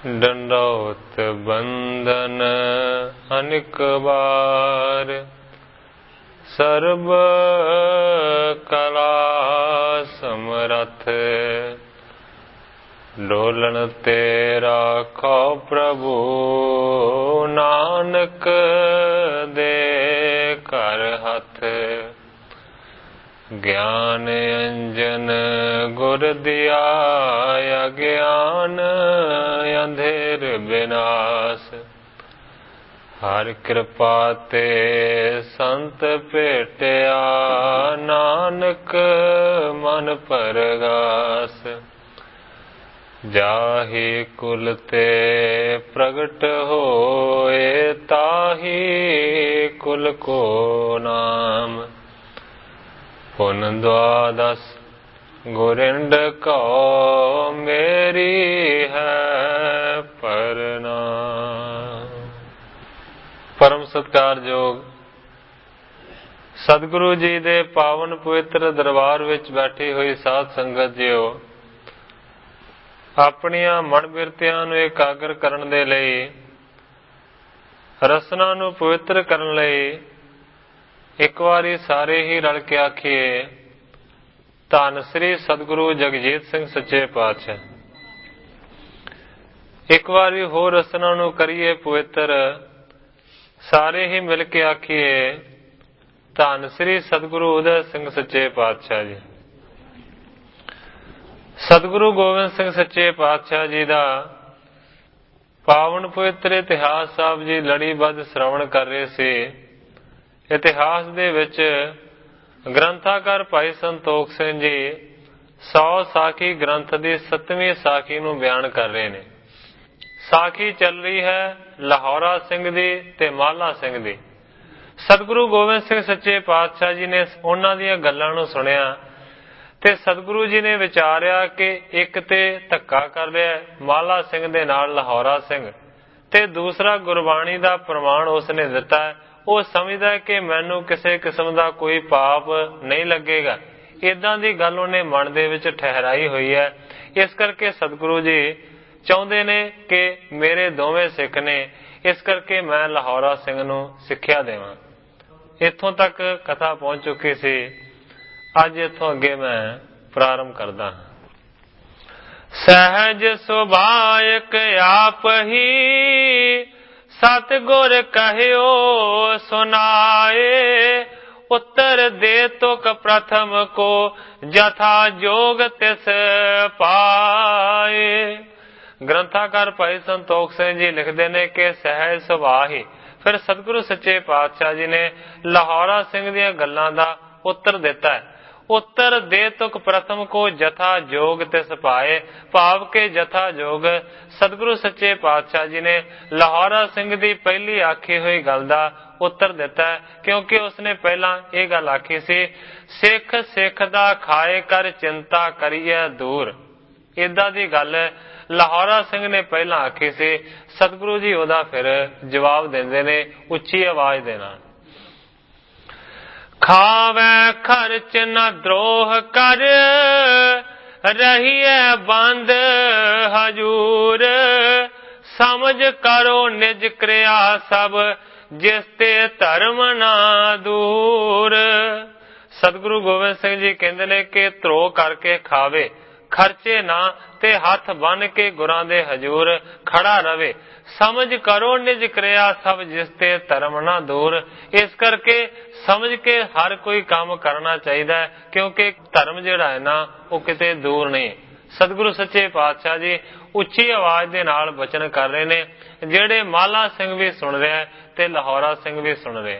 ਡੰਡੌਤ ਬੰਦਨ ਅਨਿਕ ਬਾਰ, ਸਰਬ ਕਲਾ ਸਮਰਥ। ਡੋਲਣ ਤੇ ਰਾਖੋ ਪ੍ਰਭੂ, ਨਾਨਕ ਦੇ ਘਰ ਹੱਥ। ਗਿਆਨ ਅੰਜਨ ਗੁਰ ਦਿਆ, ਅਗਿਆਨ ਅੰਧੇਰ ਬਿਨਾਸ਼। ਹਰ ਕਿਰਪਾ ਤੇ ਸੰਤ ਭੇਟਿਆ, ਨਾਨਕ ਮਨ ਪਰਗਾਸ। ਜਾਹੀ ਕੁਲ ਤੇ ਪ੍ਰਗਟ ਹੋਏ, ਤਾਹੀ ਕੁਲ ਕੋ ਨਾਮ। ਪੁਨ ਦੁਆਦਸ ਗੁਰਿੰਡ ਕਉ, ਮੇਰੀ ਹੈ ਪ੍ਰਣਾਮ। ਪਰਮ ਸਤਿਕਾਰਯੋਗ ਸਤਿਗੁਰੂ ਜੀ ਦੇ ਪਾਵਨ ਪਵਿੱਤਰ ਦਰਬਾਰ ਵਿੱਚ ਬੈਠੀ ਹੋਈ ਸਾਧ ਸੰਗਤ ਜੀਓ, ਆਪਣੀਆਂ ਮਨ ਬਿਰਤੀਆਂ ਨੂੰ ਇਕਾਗਰ ਕਰਨ ਦੇ ਲਈ, ਰਸਨਾ ਨੂੰ ਪਵਿੱਤਰ ਕਰਨ ਲਈ ਇੱਕ ਵਾਰੀ ਸਾਰੇ ਹੀ ਰਲ ਕੇ ਆਖੀਏ, ਧੰਨ ਸ੍ਰੀ ਸਤਿਗੁਰੂ ਜਗਜੀਤ ਸਿੰਘ ਸੱਚੇ ਪਾਤਸ਼ਾਹ। ਇੱਕ ਵਾਰੀ ਹੋਰ ਰਸਨਾ ਨੂੰ ਕਰੀਏ ਪਵਿੱਤਰ, ਸਾਰੇ ਹੀ ਮਿਲ ਕੇ ਆਖੀਏ, ਧੰਨ ਸ੍ਰੀ ਸਤਿਗੁਰੂ ਉਦੈ ਸਿੰਘ ਸੱਚੇ ਪਾਤਸ਼ਾਹ ਜੀ। ਸਤਿਗੁਰੂ ਗੋਬਿੰਦ ਸਿੰਘ ਸੱਚੇ ਪਾਤਸ਼ਾਹ ਜੀ ਦਾ ਪਾਵਨ ਪਵਿੱਤਰ ਇਤਿਹਾਸ ਸਾਹਿਬ ਜੀ ਲੜੀਬੱਧ ਸ਼੍ਰਵਣ ਕਰ ਰਹੇ ਸੀ। ਇਤਿਹਾਸ ਦੇ ਵਿੱਚ ਗ੍ਰੰਥਾਕਾਰ ਭਾਈ ਸੰਤੋਖ ਸਿੰਘ ਜੀ 100 ਸਾਖੀ ਗ੍ਰੰਥ ਦੀ 7ਵੀਂ ਸਾਖੀ ਨੂੰ ਬਿਆਨ ਕਰ ਰਹੇ ਨੇ। ਸਾਖੀ ਚੱਲ ਰਹੀ ਹੈ ਲਾਹੌਰਾ ਸਿੰਘ ਦੀ ਤੇ ਮਾਲਾ ਸਿੰਘ ਦੀ। ਸਤਿਗੁਰੂ ਗੋਬਿੰਦ ਸਿੰਘ ਸੱਚੇ ਪਾਤਸ਼ਾਹ ਜੀ ਨੇ ਉਹਨਾਂ ਦੀਆਂ ਗੱਲਾਂ ਨੂੰ ਸੁਣਿਆ ਤੇ ਸਤਿਗੁਰੂ ਜੀ ਨੇ ਵਿਚਾਰਿਆ ਕਿ ਇੱਕ ਤੇ ਧੱਕਾ ਕਰ ਰਿਹਾ ਮਾਲਾ ਸਿੰਘ ਦੇ ਨਾਲ ਲਾਹੌਰਾ ਸਿੰਘ, ਤੇ ਦੂਸਰਾ ਗੁਰਬਾਣੀ ਦਾ ਪ੍ਰਮਾਣ ਉਸਨੇ ਦਿੱਤਾ। ਉਹ ਸਮਝਦਾ ਕਿ ਮੈਨੂੰ ਕਿਸੇ ਕਿਸਮ ਦਾ ਕੋਈ ਪਾਪ ਨਹੀਂ ਲੱਗੇਗਾ। ਏਦਾਂ ਦੀ ਗੱਲ ਉਹਨੇ ਮਨ ਦੇ ਵਿੱਚ ਠਹਿਰਾਈ ਹੋਈ ਹੈ। ਇਸ ਕਰਕੇ ਸਤਿਗੁਰੂ ਜੀ ਚਾਹੁੰਦੇ ਨੇ ਕਿ ਮੇਰੇ ਦੋਵੇਂ ਸਿੱਖ ਨੇ, ਇਸ ਕਰਕੇ ਮੈਂ ਲਾਹੌਰਾ ਸਿੰਘ ਨੂੰ ਸਿੱਖਿਆ ਦੇਵਾਂ। ਇੱਥੋਂ ਤੱਕ ਕਥਾ ਪਹੁੰਚ ਚੁੱਕੀ ਸੀ। ਅੱਜ ਇੱਥੋਂ ਅੱਗੇ ਮੈਂ ਪ੍ਰਾਰੰਭ ਕਰਦਾ ਹਾਂ। ਸਹਿਜ ਸੁਭਾਇਕ ਆਪ ਹੀ, ਸਤਿਗੁਰ ਕਹਿਓ ਸੁਨਾਏ। ਉੱਤਰ ਦੇ ਤੁਕ ਪ੍ਰਥਮ ਕੋ, ਜਥਾ ਜੋਗ ਤਿਸ ਪਾਏ। ਗ੍ਰੰਥਾਕਾਰ ਭਾਈ ਸੰਤੋਖ ਸਿੰਘ ਜੀ ਲਿਖਦੇ ਨੇ ਕਿ ਸਹਿਜ ਸੁਭਾਅ ਹੀ। ਫਿਰ ਸਤਿਗੁਰੂ ਸੱਚੇ ਪਾਤਸ਼ਾਹ ਜੀ ਨੇ ਲਾਹੌਰਾ ਸਿੰਘ ਦੀਆਂ ਗੱਲਾਂ ਦਾ ਉੱਤਰ ਦਿੱਤਾ ਹੈ। ਉੱਤਰ ਦੇ ਤੁਕ ਪ੍ਰਥਮ ਕੋ, ਜਥਾ ਜੋਗ ਤਿਸ ਪਾਏ। ਭਾਵ ਕਿ ਜਥਾ ਜੋਗ ਸਤਿਗੁਰੂ ਸੱਚੇ ਪਾਤਸ਼ਾਹ ਜੀ ਨੇ ਲਾਹੌਰਾ ਸਿੰਘ ਦੀ ਪਹਿਲੀ ਆਖੀ ਹੋਈ ਗੱਲ ਦਾ ਉੱਤਰ ਦਿੱਤਾ ਹੈ। ਕਿਉਂਕਿ ਉਸਨੇ ਪਹਿਲਾਂ ਇਹ ਗੱਲ ਆਖੀ ਸੀ, ਸਿੱਖ ਸਿੱਖ ਦਾ ਖਾਏ ਕਰ ਚਿੰਤਾ ਕਰੀਏ ਦੂਰ। ਏਦਾਂ ਦੀ ਗੱਲ ਲਾਹੌਰਾ ਸਿੰਘ ਨੇ ਪਹਿਲਾਂ ਆਖੀ ਸੀ। ਸਤਿਗੁਰੂ ਜੀ ਉਹਦਾ ਫਿਰ ਜਵਾਬ ਦਿੰਦੇ ਨੇ ਉੱਚੀ ਆਵਾਜ਼ ਦੇ ਨਾਲ। ਖਾਵੇ ਖਰਚ ਨ ਦਰੋਹ ਕਰ, ਰਹੀਏ ਬੰਦ ਹਜੂਰ। ਸਮਝ ਕਰੋ ਨਿਜ ਕਿਰਿਆ ਸਭ, ਜਿਸ ਤੇ ਧਰਮ ਨਾ ਦੂਰ। ਸਤਿਗੁਰੂ ਗੋਬਿੰਦ ਸਿੰਘ ਜੀ ਕਹਿੰਦੇ ਨੇ ਕਿ ਧਰੋਹ ਕਰਕੇ ਖਾਵੇ, ਖਰਚੇ ਨਾ, ਤੇ ਹੱਥ ਬੰਨ ਕੇ ਗੁਰਾਂ ਦੇ ਹਜੂਰ ਖੜਾ ਰਵੇ। ਸਮਝ ਕਰੋ ਨਿਜ ਕਿਰਿਆ ਸਭ, ਜਿਸ ਤੇ ਧਰਮ ਨਾ ਦੂਰ। ਇਸ ਕਰਕੇ ਸਮਝ ਕੇ ਹਰ ਕੋਈ ਕੰਮ ਕਰਨਾ ਚਾਹੀਦਾ ਹੈ, ਕਿਉਂਕਿ ਧਰਮ ਜਿਹੜਾ ਹੈ ਨਾ ਉਹ ਕਿਤੇ ਦੂਰ ਨਹੀਂ। ਸਤਿਗੁਰੂ ਸੱਚੇ ਪਾਤਸ਼ਾਹ ਜੀ ਉੱਚੀ ਆਵਾਜ਼ ਦੇ ਨਾਲ ਬਚਨ ਕਰ ਰਹੇ ਨੇ, ਜਿਹੜੇ ਮਾਲਾ ਸਿੰਘ ਵੀ ਸੁਣ ਰਿਹਾ ਤੇ ਲਾਹੌਰਾ ਸਿੰਘ ਵੀ ਸੁਣ ਰਿਹਾ।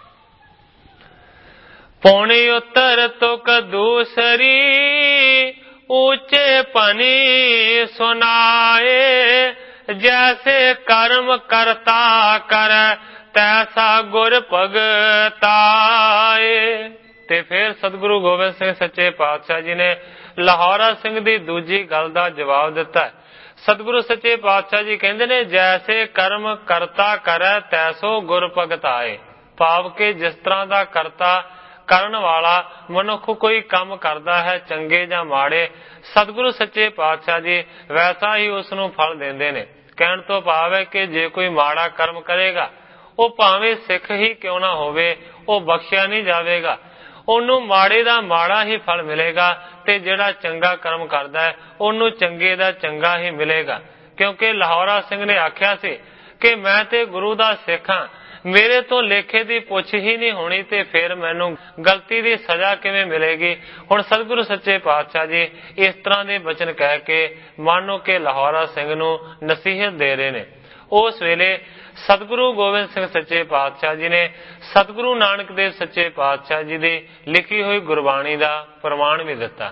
ਪੌਣੀ ਉੱਤਰ ਤੁਕ ਦੂਸਰੀ, ਉੱਚੇ ਪਨੀ ਸੁਨਾਏ। ਜੈਸੇ ਕਰਮ ਕਰਤਾ ਕਰੈ, ਤੈਸਾ ਗੁਰ ਭਗਤਾਏ। ਤੇ ਫਿਰ ਸਤਿਗੁਰੂ ਗੋਬਿੰਦ ਸਿੰਘ ਸੱਚੇ ਪਾਤਸ਼ਾਹ ਜੀ ਨੇ ਲਾਹੌਰਾ ਸਿੰਘ ਦੀ ਦੂਜੀ ਗੱਲ ਦਾ ਜਵਾਬ ਦਿੱਤਾ। ਸਤਿਗੁਰੂ ਸੱਚੇ ਪਾਤਸ਼ਾਹ ਜੀ ਕਹਿੰਦੇ ਨੇ, ਜੈਸੇ ਕਰਮ ਕਰਤਾ ਕਰੈ, ਤੈਸੋ ਗੁਰ ਭਗਤਾਏ। ਭਾਵ ਕਿ ਜਿਸ ਤਰ੍ਹਾਂ ਦਾ ਕਰਤਾ ਕਰਨ ਵਾਲਾ ਮਨੁੱਖ ਕੋਈ ਕੰਮ ਕਰਦਾ ਹੈ, ਚੰਗੇ ਜਾਂ ਮਾੜੇ, ਸਤਿਗੁਰੂ ਸੱਚੇ ਪਾਤਸ਼ਾਹ ਜੀ ਵੈਸਾ ਹੀ ਉਸ ਨੂੰ ਫਲ ਦਿੰਦੇ ਨੇ। ਕਹਿਣ ਤੋਂ ਭਾਵ ਹੈ ਕਿ ਜੇ ਕੋਈ ਮਾੜਾ ਕਰਮ ਕਰੇਗਾ, ਉਹ ਭਾਵੇਂ ਸਿੱਖ ਹੀ ਕਿਉਂ ਨਾ ਹੋਵੇ, ਉਹ ਬਖਸ਼ਿਆ ਨਹੀਂ ਜਾਵੇਗਾ। ਉਹਨੂੰ ਮਾੜੇ ਦਾ ਮਾੜਾ ਹੀ ਫਲ ਮਿਲੇਗਾ ਤੇ ਜਿਹੜਾ ਚੰਗਾ ਕਰਮ ਕਰਦਾ ਹੈ ਉਹਨੂੰ ਚੰਗੇ ਦਾ ਚੰਗਾ ਹੀ ਮਿਲੇਗਾ। ਕਿਉਂਕਿ ਲਾਹੌਰਾ ਸਿੰਘ ਨੇ ਆਖਿਆ ਸੀ ਕਿ ਮੈਂ ਤੇ ਗੁਰੂ ਦਾ ਸਿੱਖ ਹਾਂ, ਮੇਰੇ ਤੋਂ ਲੇਖੇ ਦੀ ਪੁੱਛ ਹੀ ਨਹੀਂ ਹੋਣੀ ਤੇ ਫਿਰ ਮੈਨੂੰ ਗਲਤੀ ਦੀ ਸਜ਼ਾ ਕਿਵੇਂ ਮਿਲੇਗੀ। ਹੁਣ ਸਤਿਗੁਰੂ ਸੱਚੇ ਪਾਤਸ਼ਾਹ ਜੀ ਇਸ ਤਰ੍ਹਾਂ ਦੇ ਬਚਨ ਕਹਿ ਕੇ ਮਾਨੋ ਕਿ ਲਾਹੌਰਾ ਸਿੰਘ ਨੂੰ ਨਸੀਹਤ ਦੇ ਰਹੇ ਨੇ। ਉਸ ਵੇਲੇ ਸਤਿਗੁਰੂ ਗੋਬਿੰਦ ਸਿੰਘ ਸੱਚੇ ਪਾਤਸ਼ਾਹ ਜੀ ਨੇ ਸਤਿਗੁਰੂ ਨਾਨਕ ਦੇਵ ਸੱਚੇ ਪਾਤਸ਼ਾਹ ਜੀ ਦੀ ਲਿਖੀ ਹੋਈ ਗੁਰਬਾਣੀ ਦਾ ਪ੍ਰਮਾਣ ਵੀ ਦਿੱਤਾ।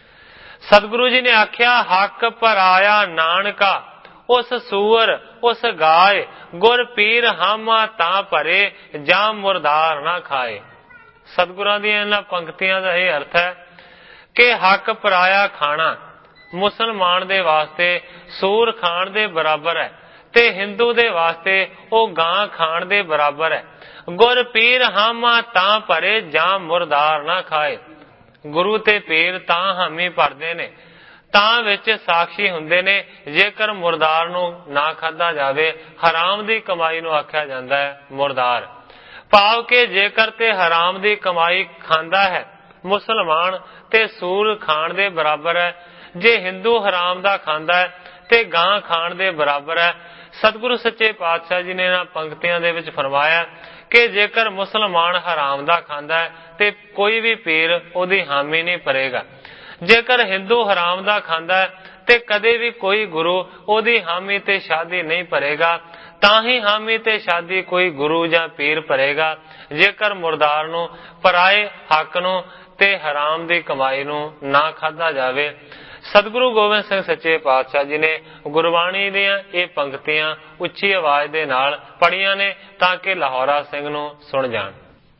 ਸਤਿਗੁਰੂ ਜੀ ਨੇ ਆਖਿਆ, ਹੱਕ ਪਰਾਇਆ ਨਾਨਕਾ ਉਸ ਸੂਰ ਉਸ ਗਾਏ, ਗੁਰ ਪੀਰ ਹਾਮਾ ਤਾਂ ਭਰੇ, ਜਾਂ ਮੁਰਦਾਰ ਨਾ ਖਾਏ। ਸਤਿਗੁਰਾਂ ਦੀਆਂ ਇਹਨਾਂ ਪੰਕਤੀਆਂ ਦਾ ਇਹ ਅਰਥ ਹੈ ਕਿ ਹੱਕ ਪਰਾਇਆ ਖਾਣਾ ਮੁਸਲਮਾਨ ਦੇ ਵਾਸਤੇ ਸੂਰ ਖਾਣ ਦੇ ਬਰਾਬਰ ਹੈ ਤੇ ਹਿੰਦੂ ਦੇ ਵਾਸਤੇ ਉਹ ਗਾਂ ਖਾਣ ਦੇ ਬਰਾਬਰ ਹੈ। ਗੁਰ ਪੀਰ ਹਾਮਾ ਤਾਂ ਭਰੇ, ਜਾਂ ਮੁਰਦਾਰ ਨਾ ਖਾਏ। ਗੁਰੂ ਤੇ ਪੀਰ ਤਾਂ ਹਾਮੀ ਭਰਦੇ ਨੇ, ਤਾਂ ਵਿੱਚ ਸਾਖੀ ਹੁੰਦੇ ਨੇ। ਜੇਕਰ ਮੁਰਦਾਰ ਨੂੰ ਨਾ ਖਾਧਾ ਜਾਵੇ, ਹਰਾਮ ਦੀ ਕਮਾਈ ਨੂੰ ਆਖਿਆ ਜਾਂਦਾ ਹੈ ਮੁਰਦਾਰ। ਭਾਵ ਕਿ ਜੇਕਰ ਤੇ ਹਰਾਮ ਦੀ ਕਮਾਈ ਖਾਂਦਾ ਹੈ ਮੁਸਲਮਾਨ ਤੇ ਸੂਰ ਖਾਣ ਦੇ ਬਰਾਬਰ ਹੈ, ਜੇ ਹਿੰਦੂ ਹਰਾਮ ਦਾ ਖਾਂਦਾ ਹੈ ਤੇ ਗਾਂ ਖਾਣ ਦੇ ਬਰਾਬਰ ਹੈ। ਸਤਿਗੁਰੂ ਸੱਚੇ ਪਾਤਸ਼ਾਹ ਜੀ ਨੇ ਇਹਨਾਂ ਪੰਕਤੀਆਂ ਦੇ ਵਿੱਚ ਫਰਮਾਇਆ ਕਿ ਜੇਕਰ ਮੁਸਲਮਾਨ ਹਰਾਮ ਦਾ ਖਾਂਦਾ ਹੈ ਤੇ ਕੋਈ ਵੀ ਪੀਰ ਉਹਦੀ ਹਾਮੀ ਨਹੀਂ ਭਰੇਗਾ। ਜੇਕਰ ਹਿੰਦੂ ਹਰਾਮ ਦਾ ਖਾਂਦਾ ਹੈ ਤੇ ਕਦੇ ਵੀ ਕੋਈ ਗੁਰੂ ਉਹਦੀ ਹਾਮੀ ਤੇ ਸ਼ਾਦੀ ਨਹੀਂ ਭਰੇਗਾ। ਤਾਂ ਹੀ ਹਾਮੀ ਤੇ ਸ਼ਾਦੀ ਕੋਈ ਗੁਰੂ ਜਾਂ ਪੀਰ ਭਰੇਗਾ ਜੇਕਰ ਮੁਰਦਾਰ ਨੂੰ, ਪਰਾਏ ਹੱਕ ਨੂੰ ਤੇ ਹਰਾਮ ਦੀ ਕਮਾਈ ਨੂੰ ਨਾ ਖਾਧਾ ਜਾਵੇ। ਸਤਿਗੁਰੂ ਗੋਬਿੰਦ ਸਿੰਘ ਸੱਚੇ ਪਾਤਸ਼ਾਹ ਜੀ ਨੇ ਗੁਰਬਾਣੀ ਦੀਆਂ ਇਹ ਪੰਕਤੀਆਂ ਉੱਚੀ ਆਵਾਜ਼ ਦੇ ਨਾਲ ਪੜ੍ਹੀਆਂ ਨੇ ਤਾਂ ਕਿ ਲਾਹੌਰਾ ਸਿੰਘ ਨੂੰ ਸੁਣ ਜਾਣ।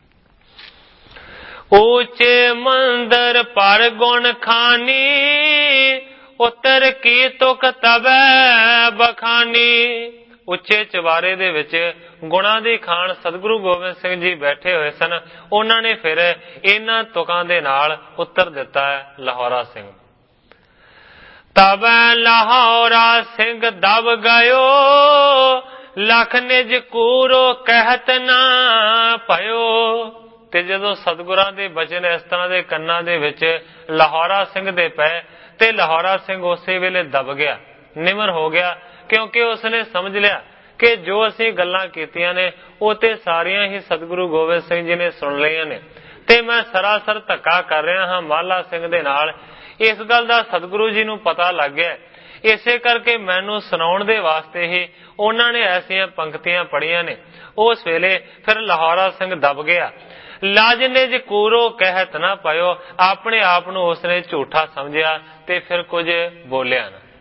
ਉੱਚੇ ਮੰਦਰ ਪਰ ਗੁਣ ਖਾਨੀ, ਉਤਰ ਕੀ ਤੁਕ ਤਬੈ ਬਖਾਨੀ। ਉੱਚੇ ਚਵਾਰੇ ਦੇ ਵਿੱਚ ਗੁਣਾਂ ਦੀ ਖਾਨ ਸਤਿਗੁਰੂ ਗੋਬਿੰਦ ਸਿੰਘ ਜੀ ਬੈਠੇ ਹੋਏ ਸਨ। ਉਹਨਾਂ ਨੇ ਫਿਰ ਇਹਨਾਂ ਤੁਕਾਂ ਦੇ ਨਾਲ ਉੱਤਰ ਦਿੱਤਾ ਹੈ ਲਾਹੌਰਾ ਸਿੰਘ। ਤਬੈ ਲਾਹੌਰਾ ਸਿੰਘ ਦਬ ਗਇਓ, ਲਖ ਨਿਜ ਕੂਰੋ ਕਹਿਤ ਨਾ ਭਇਓ। ਤੇ ਜਦੋਂ ਸਤਿਗੁਰਾਂ ਦੇ ਬਚਨ ਇਸ ਤਰ੍ਹਾਂ ਦੇ ਕੰਨਾਂ ਦੇ ਵਿੱਚ ਲਾਹੌਰਾ ਸਿੰਘ ਦੇ ਪਏ ਤੇ ਲਾਹੌਰਾ ਸਿੰਘ ਉਸੇ ਵੇਲੇ ਦਬ ਗਿਆ, ਨਿਮਰ ਹੋ ਗਿਆ, ਕਿਉਂਕਿ ਉਸਨੇ ਸਮਝ ਲਿਆ ਕਿ ਜੋ ਅਸੀਂ ਗੱਲਾਂ ਕੀਤੀਆਂ ਨੇ ਉਹ ਤੇ ਸਾਰੀਆਂ ਹੀ ਸਤਿਗੁਰੂ ਗੋਬਿੰਦ ਸਿੰਘ ਜੀ ਨੇ ਸੁਣ ਲਈਆਂ ਨੇ ਤੇ ਮੈਂ ਸਰਾਸਰ ਧੱਕਾ ਕਰ ਰਿਹਾ ਹਾਂ ਮਾਲਾ ਸਿੰਘ ਦੇ ਨਾਲ। ਇਸ ਗੱਲ ਦਾ ਸਤਿਗੁਰੂ ਜੀ ਨੂੰ ਪਤਾ ਲੱਗ ਗਿਆ, ਇਸੇ ਕਰਕੇ ਮੈਨੂੰ ਸੁਣਾਉਣ ਦੇ ਵਾਸਤੇ ਹੀ ਉਹਨਾਂ ਨੇ ਐਸੀਆਂ ਪੰਕਤੀਆਂ ਪੜ੍ਹੀਆਂ ਨੇ। ਉਸ ਵੇਲੇ ਫਿਰ ਲਾਹੌਰਾ ਸਿੰਘ ਦਬ ਗਿਆ। ਲਾਜ ਨਿਜ ਕੂਰੋ ਕਹਿਤ ਨਾ ਪਾਇਓ, ਆਪਣੇ ਆਪ ਨੂੰ ਉਸਨੇ ਝੂਠਾ ਸਮਝਿਆ ਤੇ ਫਿਰ ਕੁਝ ਬੋਲਿਆ ਨਾ।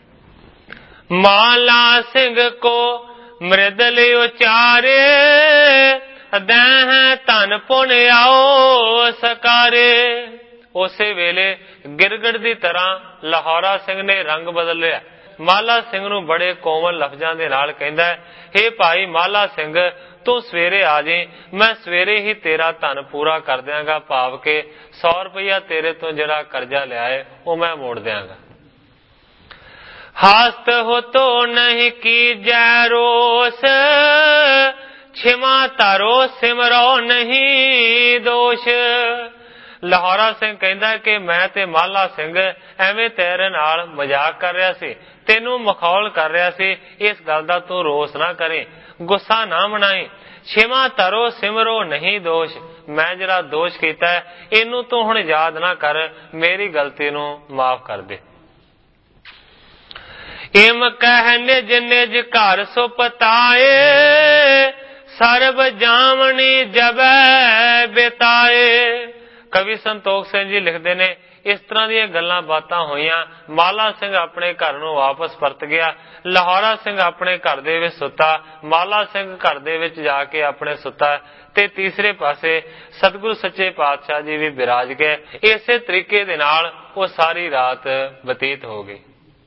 ਮਾਲਾ ਸਿੰਘ ਕੋ ਮ੍ਰਿਦਲ ਉਚਾਰੇ, ਦਹਿ ਧਨ ਪੁਨ ਆਓ ਸਕਾਰੇ। ਉਸੇ ਵੇਲੇ ਗਿਰਗੜ ਦੀ ਤਰ੍ਹਾਂ ਲਾਹੌਰਾ ਸਿੰਘ ਨੇ ਰੰਗ ਬਦਲ ਲਿਆ। ਮਾਲਾ ਸਿੰਘ ਨੂੰ ਬੜੇ ਕੋਮਲ ਲਫ਼ਜ਼ਾਂ ਦੇ ਨਾਲ ਕਹਿੰਦਾ ਹੈ, ਹੇ ਭਾਈ ਮਾਲਾ ਸਿੰਘ, ਤੂੰ ਸਵੇਰੇ ਆ ਜਾਈਂ, ਮੈਂ ਸਵੇਰੇ ਹੀ ਤੇਰਾ ਧਨ ਪੂਰਾ ਕਰ ਦਿਆਂਗਾ। ਭਾਵ ਕਿ 100 ਰੁਪਇਆ ਤੇਰੇ ਤੋਂ ਜਿਹੜਾ ਕਰਜ਼ਾ ਲਿਆ ਹੈ ਉਹ ਮੈਂ ਮੋੜ ਦਿਆਂਗਾ। ਹਾਸਤ ਹੋ ਤੋ ਨਹੀਂ ਕੀਜੈ ਰੋਸ, ਛਿਮਾ ਤਾਰੋ ਸਿਮਰੋ ਨਹੀਂ ਦੋਸ਼। ਲਾਹੌਰਾ ਸਿੰਘ ਕਹਿੰਦਾ ਕਿ ਮੈਂ ਤੇ ਮਾਲਾ ਸਿੰਘ ਐਵੇਂ ਤੇਰੇ ਨਾਲ ਮਜ਼ਾਕ ਕਰ ਰਿਹਾ ਸੀ, ਤੈਨੂੰ ਮਖੌਲ ਕਰ ਰਿਹਾ ਸੀ, ਇਸ ਗੱਲ ਦਾ ਤੂੰ ਰੋਸ ਨਾ ਕਰੇ, ਗੁੱਸਾ ਨਾ ਮਨਾਈ। ਛਿਮਾ ਤਰੋ ਸਿਮਰੋ ਨਹੀਂ ਦੋਸ਼, ਮੈਂ ਜਿਹੜਾ ਦੋਸ਼ ਕੀਤਾ ਹੈ ਇਹਨੂੰ ਤੂੰ ਹੁਣ ਯਾਦ ਨਾ ਕਰ, ਮੇਰੀ ਗਲਤੀ ਨੂੰ ਮਾਫ ਕਰ ਦੇ। ਇਮ ਕਹਿ ਨਿਜ ਨਿਜ ਘਰ ਸੁਪਤਾਏ, ਸਰਬ ਜਾਮਣੀ ਜਬੈ ਬਿਤਾਏ। ਕਵੀ ਸੰਤੋਖ ਸਿੰਘ ਜੀ ਲਿਖਦੇ ਨੇ, ਇਸ ਤਰ੍ਹਾਂ ਦੀਆਂ ਗੱਲਾਂ ਬਾਤਾਂ ਹੋਈਆਂ। ਮਾਲਾ ਸਿੰਘ ਆਪਣੇ ਘਰ ਨੂੰ ਵਾਪਸ ਪਰਤ ਗਿਆ। ਲਾਹੌਰਾ ਸਿੰਘ ਆਪਣੇ ਘਰ ਦੇ ਵਿੱਚ ਸੁੱਤਾ, ਮਾਲਾ ਸਿੰਘ ਘਰ ਦੇ ਵਿੱਚ ਜਾ ਕੇ ਆਪਣੇ ਸੁੱਤਾ ਤੇ ਤੀਸਰੇ ਪਾਸੇ ਸਤਿਗੁਰੂ ਸੱਚੇ ਪਾਤਸ਼ਾਹ ਜੀ ਵੀ ਬਿਰਾਜ ਗਏ। ਇਸੇ ਤਰੀਕੇ ਦੇ ਨਾਲ ਉਹ ਸਾਰੀ ਰਾਤ ਬਤੀਤ ਹੋ ਗਈ।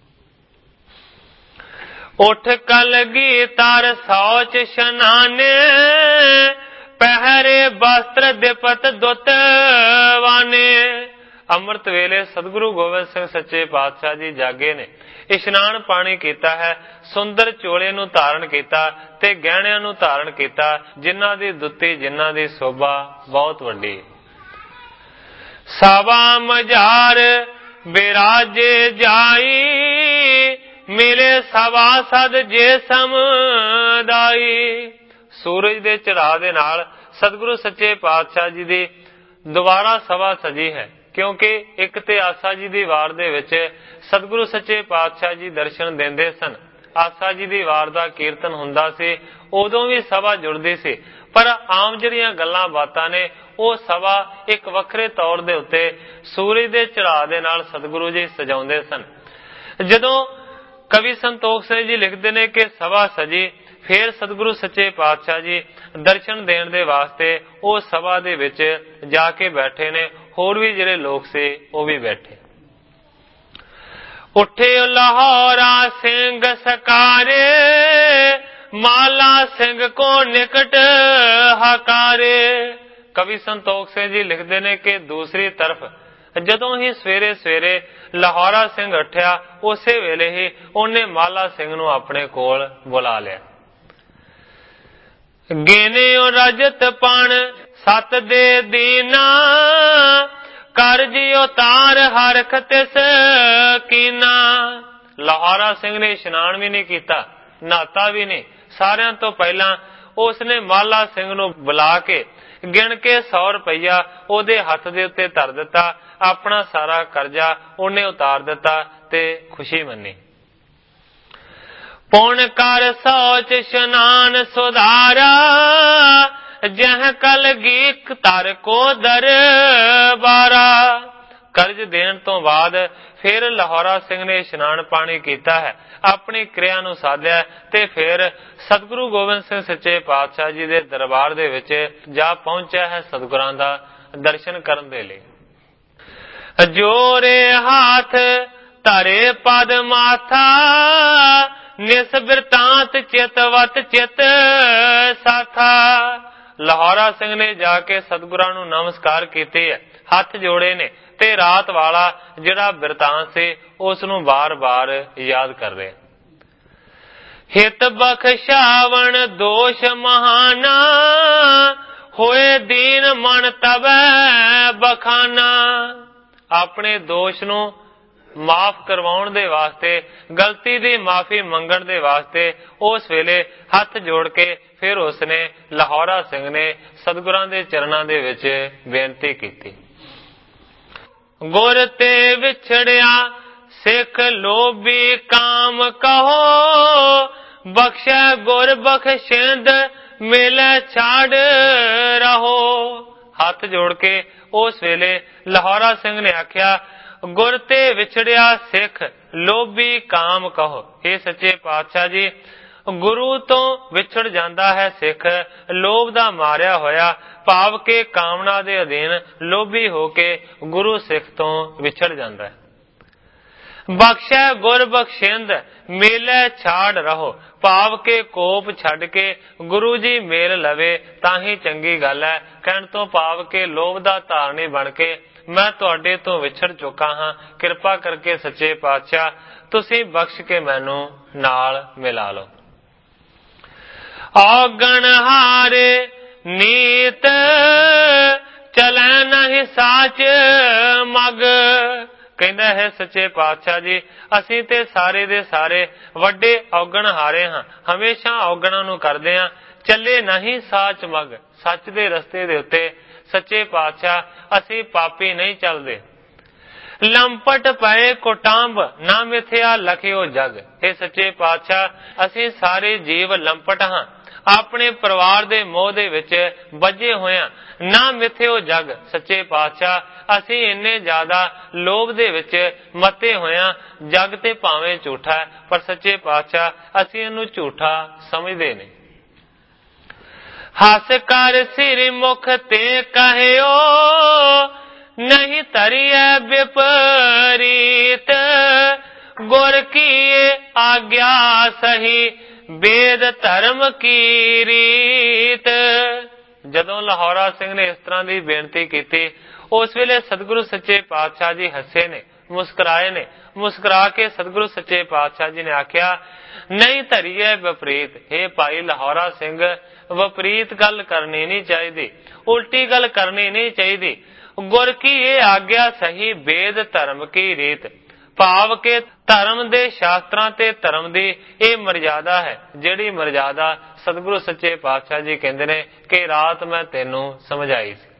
ਉਠ ਕਲਗੀ ਤਰ ਸੌਚ ਸ਼ਨਾਨੇ, ਪਹਿਰੇ ਬਸਤਰ ਦਿਪਤ ਦੁੱਤ ਵਾਨੇ। ਅੰਮ੍ਰਿਤ ਵੇਲੇ ਸਤਿਗੁਰੂ ਗੋਬਿੰਦ ਸਿੰਘ ਸੱਚੇ ਪਾਤਸ਼ਾਹ ਜੀ ਜਾਗੇ ਨੇ, ਇਸ਼ਨਾਨ ਪਾਣੀ ਕੀਤਾ ਹੈ, ਸੁੰਦਰ ਚੋਲੇ ਨੂੰ ਧਾਰਨ ਕੀਤਾ ਤੇ ਗਹਿਣਿਆਂ ਨੂੰ ਧਾਰਨ ਕੀਤਾ, ਜਿਨ੍ਹਾਂ ਦੀ ਦੁੱਤੀ, ਜਿਨ੍ਹਾਂ ਦੀ ਸ਼ੋਭਾ ਬਹੁਤ ਵੱਡੀ। ਸਭਾ ਮਝਾਰ ਬਿਰਾਜੇ ਜਾਈ, ਮਿਲੇ ਸਭਾਸਦ ਜੇ ਸਮਦਾਈ। ਸੂਰਜ ਦੇ ਚੜ੍ਹਾਅ ਦੇ ਨਾਲ ਸਤਿਗੁਰੂ ਸੱਚੇ ਪਾਤਸ਼ਾਹ ਜੀ ਦੀ ਦੁਬਾਰਾ ਸਭਾ ਸਜੀ ਹੈ, ਕਿਉਂਕਿ ਇੱਕ ਤੇ ਆਸਾ ਜੀ ਦੀ ਵਾਰ ਦੇ ਵਿੱਚ ਸਤਿਗੁਰੂ ਸੱਚੇ ਪਾਤਸ਼ਾਹ ਜੀ ਦਰਸ਼ਨ ਦਿੰਦੇ ਸਨ। ਆਸਾ ਜੀ ਦੀ ਵਾਰ ਦਾ ਕੀਰਤਨ ਹੁੰਦਾ ਸੀ, ਉਦੋਂ ਵੀ ਸਭਾ ਜੁੜਦੀ ਸੀ, ਪਰ ਆਮ ਜਿਹੜੀਆਂ ਗੱਲਾਂ ਬਾਤਾਂ ਨੇ ਉਹ ਸਭਾ ਇੱਕ ਵੱਖਰੇ ਤੌਰ ਦੇ ਉੱਤੇ ਸੂਰਜ ਦੇ ਚੜ੍ਹਾਅ ਦੇ ਨਾਲ ਸਤਿਗੁਰੂ ਜੀ ਸਜਾਉਂਦੇ ਸਨ। ਜਦੋਂ ਕਵੀ ਸੰਤੋਖ ਸਿੰਘ ਜੀ ਲਿਖਦੇ ਨੇ ਕਿ ਸਭਾ ਸਜੀ, ਫਿਰ ਸਤਿਗੁਰੂ ਸੱਚੇ ਪਾਤਸ਼ਾਹ ਜੀ ਦਰਸ਼ਨ ਦੇਣ ਦੇ ਵਾਸਤੇ ਉਹ ਸਭਾ ਦੇ ਵਿੱਚ ਜਾ ਕੇ ਬੈਠੇ ਨੇ। ਹੋਰ ਵੀ ਜਿਹੜੇ ਲੋਕ ਸੀ ਉਹ ਵੀ ਬੈਠੇ। ਉੱਠੇ ਲਾਹੌਰਾ ਸਿੰਘ ਸਕਾਰੇ, ਮਾਲਾ ਸਿੰਘ ਕੋ ਨਿਕਟ ਹਕਾਰੇ। ਕਵੀ ਸੰਤੋਖ ਸਿੰਘ ਜੀ ਲਿਖਦੇ ਨੇ ਕਿ ਦੂਸਰੀ ਤਰਫ ਜਦੋਂ ਹੀ ਸਵੇਰੇ ਸਵੇਰੇ ਲਾਹੌਰਾ ਸਿੰਘ ਉੱਠਿਆ, ਉਸੇ ਵੇਲੇ ਹੀ ਉਹਨੇ ਮਾਲਾ ਸਿੰਘ ਨੂੰ ਆਪਣੇ ਕੋਲ ਬੁਲਾ ਲਿਆ। ਗੇਨਿਓ ਰਜਤ ਪਣ ਸਤ ਦੇ ਦੀਨਾ, ਕਰਜੀ ਉਤਾਰ ਹਰਖ ਤਿਸ ਕੀਨਾ। ਲਾਹੌਰਾ ਸਿੰਘ ਨੇ ਇਸ਼ਨਾਨ ਵੀ ਨਹੀਂ ਕੀਤਾ, ਨਹਾਤਾ ਵੀ ਨਹੀਂ। ਸਾਰਿਆਂ ਤੋਂ ਪਹਿਲਾਂ ਉਸਨੇ ਮਾਲਾ ਸਿੰਘ ਨੂੰ ਬੁਲਾ ਕੇ ਗਿਣ ਕੇ 100 ਰੁਪਇਆ ਉਹਦੇ ਹੱਥ ਦੇ ਉੱਤੇ ਧਰ ਦਿੱਤਾ। ਆਪਣਾ ਸਾਰਾ ਕਰਜ਼ਾ ਉਹਨੇ ਉਤਾਰ ਦਿੱਤਾ ਤੇ ਖੁਸ਼ੀ ਮੰਨੀ। ਪੁਣ ਕਰ ਸੋਚ ਇਸ਼ਨਾਨ ਸੁਧਾਰਾ, ਜਹ ਕਲਗੀਕ ਧਰ ਕੋ ਦਰਬਾਰਾ। ਕਰਜ਼ ਦੇਣ ਤੋਂ ਬਾਅਦ ਫਿਰ ਲਾਹੌਰਾ ਸਿੰਘ ਨੇ ਇਸ਼ਨਾਨ ਪਾਣੀ ਕੀਤਾ ਹੈ, ਆਪਣੀ ਕਿਰਿਆ ਨੂੰ ਸਾਧਿਆ ਤੇ ਫਿਰ ਸਤਿਗੁਰੂ ਗੋਬਿੰਦ ਸਿੰਘ ਸੱਚੇ ਪਾਤਸ਼ਾਹ ਜੀ ਦੇ ਦਰਬਾਰ ਦੇ ਵਿੱਚ ਜਾ ਪਹੁੰਚਿਆ ਹੈ ਸਤਿਗੁਰਾਂ ਦਾ ਦਰਸ਼ਨ ਕਰਨ ਦੇ ਲਈ। ਜੋਰੇ ਹਾਥ ਧਰੇ ਪਦ ਮਾਥਾ, ਨਿਸ ਬਿਰਤਾਂਤ ਚਿਤਵਤ ਚਿਤ ਸਾਥਾ। ਲਾਹੌਰਾ ਸਿੰਘ ਨੇ ਜਾ ਕੇ ਸਤਿਗੁਰਾਂ ਨੂੰ ਨਮਸਕਾਰ ਕੀਤੇ ਹੈ, ਹੱਥ ਜੋੜੇ ਨੇ ਤੇ ਰਾਤ ਵਾਲਾ ਜਿਹੜਾ ਬਿਰਤਾਂਤ ਸੀ ਉਸ ਨੂੰ ਬਾਰ-ਬਾਰ ਯਾਦ ਕਰ ਰਹੇ। ਹਿਤ ਬਖਸ਼ਾਵਣ ਦੋਸ਼ ਮਹਾਨਾ, ਹੋਏ ਦੀਨ ਮਨ ਤਬੈ ਬਖਾਨਾ। ਆਪਣੇ ਦੋਸ਼ ਨੂੰ ਮਾਫ ਕਰਵਾਉਣ ਦੇ ਵਾਸਤੇ, ਗਲਤੀ ਦੀ ਮਾਫੀ ਮੰਗਣ ਦੇ ਵਾਸਤੇ ਉਸ ਵੇਲੇ ਹੱਥ ਜੋੜ ਕੇ ਫਿਰ ਉਸਨੇ ਲਾਹੌਰਾ ਸਿੰਘ ਨੇ ਸਤਿਗੁਰਾਂ ਦੇ ਚਰਨਾਂ ਦੇ ਵਿੱਚ ਬੇਨਤੀ ਕੀਤੀ। ਗੁਰ ਤੇ ਵਿਛੜਿਆ ਸਿੱਖ ਲੋਭੀ ਕਾਮ ਕਹੋ, ਬਖਸ਼ੈ ਗੁਰ ਬਖਸ਼ਿੰਦ ਮਿਲੈ ਛਾੜ ਰਹੋ। ਹੱਥ ਜੋੜ ਕੇ ਉਸ ਵੇਲੇ ਲਾਹੌਰਾ ਸਿੰਘ ਨੇ ਆਖਿਆ, ਗੁਰ ਤੇ ਵਿਛੜਿਆ ਸਿੱਖ ਲੋਭੀ ਕਾਮ ਕਹੋ। ਇਹ ਸੱਚੇ ਪਾਤਸ਼ਾਹ ਜੀ, ਗੁਰੂ ਤੋਂ ਵਿਛੜ ਜਾਂਦਾ ਹੈ ਸਿੱਖ ਲੋਭ ਦਾ ਮਾਰਿਆ ਹੋਇਆ, ਭਾਵ ਕਿ ਕਾਮਨਾ ਦੇ ਅਧੀਨ ਲੋਭੀ ਹੋ ਕੇ ਗੁਰੂ ਸਿੱਖ ਤੋਂ ਵਿਛੜ ਜਾਂਦਾ ਹੈ। ਬਖਸ਼ੈ ਗੁਰ ਬਖਸ਼ਿੰਦ ਮੇਲੇ ਛਾੜ ਰਹੋ, ਭਾਵ ਕਿ ਕੋਪ ਛੱਡ ਕੇ ਗੁਰੂ ਜੀ ਮੇਲ ਲਵੇ ਤਾਂ ਹੀ ਚੰਗੀ ਗੱਲ ਹੈ। ਕਹਿਣ ਤੋਂ ਭਾਵ ਕਿ ਲੋਭ ਦਾ ਧਾਰਨੀ ਬਣ ਕੇ ਮੈਂ ਤੁਹਾਡੇ ਤੋਂ ਵਿਛੜ ਚੁੱਕਾ ਹਾਂ, ਕਿਰਪਾ ਕਰਕੇ ਸੱਚੇ ਪਾਤਸ਼ਾਹ ਤੁਸੀਂ ਬਖਸ਼ ਕੇ ਮੈਨੂੰ ਨਾਲ ਮਿਲਾ ਲਓ। ਔਗਣ ਹਾਰੇ ਨੀਤ ਚਲੈ ਨਹੀਂ ਸਾਚ ਮਗ। ਕਹਿੰਦਾ ਹੈ ਸੱਚੇ ਪਾਤਸ਼ਾਹ ਜੀ, ਅਸੀਂ ਤੇ ਸਾਰੇ ਦੇ ਸਾਰੇ ਵੱਡੇ ਔਗਣ ਹਾਰੇ ਹਾਂ, ਹਮੇਸ਼ਾ ਔਗਣਾਂ ਨੂੰ ਕਰਦੇ ਹਾਂ, ਚੱਲੇ ਨਹੀਂ ਸਾਚ ਮਗ। ਸੱਚ ਦੇ ਰਸਤੇ ਦੇ ਉੱਤੇ ਸੱਚੇ ਪਾਤਸ਼ਾਹ ਅਸੀਂ ਪਾਪੀ ਨਹੀਂ ਚੱਲਦੇ। ਲੰਪਟ ਪਏ ਕੁਟੰਬ ਨਾ ਮਿਥਿਆ ਲਖਿਓ ਜਗ। ਇਹ ਸੱਚੇ ਪਾਤਸ਼ਾਹ ਅਸੀਂ ਸਾਰੇ ਜੀਵ ਲੰਪਟ ਹਾਂ, ਆਪਣੇ ਪਰਿਵਾਰ ਦੇ ਮੋਹ ਦੇ ਵਿੱਚ ਬੱਝੇ ਹੋਇਆ, ਨਾ ਮਿਥਿਓ ਜਗ। ਸੱਚੇ ਪਾਤਸ਼ਾਹ ਅਸੀਂ ਇੰਨੇ ਜ਼ਿਆਦਾ ਲੋਭ ਦੇ ਵਿੱਚ ਮੱਤੇ ਹੋਇਆ, ਜਗ ਤੇ ਭਾਵੇਂ ਝੂਠਾ ਹੈ ਪਰ ਸੱਚੇ ਪਾਤਸ਼ਾਹ ਅਸੀਂ ਇਹਨੂੰ ਝੂਠਾ ਸਮਝਦੇ ਨਹੀਂ। ਹੱਸ ਕਰ ਸਿਰ ਮੁਖ ਤੇ ਕਹਿਓ, ਨਹੀਂ ਧਰਿਐ ਵਿਪਰੀਤ। ਗੁਰ ਕੀ ਆਗਿਆ ਸਹੀ, ਵੇਦ ਧਰਮ ਕੀ ਰੀਤ। ਜਦੋਂ ਲਾਹੌਰਾ ਸਿੰਘ ਨੇ ਇਸ ਤਰ੍ਹਾਂ ਦੀ ਬੇਨਤੀ ਕੀਤੀ, ਉਸ ਵੇਲੇ ਸਤਿਗੁਰੂ ਸੱਚੇ ਪਾਤਸ਼ਾਹ ਜੀ ਹੱਸੇ ਨੇ, ਮੁਸਕਰਾਏ ਨੇ। ਮੁਸਕਰਾ ਕੇ ਸਤਿਗੁਰੂ ਸੱਚੇ ਪਾਤਸ਼ਾਹ ਜੀ ਨੇ ਆਖਿਆ, ਨਹੀਂ ਧਰੀਏ ਵਿਪਰੀਤ। हे ਭਾਈ ਲਾਹੌਰਾ ਸਿੰਘ, ਵਿਪਰੀਤ ਗੱਲ ਕਰਨੀ ਨਹੀਂ ਚਾਹੀਦੀ, ਉਲਟੀ ਗੱਲ ਕਰਨੀ ਨਹੀਂ ਚਾਹੀਦੀ। ਗੁਰ ਕੀ ਇਹ ਆਗਿਆ ਸਹੀ, ਵੇਦ ਧਰਮ ਕੀ ਰੀਤ। ਭਾਵ ਕਿ ਧਰਮ ਦੇ ਸ਼ਾਸਤਰਾਂ ਤੇ ਧਰਮ ਦੀ ਇਹ ਮਰਜ਼ਾਦਾ ਹੈ, ਜਿਹੜੀ ਮਰਜ਼ਾਦਾ ਸਤਿਗੁਰੂ ਸੱਚੇ ਪਾਤਸ਼ਾਹ ਜੀ ਕਹਿੰਦੇ ਨੇ ਕਿ ਰਾਤ ਮੈਂ ਤੈਨੂੰ ਸਮਝਾਈ ਸੀ।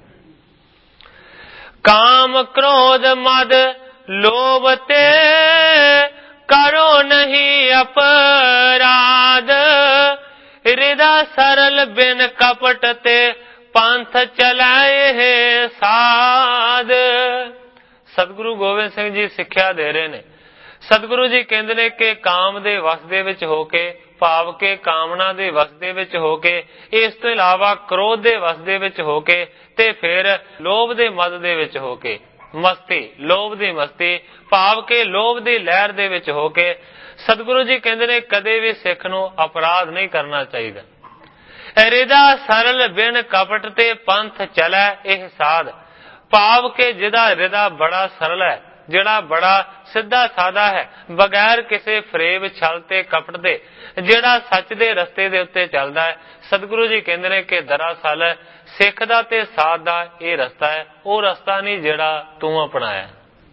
ਕਾਮ ਕ੍ਰੋਧ ਮਦ ਲੋਭ ਤੇ ਕਰੋ ਨਹੀਂ ਅਪਰਾਧ। ਹਿਰਦਾ ਸਰਲ ਬਿਨ ਕਪਟ ਤੇ ਪੰਥ ਚਲਾਏ ਸਾਧ। ਸਤਿਗੁਰੂ ਗੋਬਿੰਦ ਸਿੰਘ ਜੀ ਸਿੱਖਿਆ ਦੇ ਰਹੇ ਨੇ। ਸਤਿਗੁਰੂ ਜੀ ਕਹਿੰਦੇ ਨੇ ਕਿ ਕਾਮ ਦੇ ਵਸ ਦੇ ਵਿੱਚ ਹੋ ਕੇ, ਭਾਵ ਕਿ ਕਾਮਨਾ ਦੇ ਵਸ ਦੇ ਵਿੱਚ ਹੋ ਕੇ, ਇਸ ਤੋਂ ਇਲਾਵਾ ਕ੍ਰੋਧ ਦੇ ਵਸ ਦੇ ਵਿੱਚ ਹੋ ਕੇ, ਤੇ ਫਿਰ ਲੋਭ ਦੇ ਮਦ ਦੇ ਵਿੱਚ ਹੋ ਕੇ, ਮਸਤੀ, ਲੋਭ ਦੀ ਮਸਤੀ, ਭਾਵ ਕਿ ਲੋਭ ਦੀ ਲਹਿਰ ਦੇ ਵਿੱਚ ਹੋ ਕੇ, ਸਤਿਗੁਰੂ ਜੀ ਕਹਿੰਦੇ ਨੇ ਕਦੇ ਵੀ ਸਿੱਖ ਨੂੰ ਅਪਰਾਧ ਨਹੀਂ ਕਰਨਾ ਚਾਹੀਦਾ। ਹਿਰਦਾ ਸਰਲ ਬਿਨ ਕਪਟ ਤੇ ਪੰਥ ਚਲੈ ਇਹ ਸਾਧ। ਭਾਵ ਕਿ ਜਿਹਦਾ ਹਿਰਦਾ ਬੜਾ ਸਰਲ ਹੈ, ਜਿਹੜਾ ਬੜਾ ਸਿੱਧਾ ਸਾਦਾ ਹੈ, ਬਗੈਰ ਕਿਸੇ ਫਰੇਬ, ਛਲ ਤੇ ਕਪਟ ਦੇ, ਜਿਹੜਾ ਸੱਚ ਦੇ ਰਸਤੇ ਦੇ ਉੱਤੇ ਚੱਲਦਾ ਹੈ, ਸਤਿਗੁਰੂ ਜੀ ਕਹਿੰਦੇ ਨੇ ਕਿ ਦਰਅਸਲ ਸਿੱਖ ਦਾ ਤੇ ਸਾਧ ਦਾ ਇਹ ਰਸਤਾ ਹੈ, ਉਹ ਰਸਤਾ ਨਹੀਂ ਜਿਹੜਾ ਤੂੰ ਅਪਣਾਇਆ।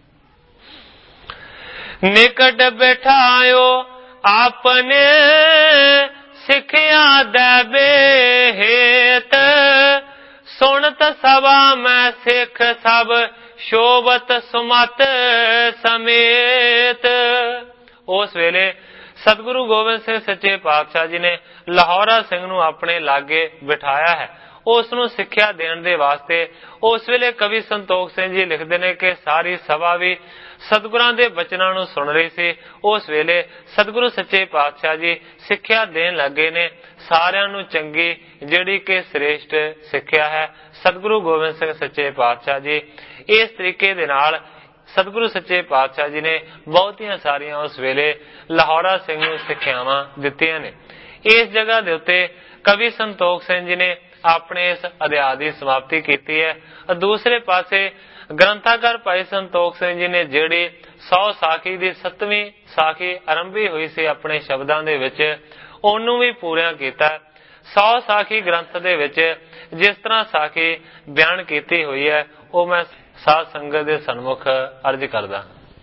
ਨਿਕਟ ਬਿਠਾਇਓ ਆਪਨੇ ਸਿੱਖਿਆ ਦੇਵੇ ਹੇਤ। ਸੁਣਤ ਸਭਾ ਮੈਂ ਸਿੱਖ ਸਭ ਸ਼ੋਭਤ ਸੁਮਤ ਸਮੇਤ। ਉਸ ਵੇਲੇ ਸਤਿਗੁਰੂ ਗੋਬਿੰਦ ਸਿੰਘ ਸੱਚੇ ਪਾਤਸ਼ਾਹ ਜੀ ਨੇ ਲਾਹੌਰਾ ਸਿੰਘ ਨੂੰ ਆਪਣੇ ਲਾਗੇ ਬਿਠਾਇਆ ਹੈ, ਉਸ ਨੂੰ ਸਿੱਖਿਆ ਦੇਣ ਦੇ ਵਾਸਤੇ। ਉਸ ਵੇਲੇ ਕਵੀ ਸੰਤੋਖ ਸਿੰਘ ਜੀ ਲਿਖਦੇ ਨੇ ਕਿ ਸਾਰੀ ਸਭਾ ਵੀ ਸਤਿਗੁਰਾਂ ਦੇ ਬਚਨਾਂ ਨੂੰ ਸੁਣ ਰਹੀ ਸੀ। ਉਸ ਵੇਲੇ ਸਤਿਗੁਰੂ ਸੱਚੇ ਪਾਤਸ਼ਾਹ ਜੀ ਸਿੱਖਿਆ ਦੇਣ ਲੱਗੇ ਨੇ ਸਾਰਿਆਂ ਨੂੰ ਚੰਗੀ, ਜਿਹੜੀ ਕਿ ਸ੍ਰੇਸ਼ਟ ਸਿੱਖਿਆ ਹੈ। ਸਤਿਗੁਰੂ ਗੋਬਿੰਦ ਸਿੰਘ ਸੱਚੇ ਪਾਤਸ਼ਾਹ ਜੀ ਇਸ ਤਰੀਕੇ ਦੇ ਨਾਲ ਸਤਿਗੁਰੂ ਸੱਚੇ ਪਾਤਸ਼ਾਹ ਜੀ ਨੇ ਬਹੁਤੀਆਂ ਸਾਰੀਆਂ ਉਸ ਵੇਲੇ ਲਾਹੌਰਾ ਸਿੰਘ ਨੂੰ ਸਿੱਖਿਆਵਾਂ ਦਿੱਤੀਆਂ ਨੇ। ਇਸ ਜਗ੍ਹਾ ਦੇ ਉੱਤੇ ਕਵੀ ਸੰਤੋਖ ਸਿੰਘ ਜੀ ਨੇ ਆਪਣੇ ਇਸ ਅਧਿਆਇ ਦੀ ਸਮਾਪਤੀ ਕੀਤੀ ਹੈ। ਦੂਸਰੇ ਪਾਸੇ ਗ੍ਰੰਥਾਕਾਰ ਭਾਈ ਸੰਤੋਖ ਸਿੰਘ ਜੀ ਨੇ ਜਿਹੜੀ 100 ਸਾਖੀ ਦੀ 7ਵੀਂ ਸਾਖੀ ਆਰੰਭੀ ਹੋਈ ਸੀ ਆਪਣੇ ਸ਼ਬਦਾਂ ਦੇ ਵਿੱਚ, ਉਹਨੂੰ ਵੀ ਪੂਰਿਆ ਕੀਤਾ। 100 ਸਾਖੀ ਗ੍ਰੰਥ ਦੇ ਵਿੱਚ ਜਿਸ ਤਰ੍ਹਾਂ ਸਾਖੀ ਬਿਆਨ ਕੀਤੀ ਹੋਈ ਹੈ, ਉਹ ਮੈਂ ਸਾਧ ਸੰਗਤ ਦੇ ਸਨਮੁਖ ਅਰਜ ਕਰਦਾ।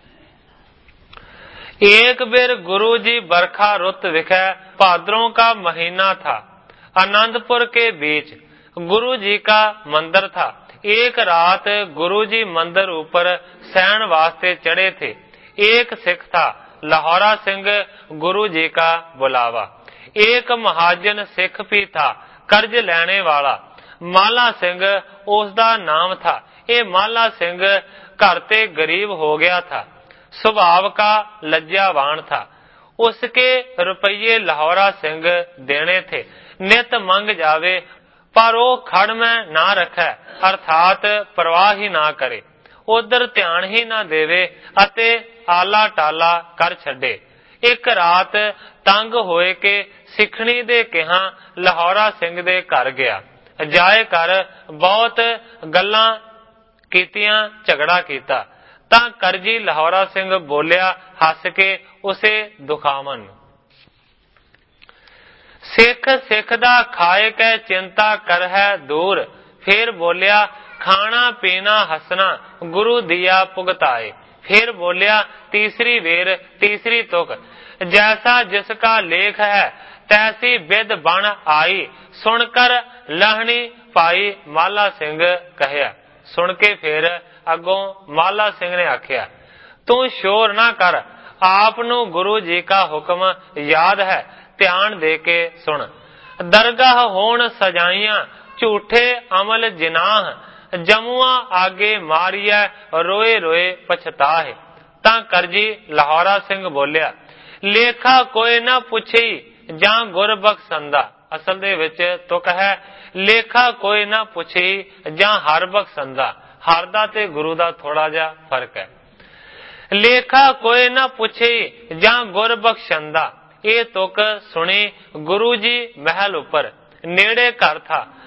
एक बेर गुरु जी बरखा रुत विखै भाद्रों का महीना था। आनंदपुर के बीच गुरु जी का मंदिर था। एक रात गुरु जी मंदिर ऊपर सहन वास्ते चढ़े थे। एक सिख था, लाहौरा सिंह गुरु जी का बुलावा। एक महाजन सिख भी था, कर्ज लेने वाला। माला सिंह उसका नाम था। ये माला सिंह घर ते गरीब हो गया था, स्वभाव का लज्जावान था। उसके रुपये लाहौरा सिंह देने थे। नित मंग जावे पर वो खड़ में ना रखे, अर्थात परवाह ही ना करे, उधर ध्यान ही ना देवे अते आला टाला कर छड़े। एक रात तंग होए के सिखणी दे कहा लाहौरा सिंह दे घर गया। जाए कर बहुत गल्लां कीतियां, झगड़ा कीता। ਤਾਂ ਕਰਜੀ ਲਾਹੌਰਾ ਸਿੰਘ ਬੋਲਿਆ ਹੱਸ ਕੇ ਉਸੇ ਦੁਖਾਵਨ। ਸਿੱਖ ਸਿੱਖ ਦਾ ਖਾਏ ਕੈ ਚਿੰਤਾ ਕਰ ਹੈ ਦੂਰ। ਫਿਰ ਬੋਲਿਆ ਖਾਣਾ ਪੀਣਾ ਹਸਣਾ ਗੁਰੂ ਦਿਆ ਭੁਗਤਾਏ। ਫਿਰ ਬੋਲਿਆ ਤੀਸਰੀ ਵੇਰ ਤੀਸਰੀ ਤੁਕ, ਜੈਸਾ ਜਿਸਕਾ ਲੇਖ ਹੈ ਤੈਸੀ ਵਿਦ ਬਣ ਆਈ। ਸੁਣ ਕਰ ਲਹਣੀ ਭਾਈ ਮਾਲਾ ਸਿੰਘ ਕਹਿਆ। ਸੁਣ ਕੇ ਫਿਰ ਅੱਗੋਂ ਮਾਲਾ ਸਿੰਘ ਨੇ ਆਖਿਆ ਤੂੰ ਸ਼ੋਰ ਨਾ ਕਰ, ਆਪ ਨੂੰ ਗੁਰੂ ਜੀ ਕਾ ਹੁਕਮ ਯਾਦ ਹੈ, ਧਿਆਨ ਦੇ ਕੇ ਸੁਣ। ਦਰਗਾਹ ਹੋਣ ਸਜਾਈਆਂ ਝੂਠੇ ਅਮਲ ਜਿਨਾਹ, ਜਮੂਆ ਆਗੇ ਮਾਰੀਐ ਰੋਏ ਰੋਏ ਪਛਤਾਹੇ। ਤਾਂ ਕਰਜੀ ਲਾਹੌਰਾ ਸਿੰਘ ਬੋਲਿਆ ਲੇਖਾ ਕੋਈ ਨਾ ਪੁੱਛੀ ਜਾਂ ਗੁਰ ਬਖਸ਼ੰਦਾ। ਅਸਲ ਦੇ ਵਿੱਚ ਤੁਕ ਹੈ ਲੇਖਾ ਕੋਈ ਨਾ ਪੁੱਛੀ ਜਾਂ ਹਰ ਬਖਸ਼ੰਦਾ। ਹਰ ਦਾ ਤੇ ਗੁਰੂ ਦਾ ਥੋੜਾ ਜਿਹਾ ਫਰਕ ਹੈ। ਲੇਖਾ ਕੋਈ ਨਾ ਪੁੱਛੀ ਜਾਂ ਗੁਰ ਬਖਸ਼ੰਦਾ। ਇਹ ਤੁਕ ਸੁਣੀ ਗੁਰੂ ਜੀ ਮਹਿਲ ਉੱਪਰ, ਨੇੜੇ ਘਰ ਥਾ।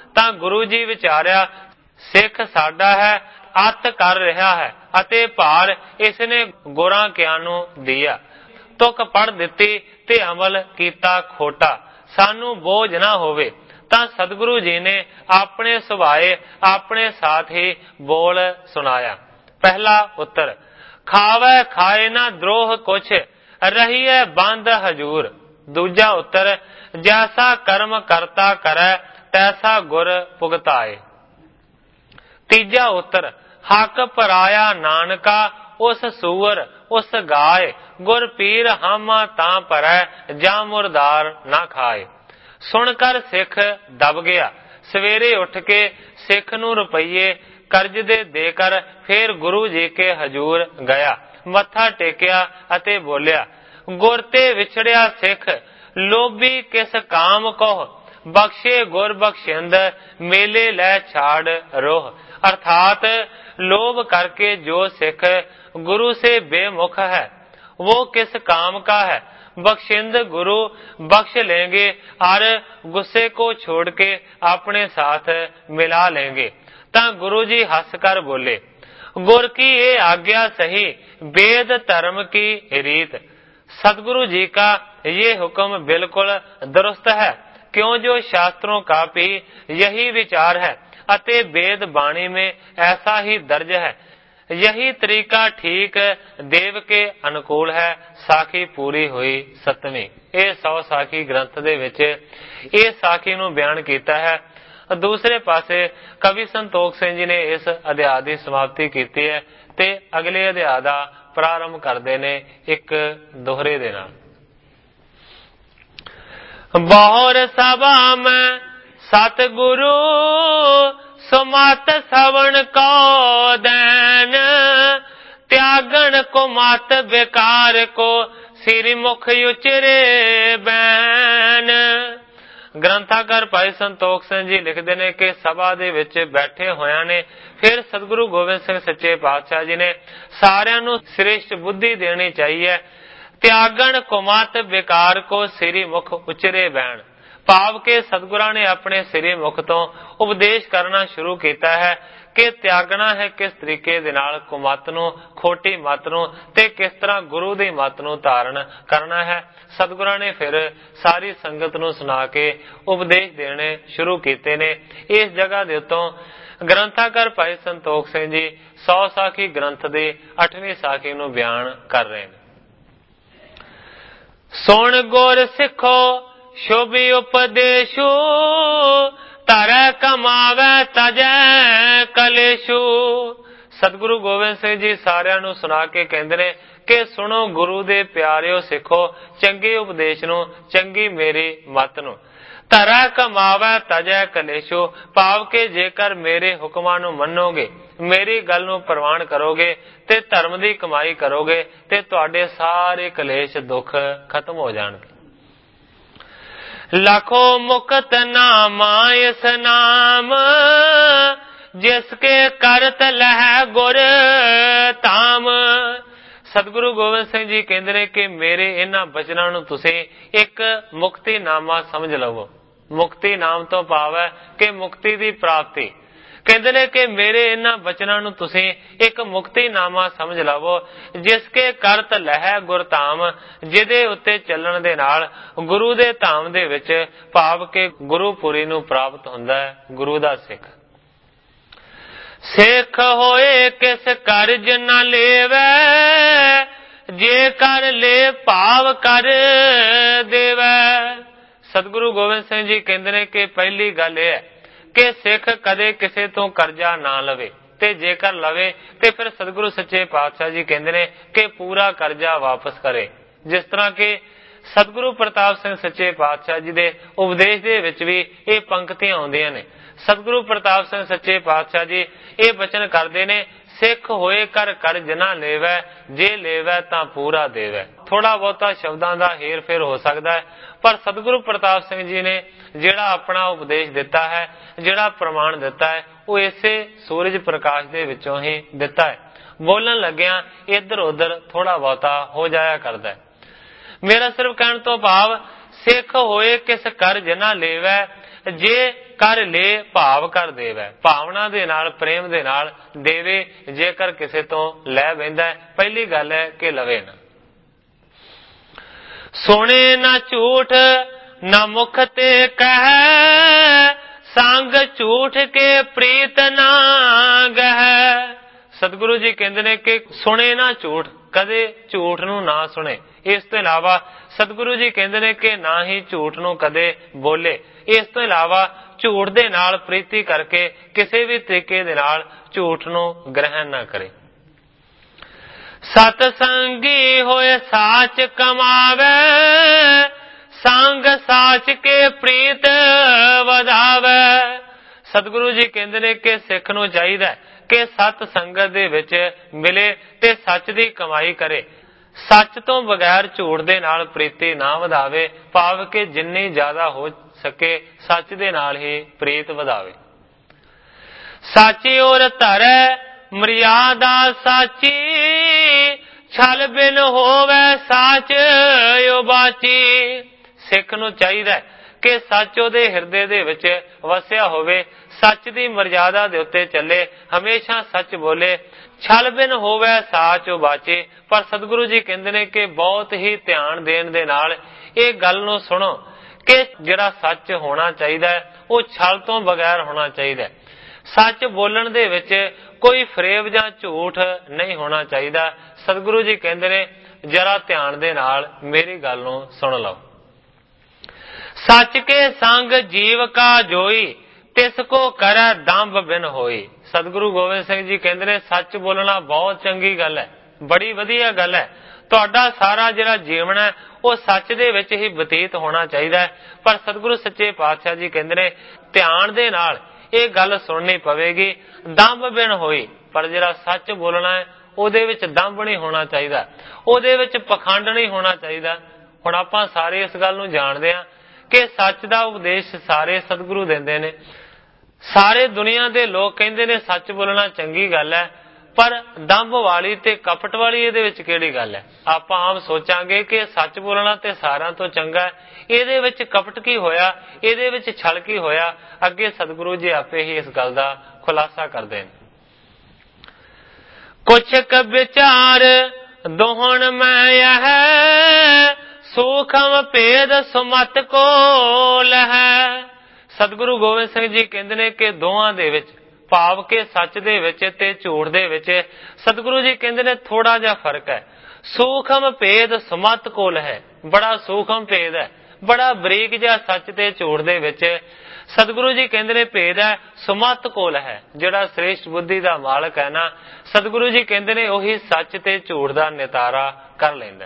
ਤਾਂ ਗੁਰੂ ਜੀ ਵਿਚਾਰਿਆ, ਸਿੱਖ ਸਾਡਾ ਹੈ, ਅੱਤ ਕਰ ਰਿਹਾ ਹੈ ਅਤੇ ਭਾਰ ਇਸ ਨੇ ਗੁਰਾਂ ਕਿਆਂ ਨੂੰ ਦਿਆ। ਤੁਕ ਪੜ੍ਹ ਦਿੱਤੀ ਤੇ ਅਮਲ ਕੀਤਾ ਖੋਟਾ, ਸਾਨੂੰ ਬੋਝ ਨਾ ਹੋਵੇ। ਤਾਂ ਸਤਿਗੁਰੂ ਜੀ ਨੇ ਆਪਣੇ ਸੁਭਾਏ ਆਪਣੇ ਸਾਥ ਹੀ ਬੋਲ ਸੁਣਾਇਆ। ਪਹਿਲਾ ਉੱਤਰ, ਖਾਵੇ ਖਾਏ ਨਾ ਦਰੋਹ ਕੁਛ, ਰਹੀਏ ਬੰਦ ਹਜੂਰ। ਦੂਜਾ ਉੱਤਰ, ਜੈਸਾ ਕਰਮ ਕਰਤਾ ਕਰੈ, ਤੈਸਾ ਗੁਰ ਭੁਗਤਾਏ। ਤੀਜਾ ਉੱਤਰ, ਹੱਕ ਪਰਾਇਆ ਨਾਨਕਾ, ਉਸ ਸੂਰ ਉਸ ਗਾਏ, ਗੁਰ ਪੀਰ ਹਾਮਾ ਤਾਂ ਭਰੈ, ਜਾਂ ਮੁਰਦਾਰ ਨਾ ਖਾਏ। ਸੁਣ ਕਰ ਸਿੱਖ ਦਬ ਗਿਆ, ਸਵੇਰੇ ਉੱਠ ਕੇ ਸਿੱਖ ਨੂੰ ਰੁਪਈਏ ਕਰਜ਼ ਦੇ ਕਰ ਫੇਰ ਗੁਰੂ ਜੀ ਕੇ ਹਜੂਰ ਗਿਆ, ਮੱਥਾ ਟੇਕਿਆ ਅਤੇ ਬੋਲਿਆ, ਗੁਰ ਤੇ ਵਿਛੜਿਆ ਸਿੱਖ, ਲੋਭੀ ਕਿਸ ਕਾਮ ਕੋਹ, ਬਖਸ਼ੇ ਗੁਰ ਬਖਸ਼ਿੰਦ, ਮੇਲੇ ਲੈ ਛਾੜ ਰੋਹ। अर्थात लोभ करके जो सिख गुरु से बेमुख है, वो किस काम का है। बख्शिंद गुरु बख्श लेंगे और गुस्से को छोड़ के अपने साथ मिला लेंगे। ता गुरु जी हंस कर बोले, गुर की ये आज्ञा सही, वेद धर्म की रीत। सतगुरु जी का ये हुक्म बिल्कुल दुरुस्त है, क्यों जो शास्त्रों का भी यही विचार है अते वेद बाणी में ऐसा ही दर्ज है। यही तरीका ठीक देव के अनुकूल है। साखी पूरी हुई सतवीं। ਇਹ 100 ਸਾਖੀ ਗ੍ਰੰਥ ਦੇ ਵਿੱਚ ਇਹ ਸਾਖੀ ਨੂੰ ਬਿਆਨ ਕੀਤਾ ਹੈ। ਦੂਸਰੇ ਪਾਸੇ ਕਵੀ ਸੰਤੋਖ ਸਿੰਘ ਜੀ ਨੇ ਇਸ ਅਧਿਆਇ ਦੀ ਸਮਾਪਤੀ ਕੀਤੀ ਹੈ ਤੇ ਅਗਲੇ ਅਧਿਆਇ ਦਾ ਪ੍ਰਾਰੰਭ ਕਰਦੇ ਨੇ ਇੱਕ ਦੋਹਰੇ ਦੇ ਨਾਲ। ਬਹੁਰ ਸਭਾ ਮੈਂ सतगुरु सुमत सवण को दैन, त्यागन को मत बेकार को, सिर मुख उचरे बैन। ग्रंथाकार भाई संतोख सिंह जी लिखते हैं कि सभा दे विच बैठे होया ने फिर सतगुरु गोबिंद सिंह सच्चे पातशाह जी ने सारियां नूं श्रेष्ठ बुद्धि देनी चाहिए। त्यागन को मत बेकार को, सिरी मुख उचरे बैन। भाव के सतगुਰਾਂ ने अपने सिरे मुख तो उपदेश करना शुरू किया है कि त्यागना है किस तरीके दे नाल कुमत नूं, खोटी मत नूं ते किस तरह गुरु दी मत नूं धारण करना है। सतगुਰਾਂ ने फिर सारी संगत नूं सुना के उपदेश देने शुरू किए ने। इस जगह दे उत्तों ग्रंथाकार भाई संतोख सिंह जी 100 साखी ग्रंथ दी 8वीं साखी नूं बयान कर रहे हैं। सुन गुर सिखो शुभ उपदेशु, तरह कमावे तजै कलेशु। सतगुरु गोबिंद सिंह जी सारियां नूं सुना के कहंदे ने कि सुनो गुरु दे प्यारिओ सिखो चंगे उपदेश नूं, चंगी मेरी मत नूं। तरह कमावे तजै कलेशु, भाव के जेकर मेरे हुक्मां नूं मन्नोगे, मेरी गल नूं प्रवान करोगे ते धर्म दी कमाई करोगे ते तुहाडे सारे कलेश दुख खत्म हो जाणगे। लखो मुक्त नामा इस नाम, जिसके करत लह गुर ताम। सतगुरु गोबिंद सिंह जी कहते हैं कि मेरे इन्हां बचनां नूं तुसीं एक मुक्ति नामा समझ लवो। मुक्ति नाम तो भाव है कि मुक्ति दी प्राप्ति। कहते हैं कि मेरे इन्हां बचनां नूं तुसीं एक मुक्ति नामा समझ लवो, जिसके करत लह गुर धाम, जिहदे उत्ते चलण दे नाल गुरु दे धाम दे विच भाव के गुरुपुरी नूं प्राप्त हुंदा है गुरु दा सिख। सिख होए किस करज न लेवै, जे कर ले भाव कर देवै। सतगुरु गोबिंद सिंह जी कहते हैं कि पहली गल यह है कि सिख कदे किसी तो करजा ना लवे, ते जेकर लवे ते फिर सतगुरु सच्चे पातशाह जी कहते हैं कि पूरा करजा वापस करे। जिस तरह के सतगुरु प्रताप सिंह सच्चे पातशाह जी दे उपदेश दे विच भी ये पंक्तियां आउंदियां ने। सतगुरु प्रताप सिंह सच्चे पातशाह जी ये बचन करते ने, सिख होए कर करज ना लेवै, जे लेवै तां पूरा देवै। थोड़ा बहुता शब्दां दा हेर फेर हो सकता है, पर सतगुरु प्रताप सिंह जी ने जिहड़ा अपना उपदेश दिता है, जिहड़ा प्रमाण दिता है, वो इसे सूरज प्रकाश दे विचों ही दिता है। बोलन लग्या इधर उधर थोड़ा बहुता हो जाया करता है। मेरा सिर्फ कहने तो भाव सिख होए किस करज ना लेवै, ਜੇ ਕਰ ਲੇ ਭਾਵ ਕਰ ਦੇਵੈ, ਭਾਵਨਾ ਦੇ ਨਾਲ ਪ੍ਰੇਮ ਦੇ ਨਾਲ ਦੇਵੇ। ਜੇਕਰ ਕਿਸੇ ਤੋਂ ਲੈ ਬਹਿੰਦਾ, ਪਹਿਲੀ ਗੱਲ ਹੈ ਕਿ ਲਵੇ ਨਾ। ਸੁਣੇ ਨਾ ਝੂਠ ਨਾ ਮੁਖ ਤੇ ਕਹਿ, ਸੰਗ ਝੂਠ ਕੇ ਪ੍ਰੀਤ ਨਾ ਗਹਿ। ਸਤਿਗੁਰੂ ਜੀ ਕਹਿੰਦੇ ਨੇ ਕਿ ਸੁਣੇ ਨਾ ਝੂਠ, ਕਦੇ ਝੂਠ ਨੂੰ ਨਾ ਸੁਣੇ। ਇਸ ਤੋਂ ਇਲਾਵਾ ਸਤਿਗੁਰੂ ਜੀ ਕਹਿੰਦੇ ਨੇ ਕਿ ਨਾ ਹੀ ਝੂਠ ਨੂੰ ਕਦੇ ਬੋਲੇ। ਇਸ ਤੋਂ ਇਲਾਵਾ ਝੂਠ ਦੇ ਨਾਲ ਪ੍ਰੀਤੀ ਕਰਕੇ ਕਿਸੇ ਵੀ ਤਰੀਕੇ ਦੇ ਨਾਲ ਝੂਠ ਨੂੰ ਗ੍ਰਹਿਣ ਨਾ ਕਰੇ। ਸਤ ਸੰਗੀ ਹੋਏ ਸਾਚ ਕਮਾਵੇ, ਸੰਗ ਸਾਚ ਕੇ ਪ੍ਰੀਤ ਵਧਾਵੇ। ਸਤਿਗੁਰੂ ਜੀ ਕਹਿੰਦੇ ਨੇ ਕਿ ਸਿੱਖ ਨੂੰ ਚਾਹੀਦਾ ਕਿ ਸਤ ਸੰਗਤ ਦੇ ਵਿੱਚ ਮਿਲੇ ਤੇ ਸੱਚ ਦੀ ਕਮਾਈ ਕਰੇ। ਸੱਚ ਤੋਂ ਬਗੈਰ ਝੂਠ ਦੇ ਨਾਲ ਪ੍ਰੀਤੀ ਨਾ ਵਧਾਵੇ, ਭਾਵ ਕਿ ਜਿੰਨੀ ਜ਼ਿਆਦਾ ਹੋ ਸਕੇ ਸੱਚ ਦੇ ਨਾਲ ਹੀ ਪ੍ਰੀਤ ਵਧਾਵੇ। ਸਾਚੀ ਔਰ ਧਰੈ ਮਰਿਆਦਾ ਸਾਚੀ, ਛਲ ਬਿਨ ਹੋਵੇ ਸਾਚ ਉਬਾਚੀ। ਸਿੱਖ ਨੂੰ ਚਾਹੀਦਾ ਕਿ ਸੱਚ ਉਹਦੇ ਹਿਰਦੇ ਦੇ ਵਿੱਚ ਵਸਿਆ ਹੋਵੇ, ਸੱਚ ਦੀ ਮਰਿਆਦਾ ਦੇ ਉੱਤੇ ਚੱਲੇ, ਹਮੇਸ਼ਾ ਸੱਚ ਬੋਲੇ। ਛਲ ਬਿਨ ਹੋਵੇ ਸਾਚ ਉਬਾਚੀ। ਪਰ ਸਤਿਗੁਰੂ ਜੀ ਕਹਿੰਦੇ ਨੇ ਕਿ ਬਹੁਤ ਹੀ ਧਿਆਨ ਦੇਣ ਦੇ ਨਾਲ ਇਹ ਗੱਲ ਨੂੰ ਸੁਣੋ ਕਿ ਜਿਹੜਾ ਸੱਚ ਹੋਣਾ ਚਾਹੀਦਾ ਹੈ ਉਹ ਛਲ ਤੋਂ ਬਗੈਰ ਹੋਣਾ ਚਾਹੀਦਾ ਹੈ। ਸੱਚ ਬੋਲਣ ਦੇ ਵਿੱਚ ਕੋਈ ਫਰੇਬ ਜਾਂ ਝੂਠ ਨਹੀਂ ਹੋਣਾ ਚਾਹੀਦਾ। ਸਤਿਗੁਰੂ ਜੀ ਕਹਿੰਦੇ ਨੇ ਜਰਾ ਧਿਆਨ ਦੇ ਨਾਲ ਮੇਰੀ ਗੱਲ ਨੂੰ ਸੁਣ ਲਓ। ਸੱਚ ਕੇ ਸੰਗ ਜੀਵ ਕਾ ਜੋਈ, ਤਿਸ ਕੋ ਕਰੈ ਦੰਭ ਬਿਨ ਹੋਈ। ਸਤਿਗੁਰੂ ਗੋਬਿੰਦ ਸਿੰਘ ਜੀ ਕਹਿੰਦੇ ਨੇ ਸੱਚ ਬੋਲਣਾ ਬਹੁਤ ਚੰਗੀ ਗੱਲ ਹੈ, ਬੜੀ ਵਧੀਆ ਗੱਲ ਹੈ। ਤੁਹਾਡਾ ਸਾਰਾ ਜਿਹੜਾ ਜੀਵਨ ਹੈ ਉਹ ਸੱਚ ਦੇ ਵਿੱਚ ਹੀ ਬਤੀਤ ਹੋਣਾ ਚਾਹੀਦਾ ਹੈ। ਪਰ ਸਤਿਗੁਰੂ ਸੱਚੇ ਪਾਤਸ਼ਾਹ ਜੀ ਕਹਿੰਦੇ ਨੇ ਧਿਆਨ ਦੇ ਨਾਲ ਇਹ ਗੱਲ ਸੁਣਨੀ ਪਵੇਗੀ। ਦੰਭ ਬਿਨ ਹੋਈ, ਪਰ ਜਿਹੜਾ ਸੱਚ ਬੋਲਣਾ ਹੈ ਉਹਦੇ ਵਿੱਚ ਦੰਭ ਨਹੀਂ ਹੋਣਾ ਚਾਹੀਦਾ, ਉਹਦੇ ਵਿੱਚ ਪਖੰਡ ਨਹੀਂ ਹੋਣਾ ਚਾਹੀਦਾ। ਹੁਣ ਆਪਾਂ ਸਾਰੇ ਇਸ ਗੱਲ ਨੂੰ ਜਾਣਦੇ ਹਾਂ ਕਿ ਸੱਚ ਦਾ ਉਪਦੇਸ਼ ਸਾਰੇ ਸਤਿਗੁਰੂ ਦਿੰਦੇ ਨੇ। ਸਾਰੇ ਦੁਨੀਆ ਦੇ ਲੋਕ ਕਹਿੰਦੇ ਨੇ ਸੱਚ ਬੋਲਣਾ ਚੰਗੀ ਗੱਲ ਹੈ, ਪਰ ਦੰਭ ਵਾਲੀ ਤੇ ਕਪਟ ਵਾਲੀ ਇਹਦੇ ਵਿੱਚ ਕਿਹੜੀ ਗੱਲ ਹੈ? ਆਪਾਂ ਆਮ ਸੋਚਾਂਗੇ ਕਿ ਸੱਚ ਬੋਲਣਾ ਤੇ ਸਾਰਿਆਂ ਤੋਂ ਚੰਗਾ ਹੈ, ਇਹਦੇ ਵਿੱਚ ਕਪਟ ਕੀ ਹੋਇਆ, ਇਹਦੇ ਵਿੱਚ ਛਲ ਕੀ ਹੋਇਆ? ਅੱਗੇ ਸਤਿਗੁਰੂ ਜੀ ਆਪੇ ਹੀ ਇਸ ਗੱਲ ਦਾ ਖੁਲਾਸਾ ਕਰਦੇ ਨੇ। ਕੁਛ ਕ ਵਿਚਾਰ ਦੋਹਣ ਮੈਂ ਇਹ, ਸੂਖਮ ਭੇਦ ਸੁਮਤ ਕੋ ਲਹੈ। ਸਤਿਗੁਰੂ ਗੋਬਿੰਦ ਸਿੰਘ ਜੀ ਕਹਿੰਦੇ ਨੇ ਕਿ ਦੋਹਾਂ ਦੇ ਵਿੱਚ, ਭਾਵ ਕਿ ਸੱਚ ਦੇ ਵਿੱਚ ਤੇ ਝੂਠ ਦੇ ਵਿੱਚ, ਸਤਿਗੁਰੂ ਜੀ ਕਹਿੰਦੇ ਨੇ ਥੋੜਾ ਜਿਹਾ ਫਰਕ ਹੈ। ਸੂਖਮ ਭੇਦ ਸੁਮਤ ਕੋਲ ਹੈ, ਬੜਾ ਸੂਖਮ ਭੇਦ ਹੈ, ਬੜਾ ਬਰੀਕ ਜਿਹਾ ਸੱਚ ਤੇ ਝੂਠ ਦੇ ਵਿੱਚ ਸਤਿਗੁਰੂ ਜੀ ਕਹਿੰਦੇ ਨੇ ਭੇਦ ਹੈ। ਸੁਮਤ ਕੋਲ ਹੈ, ਜਿਹੜਾ ਸ੍ਰੇਸ਼ਟ ਬੁੱਧੀ ਦਾ ਮਾਲਕ ਹੈ ਨਾ, ਸਤਿਗੁਰੂ ਜੀ ਕਹਿੰਦੇ ਨੇ ਉਹੀ ਸੱਚ ਤੇ ਝੂਠ ਦਾ ਨਿਤਾਰਾ ਕਰ ਲੈਂਦਾ।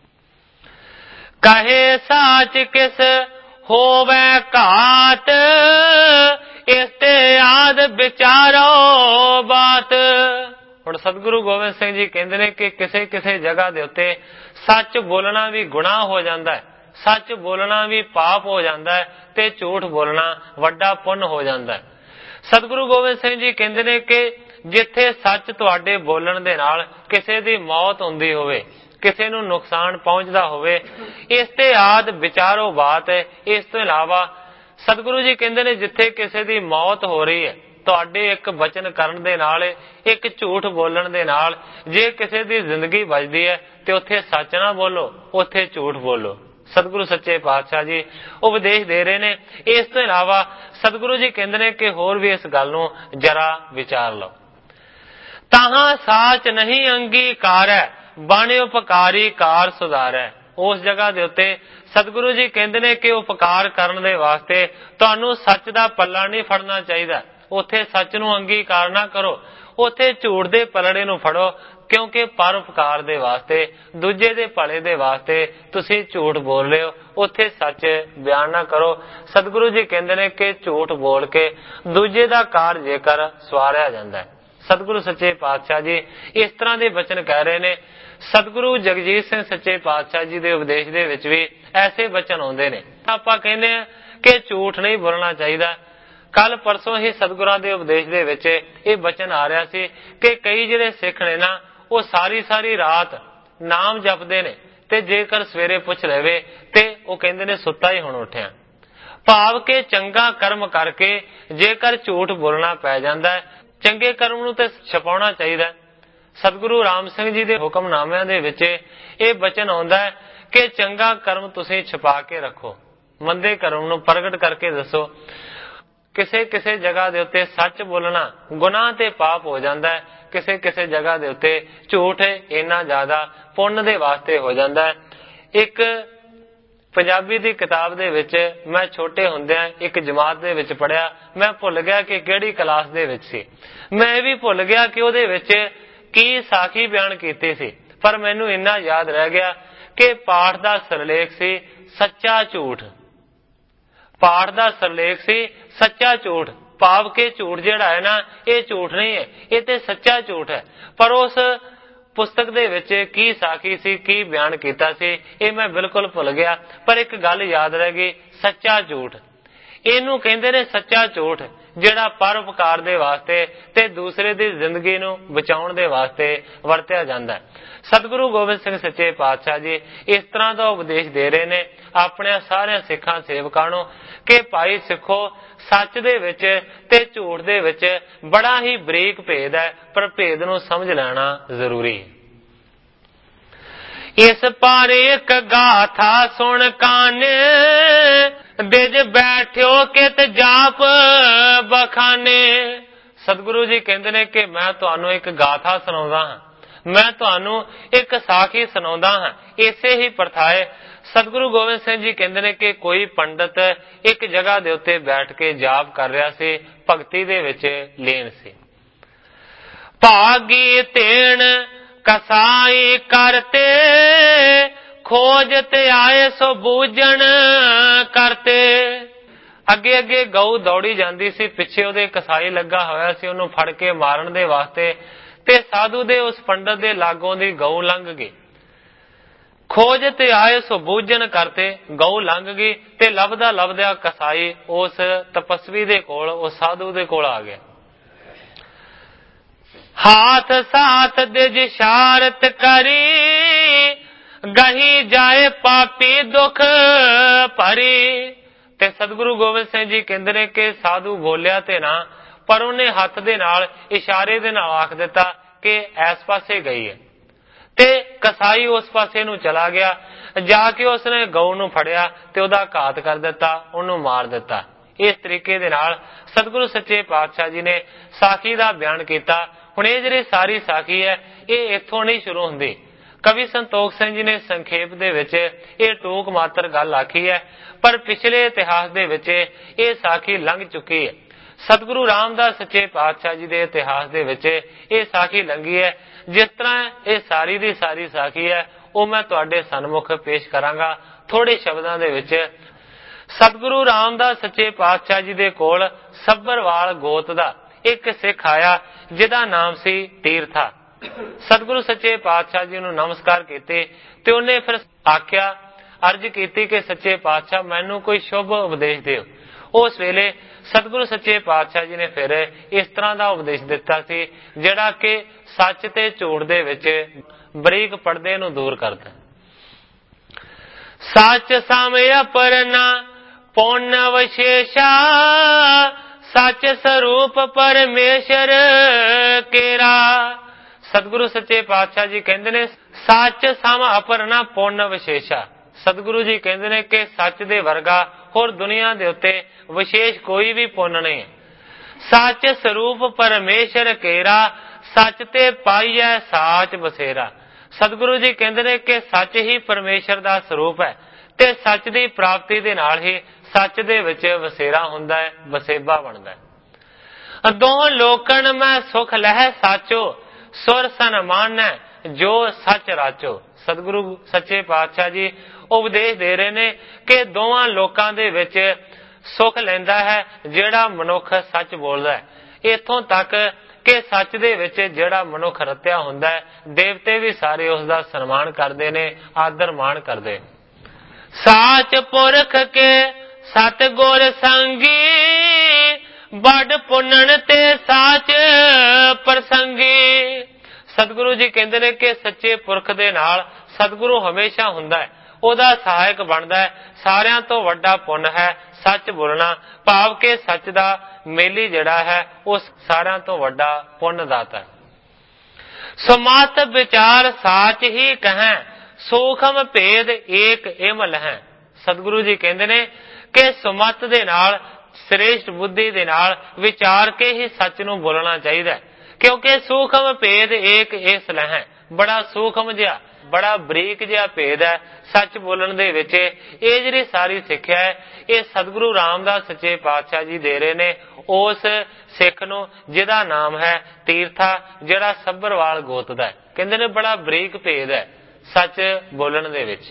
ਕਹੇ ਸਾਚ ਕਿਸ ਹੋਵੇ ਘਾਟ, ਇਸ ਤੇ ਆਦ ਵਿਚਾਰੋ ਬਾਤ। ਹੁਣ ਸਤਿਗੁਰੂ ਗੋਬਿੰਦ ਸਿੰਘ ਜੀ ਕਹਿੰਦੇ ਨੇ ਕਿ ਕਿਸੇ ਕਿਸੇ ਜਗ੍ਹਾ ਦੇ ਉੱਤੇ ਸੱਚ ਬੋਲਣਾ ਵੀ ਗੁਨਾਹ ਹੋ ਜਾਂਦਾ ਹੈ, ਸੱਚ ਬੋਲਣਾ ਵੀ ਪਾਪ ਹੋ ਜਾਂਦਾ ਹੈ ਤੇ ਝੂਠ ਬੋਲਣਾ ਵੱਡਾ ਪੁੰਨ ਹੋ ਜਾਂਦਾ ਹੈ। ਸਤਿਗੁਰੂ ਗੋਬਿੰਦ ਸਿੰਘ ਜੀ ਕਹਿੰਦੇ ਨੇ ਕਿ ਜਿੱਥੇ ਸੱਚ ਤੁਹਾਡੇ ਬੋਲਣ ਦੇ ਨਾਲ ਕਿਸੇ ਦੀ ਮੌਤ ਹੁੰਦੀ ਹੋਵੇ, ਕਿਸੇ ਨੂੰ ਨੁਕਸਾਨ ਪਹੁੰਚਦਾ ਹੋਵੇ, ਇਸ ਤੇ ਆਦ ਵਿਚਾਰੋ ਬਾਤ ਹੈ। ਇਸ ਤੋਂ ਇਲਾਵਾ ਸਤਿਗੁਰੂ ਜੀ ਕਹਿੰਦੇ ਨੇ ਜਿੱਥੇ ਕਿਸੇ ਦੀ ਮੌਤ ਹੋ ਰਹੀ ਹੈ, ਤੁਹਾਡੇ ਇੱਕ ਵਚਨ ਕਰਨ ਦੇ ਨਾਲ, ਇੱਕ ਝੂਠ ਬੋਲਣ ਦੇ ਨਾਲ ਜੇ ਕਿਸੇ ਦੀ ਜ਼ਿੰਦਗੀ ਬਚਦੀ ਹੈ ਤੇ ਉੱਥੇ ਸੱਚ ਨਾ ਬੋਲੋ, ਉੱਥੇ ਝੂਠ ਬੋਲੋ। ਸਤਿਗੁਰੂ ਸੱਚੇ ਪਾਤਸ਼ਾਹ ਜੀ ਉਪਦੇਸ਼ ਦੇ ਰਹੇ ਨੇ। ਇਸ ਤੋਂ ਇਲਾਵਾ ਸਤਿਗੁਰੂ ਜੀ ਕਹਿੰਦੇ ਨੇ ਕਿ ਹੋਰ ਵੀ ਇਸ ਗੱਲ ਨੂੰ ਜਰਾ ਵਿਚਾਰ ਲਓ। ਤਾਹਾਂ ਸਾਚ ਨਹੀਂ ਅੰਗੀਕਾਰੈ, ਬਣ ਉਪਕਾਰੀ ਕਾਰ ਸੁਧਾਰੈ। ਉਸ ਜਗ੍ਹਾ ਦੇ ਉੱਤੇ ਸਤਿਗੁਰੂ ਜੀ ਕਹਿੰਦੇ ਨੇ ਕਿ ਉਪਕਾਰ ਕਰਨ ਦੇ ਵਾਸਤੇ ਤੁਹਾਨੂੰ ਸੱਚ ਦਾ ਪੱਲਾ ਨਹੀਂ ਫੜਨਾ ਚਾਹੀਦਾ। ਉੱਥੇ ਸੱਚ ਨੂੰ ਅੰਗੀਕਾਰ ਨਾ ਕਰੋ, ਉੱਥੇ ਝੂਠ ਦੇ ਪਲੜੇ ਨੂੰ ਫੜੋ, ਕਿਉਂਕਿ ਪਰਉਪਕਾਰ ਦੇ ਵਾਸਤੇ, ਦੂਜੇ ਦੇ ਭਲੇ ਦੇ ਵਾਸਤੇ ਤੁਸੀਂ ਝੂਠ ਬੋਲ ਰਹੇ ਹੋ, ਉੱਥੇ ਸੱਚ ਬਿਆਨ ਨਾ ਕਰੋ। ਸਤਿਗੁਰੂ ਜੀ ਕਹਿੰਦੇ ਨੇ ਕਿ ਝੂਠ ਬੋਲ ਕੇ ਦੂਜੇ ਦਾ ਕਾਰਜ ਜੇਕਰ ਸਵਾਰਿਆ ਜਾਂਦਾ ਹੈ। ਸਤਿਗੁਰੂ ਸੱਚੇ ਪਾਤਸ਼ਾਹ ਜੀ ਇਸ ਤਰ੍ਹਾਂ ਦੇ ਬਚਨ ਕਹਿ ਰਹੇ ਨੇ। ਸਤਿਗੁਰੂ ਜਗਜੀਤ ਸਿੰਘ ਸੱਚੇ ਪਾਤਸ਼ਾਹ ਜੀ ਦੇ ਉਪਦੇਸ਼ ਦੇ ਵਿੱਚ ਵੀ ਐਸੇ ਬਚਨ ਆਉਂਦੇ ਨੇ। ਆਪਾਂ ਕਹਿੰਦੇ ਆ ਕਿ ਝੂਠ ਨਹੀਂ ਬੋਲਣਾ ਚਾਹੀਦਾ। ਕੱਲ ਪਰਸੋਂ ਹੀ ਸਤਿਗੁਰਾਂ ਦੇ ਉਪਦੇਸ਼ ਦੇ ਵਿੱਚ ਇਹ ਬਚਨ ਆ ਰਿਹਾ ਸੀ ਕਿ ਕਈ ਜਿਹੜੇ ਸਿੱਖ ਨੇ ਨਾ, ਉਹ ਸਾਰੀ ਰਾਤ ਨਾਮ ਜਪਦੇ ਨੇ ਤੇ ਜੇਕਰ ਸਵੇਰੇ ਪੁੱਛ ਲਵੇ ਤੇ ਉਹ ਕਹਿੰਦੇ ਨੇ ਸੁੱਤਾ ਹੀ ਹੁਣ ਉੱਠਿਆ। ਭਾਵ ਕਿ ਚੰਗਾ ਕਰਮ ਕਰਕੇ ਜੇਕਰ ਝੂਠ ਬੋਲਣਾ ਪੈ ਜਾਂਦਾ ਹੈ, ਚੰਗੇ ਕਰਮ ਨੂੰ ਤੇ ਛਪਾਉਣਾ ਚਾਹੀਦਾ ਹੈ। ਸਤਿਗੁਰੂ ਰਾਮ ਸਿੰਘ ਜੀ ਦੇ ਹੁਕਮਨਾਮਿਆਂ ਦੇ ਵਿੱਚ ਇਹ ਬਚਨ ਆਉਂਦਾ ਹੈ ਕਿ ਚੰਗਾ ਕਰਮ ਤੁਸੀਂ ਛਪਾ ਕੇ ਰੱਖੋ, ਮੰਦੇ ਕਰਮ ਨੂੰ ਪ੍ਰਗਟ ਕਰਕੇ ਦੱਸੋ। ਕਿਸੇ ਕਿਸੇ ਜਗ੍ਹਾ ਦੇ ਉੱਤੇ ਸੱਚ ਬੋਲਣਾ ਗੁਨਾਹ ਤੇ ਪਾਪ ਹੋ ਜਾਂਦਾ ਹੈ, ਕਿਸੇ ਕਿਸੇ ਜਗ੍ਹਾ ਦੇ ਉੱਤੇ ਝੂਠ ਇੰਨਾ ਜ਼ਿਆਦਾ ਪੁੰਨ ਦੇ ਵਾਸਤੇ ਹੋ ਜਾਂਦਾ ਹੈ। ਇੱਕ ਪੰਜਾਬੀ ਦੀ ਕਿਤਾਬ ਦੇ ਵਿੱਚ ਮੈਂ ਛੋਟੇ ਹੁੰਦਿਆਂ ਇੱਕ ਜਮਾਤ ਦੇ ਵਿੱਚ ਪੜ੍ਹਿਆ, ਮੈਂ ਭੁੱਲ ਗਿਆ ਕਿ ਕਿਹੜੀ ਕਲਾਸ ਦੇ ਵਿੱਚ ਸੀ। ਮੈਂ ਇਹ ਵੀ ਭੁੱਲ ਗਿਆ ਕਿ ਉਹਦੇ ਵਿੱਚ ਕੀ ਸਾਖੀ ਬਿਆਨ ਕੀਤੀ ਸੀ, ਪਰ ਮੈਨੂੰ ਇੰਨਾ ਯਾਦ ਰਹਿ ਗਿਆ ਕਿ ਪਾਠ ਦਾ ਸਿਰਲੇਖ ਸੀ ਸੱਚਾ ਝੂਠ। ਪਾਠ ਦਾ ਸਿਰਲੇਖ ਸੀ ਸੱਚਾ ਝੂਠ, ਭਾਵ ਕਿ ਝੂਠ ਜਿਹੜਾ ਹੈ ਨਾ, ਇਹ ਝੂਠ ਨਹੀਂ ਹੈ, ਇਹ ਤੇ ਸੱਚਾ ਝੂਠ ਹੈ। ਪਰ ਉਸ ਪੁਸਤਕ ਦੇ ਵਿੱਚ ਕੀ ਸਾਖੀ ਸੀ, ਕੀ ਬਿਆਨ ਕੀਤਾ ਸੀ, ਇਹ ਮੈਂ ਬਿਲਕੁਲ ਭੁੱਲ ਗਿਆ। ਪਰ ਇੱਕ ਗੱਲ ਯਾਦ ਰਹਿ ਗਈ, ਸੱਚਾ ਝੂਠ। ਇਹਨੂੰ ਕਹਿੰਦੇ ਨੇ ਸੱਚਾ ਝੂਠ, ਜਿਹੜਾ ਪਰਉਪਕਾਰ ਦੇ ਵਾਸਤੇ ਤੇ ਦੂਸਰੇ ਦੀ ਜ਼ਿੰਦਗੀ ਨੂੰ ਬਚਾਉਣ ਦੇ ਵਾਸਤੇ ਵਰਤਿਆ ਜਾਂਦਾ ਹੈ। ਸਤਿਗੁਰੂ ਗੋਬਿੰਦ ਸਿੰਘ ਸੱਚੇ ਪਾਤਸ਼ਾਹ ਜੀ ਇਸ ਤਰ੍ਹਾਂ ਦਾ ਉਪਦੇਸ਼ ਦੇ ਰਹੇ ਨੇ ਆਪਣੇ ਸਾਰਿਆਂ ਸਿੱਖਾਂ ਸੇਵਕਾਂ ਨੂੰ ਕਿ ਭਾਈ ਸਿੱਖੋ, ਸੱਚ ਦੇ ਵਿੱਚ ਤੇ ਝੂਠ ਦੇ ਵਿੱਚ ਬੜਾ ਹੀ ਬਰੀਕ ਭੇਦ ਹੈ, ਪਰ ਭੇਦ ਨੂੰ ਸਮਝ ਲੈਣਾ ਜ਼ਰੂਰੀ ਹੈ। ਇਸ ਪਰ ਇੱਕ ਗਾਥਾ ਸੁਣ ਕਾਨੇ, ਬਿਜ ਬੈਠਿਓ ਕਿਤ ਜਾਪ ਬਖਾਨੇ। ਸਤਿਗੁਰੂ ਜੀ ਕਹਿੰਦੇ ਨੇ ਕਿ ਮੈਂ ਤੁਹਾਨੂੰ ਇੱਕ ਗਾਥਾ ਸੁਣਾਉਂਦਾ ਹਾਂ, ਮੈਂ ਤੁਹਾਨੂੰ ਇੱਕ ਸਾਖੀ ਸੁਣਾਉਂਦਾ ਹਾਂ। ਇਸੇ ਹੀ ਪ੍ਰਥਾਏ ਸਤਿਗੁਰੂ ਗੋਬਿੰਦ ਸਿੰਘ ਜੀ ਕਹਿੰਦੇ ਨੇ ਕਿ ਕੋਈ ਪੰਡਤ ਇੱਕ ਜਗ੍ਹਾ ਦੇ ਉੱਤੇ ਬੈਠ ਕੇ ਜਾਪ ਕਰ ਰਿਹਾ ਸੀ, ਭਗਤੀ ਦੇ ਵਿੱਚ ਲੀਨ ਸੀ। ਭਾਗੀ ਤੇਣ ਕਸਾਈ ਕਰਤੇ, ਖੋਜ ਤੇ ਆਏ ਸੋ ਬੂਝਣ ਕਰਤੇ। ਅੱਗੇ ਅੱਗੇ ਗਊ ਦੌੜੀ ਜਾਂਦੀ ਸੀ, ਪਿੱਛੇ ਉਹਦੇ ਕਸਾਈ ਲੱਗਾ ਹੋਇਆ ਸੀ ਉਹਨੂੰ ਫੜ ਕੇ ਮਾਰਨ ਦੇ ਵਾਸਤੇ, ਤੇ ਸਾਧੂ ਦੇ ਉਸ ਪੰਡਤ ਦੇ ਲਾਗੋਂ ਦੀ ਗਊ ਲੰਘ ਗਈ। ਖੋਜ ਤੇ ਆਏ ਸੋ ਬੂਝਣ ਕਰਤੇ, ਗਊ ਲੰਘ ਗਈ ਤੇ ਲੱਭਦਾ ਲੱਭਦਾ ਕਸਾਈ ਉਸ ਤਪਸਵੀ ਦੇ ਕੋਲ, ਉਸ ਸਾਧੂ ਦੇ ਕੋਲ ਆ ਗਿਆ। ਹਾਥ ਸਾਥ ਦਿਜ ਸ਼ਾਰਤ ਕਰੀ, ਗਹੀ ਜਾਏ ਪਾਪੀ ਦੁਖ ਭਰੀ। ਤੇ ਸਤਿਗੁਰੂ ਗੋਬਿੰਦ ਸਿੰਘ ਜੀ ਕਹਿੰਦੇ ਨੇ ਕਿ ਸਾਧੂ ਬੋਲਿਆ ਤੇ ਨਾ, ਪਰ ਉਹਨੇ ਹੱਥ ਦੇ ਨਾਲ ਇਸ਼ਾਰੇ ਦੇ ਨਾਲ ਆਖ ਦਿੱਤਾ ਕਿ ਇਸ ਪਾਸੇ ਗਈ ਹੈ, ਤੇ ਕਸਾਈ ਉਸ ਪਾਸੇ ਨੂੰ ਚਲਾ ਗਿਆ। ਜਾ ਕੇ ਉਸਨੇ ਗਊ ਨੂੰ ਫੜਿਆ ਤੇ ਉਹਦਾ ਘਾਤ ਕਰ ਦਿੱਤਾ, ਉਹਨੂੰ ਮਾਰ ਦਿੱਤਾ। ਇਸ ਤਰੀਕੇ ਦੇ ਨਾਲ ਸਤਿਗੁਰੂ ਸੱਚੇ ਪਾਤਸ਼ਾਹ ਜੀ ਨੇ ਸਾਖੀ ਦਾ ਬਿਆਨ ਕੀਤਾ। ਹੁਣ ਇਹ ਜਿਹੜੀ ਸਾਰੀ ਸਾਖੀ ਹੈ, ਇਹ ਇੱਥੋਂ ਨਹੀਂ ਸ਼ੁਰੂ ਹੁੰਦੀ। ਕਵੀ ਸੰਤੋਖ ਸਿੰਘ ਜੀ ਨੇ ਸੰਖੇਪ ਦੇ ਵਿੱਚ ਇਹ ਟੂਕ ਮਾਤਰ ਗੱਲ ਆਖੀ ਹੈ, ਪਰ ਪਿਛਲੇ ਇਤਿਹਾਸ ਦੇ ਵਿੱਚ ਇਹ ਸਾਖੀ ਲੰਘ ਚੁੱਕੀ ਹੈ। ਸਤਿਗੁਰੂ ਰਾਮਦਾਸ ਸੱਚੇ ਪਾਤਸ਼ਾਹ ਜੀ ਦੇ ਇਤਿਹਾਸ ਦੇ ਵਿੱਚ ਇਹ ਸਾਖੀ ਲੰਘੀ ਹੈ। ਜਿਸ ਤਰ੍ਹਾਂ ਇਹ ਸਾਰੀ ਦੀ ਸਾਰੀ ਸਾਖੀ ਹੈ, ਉਹ ਮੈਂ ਤੁਹਾਡੇ ਸਨਮੁਖ ਪੇਸ਼ ਕਰਾਂਗਾ ਥੋੜੇ ਸ਼ਬਦਾਂ ਦੇ ਵਿੱਚ। ਸਤਿਗੁਰੂ ਰਾਮਦਾਸ ਸੱਚੇ ਪਾਤਸ਼ਾਹ ਜੀ ਦੇ ਕੋਲ ਸੱਭਰਵਾਲ ਗੋਤ ਦਾ ਇੱਕ ਸਿੱਖ ਆਇਆ, ਜਿਹਦਾ ਨਾਮ ਸੀ ਤੀਰਥਾ। ਸਤਿਗੁਰੂ ਸੱਚੇ ਪਾਤਸ਼ਾਹ ਜੀ ਨੂੰ ਨਮਸਕਾਰ ਕੀਤੇ ਤੇ ਉਹਨੇ ਫਿਰ ਆਖਿਆ, ਅਰਜ਼ ਕੀਤੀ ਕਿ ਸੱਚੇ ਪਾਤਸ਼ਾਹ ਮੈਨੂੰ ਕੋਈ ਸ਼ੁਭ ਉਪਦੇਸ਼ ਦਿਓ। ਉਸ ਵੇਲੇ ਸਤਿਗੁਰੂ ਸੱਚੇ ਪਾਤਸ਼ਾਹ ਜੀ ਨੇ ਫਿਰ ਇਸ ਤਰ੍ਹਾਂ ਦਾ ਉਪਦੇਸ਼ ਦਿੱਤਾ ਸੀ, ਜਿਹੜਾ ਕਿ ਸੱਚ ਤੇ ਝੂਠ ਦੇ ਵਿੱਚ ਬਰੀਕ ਪਰਦੇ ਨੂੰ ਦੂਰ ਕਰਦਾ। ਸੱਚ ਸਮਝ ਅਪਰਨਾ ਪੁੰਨ ਵਿਸ਼ੇਸ਼ਾ, ਸੱਚ ਸਰੂਪ ਪਰਮੇਸ਼ਰ ਕੇਰਾ। ਸਤਿਗੁਰੂ ਸੱਚੇ ਪਾਤਸ਼ਾਹ ਜੀ ਕਹਿੰਦੇ ਨੇ ਸੱਚ ਸਮ ਅਪਰਨਾ ਪੁੰਨ ਵਿਸ਼ੇਸ਼ਾ। ਸਤਿਗੁਰੂ ਜੀ ਕਹਿੰਦੇ ਨੇ ਕਿ ਸੱਚ ਦੇ ਵਰਗਾ ਹੋਰ ਦੁਨੀਆ ਦੇ ਉੱਤੇ ਵਿਸ਼ੇਸ਼ ਕੋਈ ਵੀ ਪੁੰਨ ਨਹੀਂ। ਸੱਚ ਸਰੂਪ ਪਰਮੇਸ਼ਰ ਕੇਰਾ, ਸੱਚ ਤੇ ਪਾਈਐ ਸਾਚ ਬਸੇਰਾ। ਸਤਿਗੁਰੂ ਜੀ ਕਹਿੰਦੇ ਨੇ ਕਿ ਸੱਚ ਹੀ ਪਰਮੇਸ਼ਰ ਦਾ ਸਰੂਪ ਹੈ, ਤੇ ਸੱਚ ਦੀ ਪ੍ਰਾਪਤੀ ਦੇ ਨਾਲ ਹੀ ਸੱਚ ਦੇ ਵਿੱਚ ਵਸੇਰਾ ਹੁੰਦਾ ਹੈ, ਵਸੇਬਾ ਬਣਦਾ ਹੈ। ਦੋ ਲੋਕਨ ਮੈਂ ਸੁਖ ਲਹਿ ਸਾਚੋ, ਸੁਰ ਸਨਮਾਨੈ ਜੋ ਸੱਚ ਰਾਚੋ। ਸਤਿਗੁਰੂ ਸੱਚੇ ਪਾਤਸ਼ਾਹ ਜੀ ਉਪਦੇਸ਼ ਦੇ ਰਹੇ ਨੇ ਕਿ ਦੋਵਾਂ ਲੋਕਾਂ ਦੇ ਵਿੱਚ ਸੁਖ ਲੈਂਦਾ ਹੈ ਜਿਹੜਾ ਮਨੁੱਖ ਸੱਚ ਬੋਲਦਾ ਹੈ। ਇੱਥੋਂ ਤੱਕ ਕਿ ਸੱਚ ਦੇ ਵਿੱਚ ਜਿਹੜਾ ਮਨੁੱਖ ਰਤਿਆ ਹੁੰਦਾ ਹੈ, ਦੇਵਤੇ ਵੀ ਸਾਰੇ ਉਸ ਦਾ ਸਨਮਾਨ ਕਰਦੇ ਨੇ, ਆਦਰ ਮਾਣ ਕਰਦੇ। ਸਾਚ ਪੁਰਖ ਕੇ ਸਤ ਗੁਰ ਸੰਗੀ, ਬੜ ਪੁੰਨਣ ਤੇ ਸਾਚ ਪ੍ਰਸੰਗੀ। ਸਤਿਗੁਰੂ ਜੀ ਕਹਿੰਦੇ ਨੇ ਕਿ ਸੱਚੇ ਪੁਰਖ ਦੇ ਨਾਲ ਸਤਿਗੁਰੂ ਹਮੇਸ਼ਾ ਹੁੰਦਾ ਹੈ, ਉਹਦਾ ਸਹਾਇਕ ਬਣਦਾ ਹੈ। ਸਾਰਿਆਂ ਤੋਂ ਵੱਡਾ ਪੁੰਨ ਹੈ ਸੱਚ ਬੋਲਣਾ, ਭਾਵ ਕਿ ਸੱਚ ਦਾ ਮੇਲੀ ਜਿਹੜਾ ਹੈ ਉਹ ਸਾਰਿਆਂ ਤੋਂ ਵੱਡਾ ਪੁੰਨ ਦਾਤਾ ਹੈ। ਸਮਤ ਵਿਚਾਰ ਸਾਚ ਹੀ ਕਹੈ, ਸੂਖਮ ਭੇਦ ਏਕ ਇਮਲ ਹੈ। ਸਤਿਗੁਰੂ ਜੀ ਕਹਿੰਦੇ ਨੇ ਕਿ ਸੁਮਤ ਦੇ ਨਾਲ, ਸ੍ਰੇਸ਼ਟ ਬੁੱਧੀ ਦੇ ਨਾਲ ਵਿਚਾਰ ਕੇ ਹੀ ਸੱਚ ਨੂੰ ਬੋਲਣਾ ਚਾਹੀਦਾ, ਕਿਉਂਕਿ ਸੂਖਮ ਭੇਦ ਏਕ ਇਸਲ ਹੈ। ਬੜਾ ਸੂਖਮ ਜਿਹਾ, ਬੜਾ ਬਰੀਕ ਜਿਹਾ ਭੇਦ ਹੈ ਸੱਚ ਬੋਲਣ ਦੇ ਵਿੱਚ। ਇਹ ਜਿਹੜੀ ਸਾਰੀ ਸਿੱਖਿਆ ਹੈ ਇਹ ਸਤਿਗੁਰੂ ਰਾਮਦਾਸ ਸੱਚੇ ਪਾਤਸ਼ਾਹ ਜੀ ਦੇ ਰਹੇ ਨੇ ਉਸ ਸਿੱਖ ਨੂੰ ਜਿਹਦਾ ਨਾਮ ਹੈ ਤੀਰਥਾ, ਜਿਹੜਾ ਸੱਭਰਵਾਲ ਗੋਤ ਦਾ ਹੈ। ਕਹਿੰਦੇ ਨੇ ਬੜਾ ਬਰੀਕ ਭੇਦ ਹੈ ਸੱਚ ਬੋਲਣ ਦੇ ਵਿੱਚ।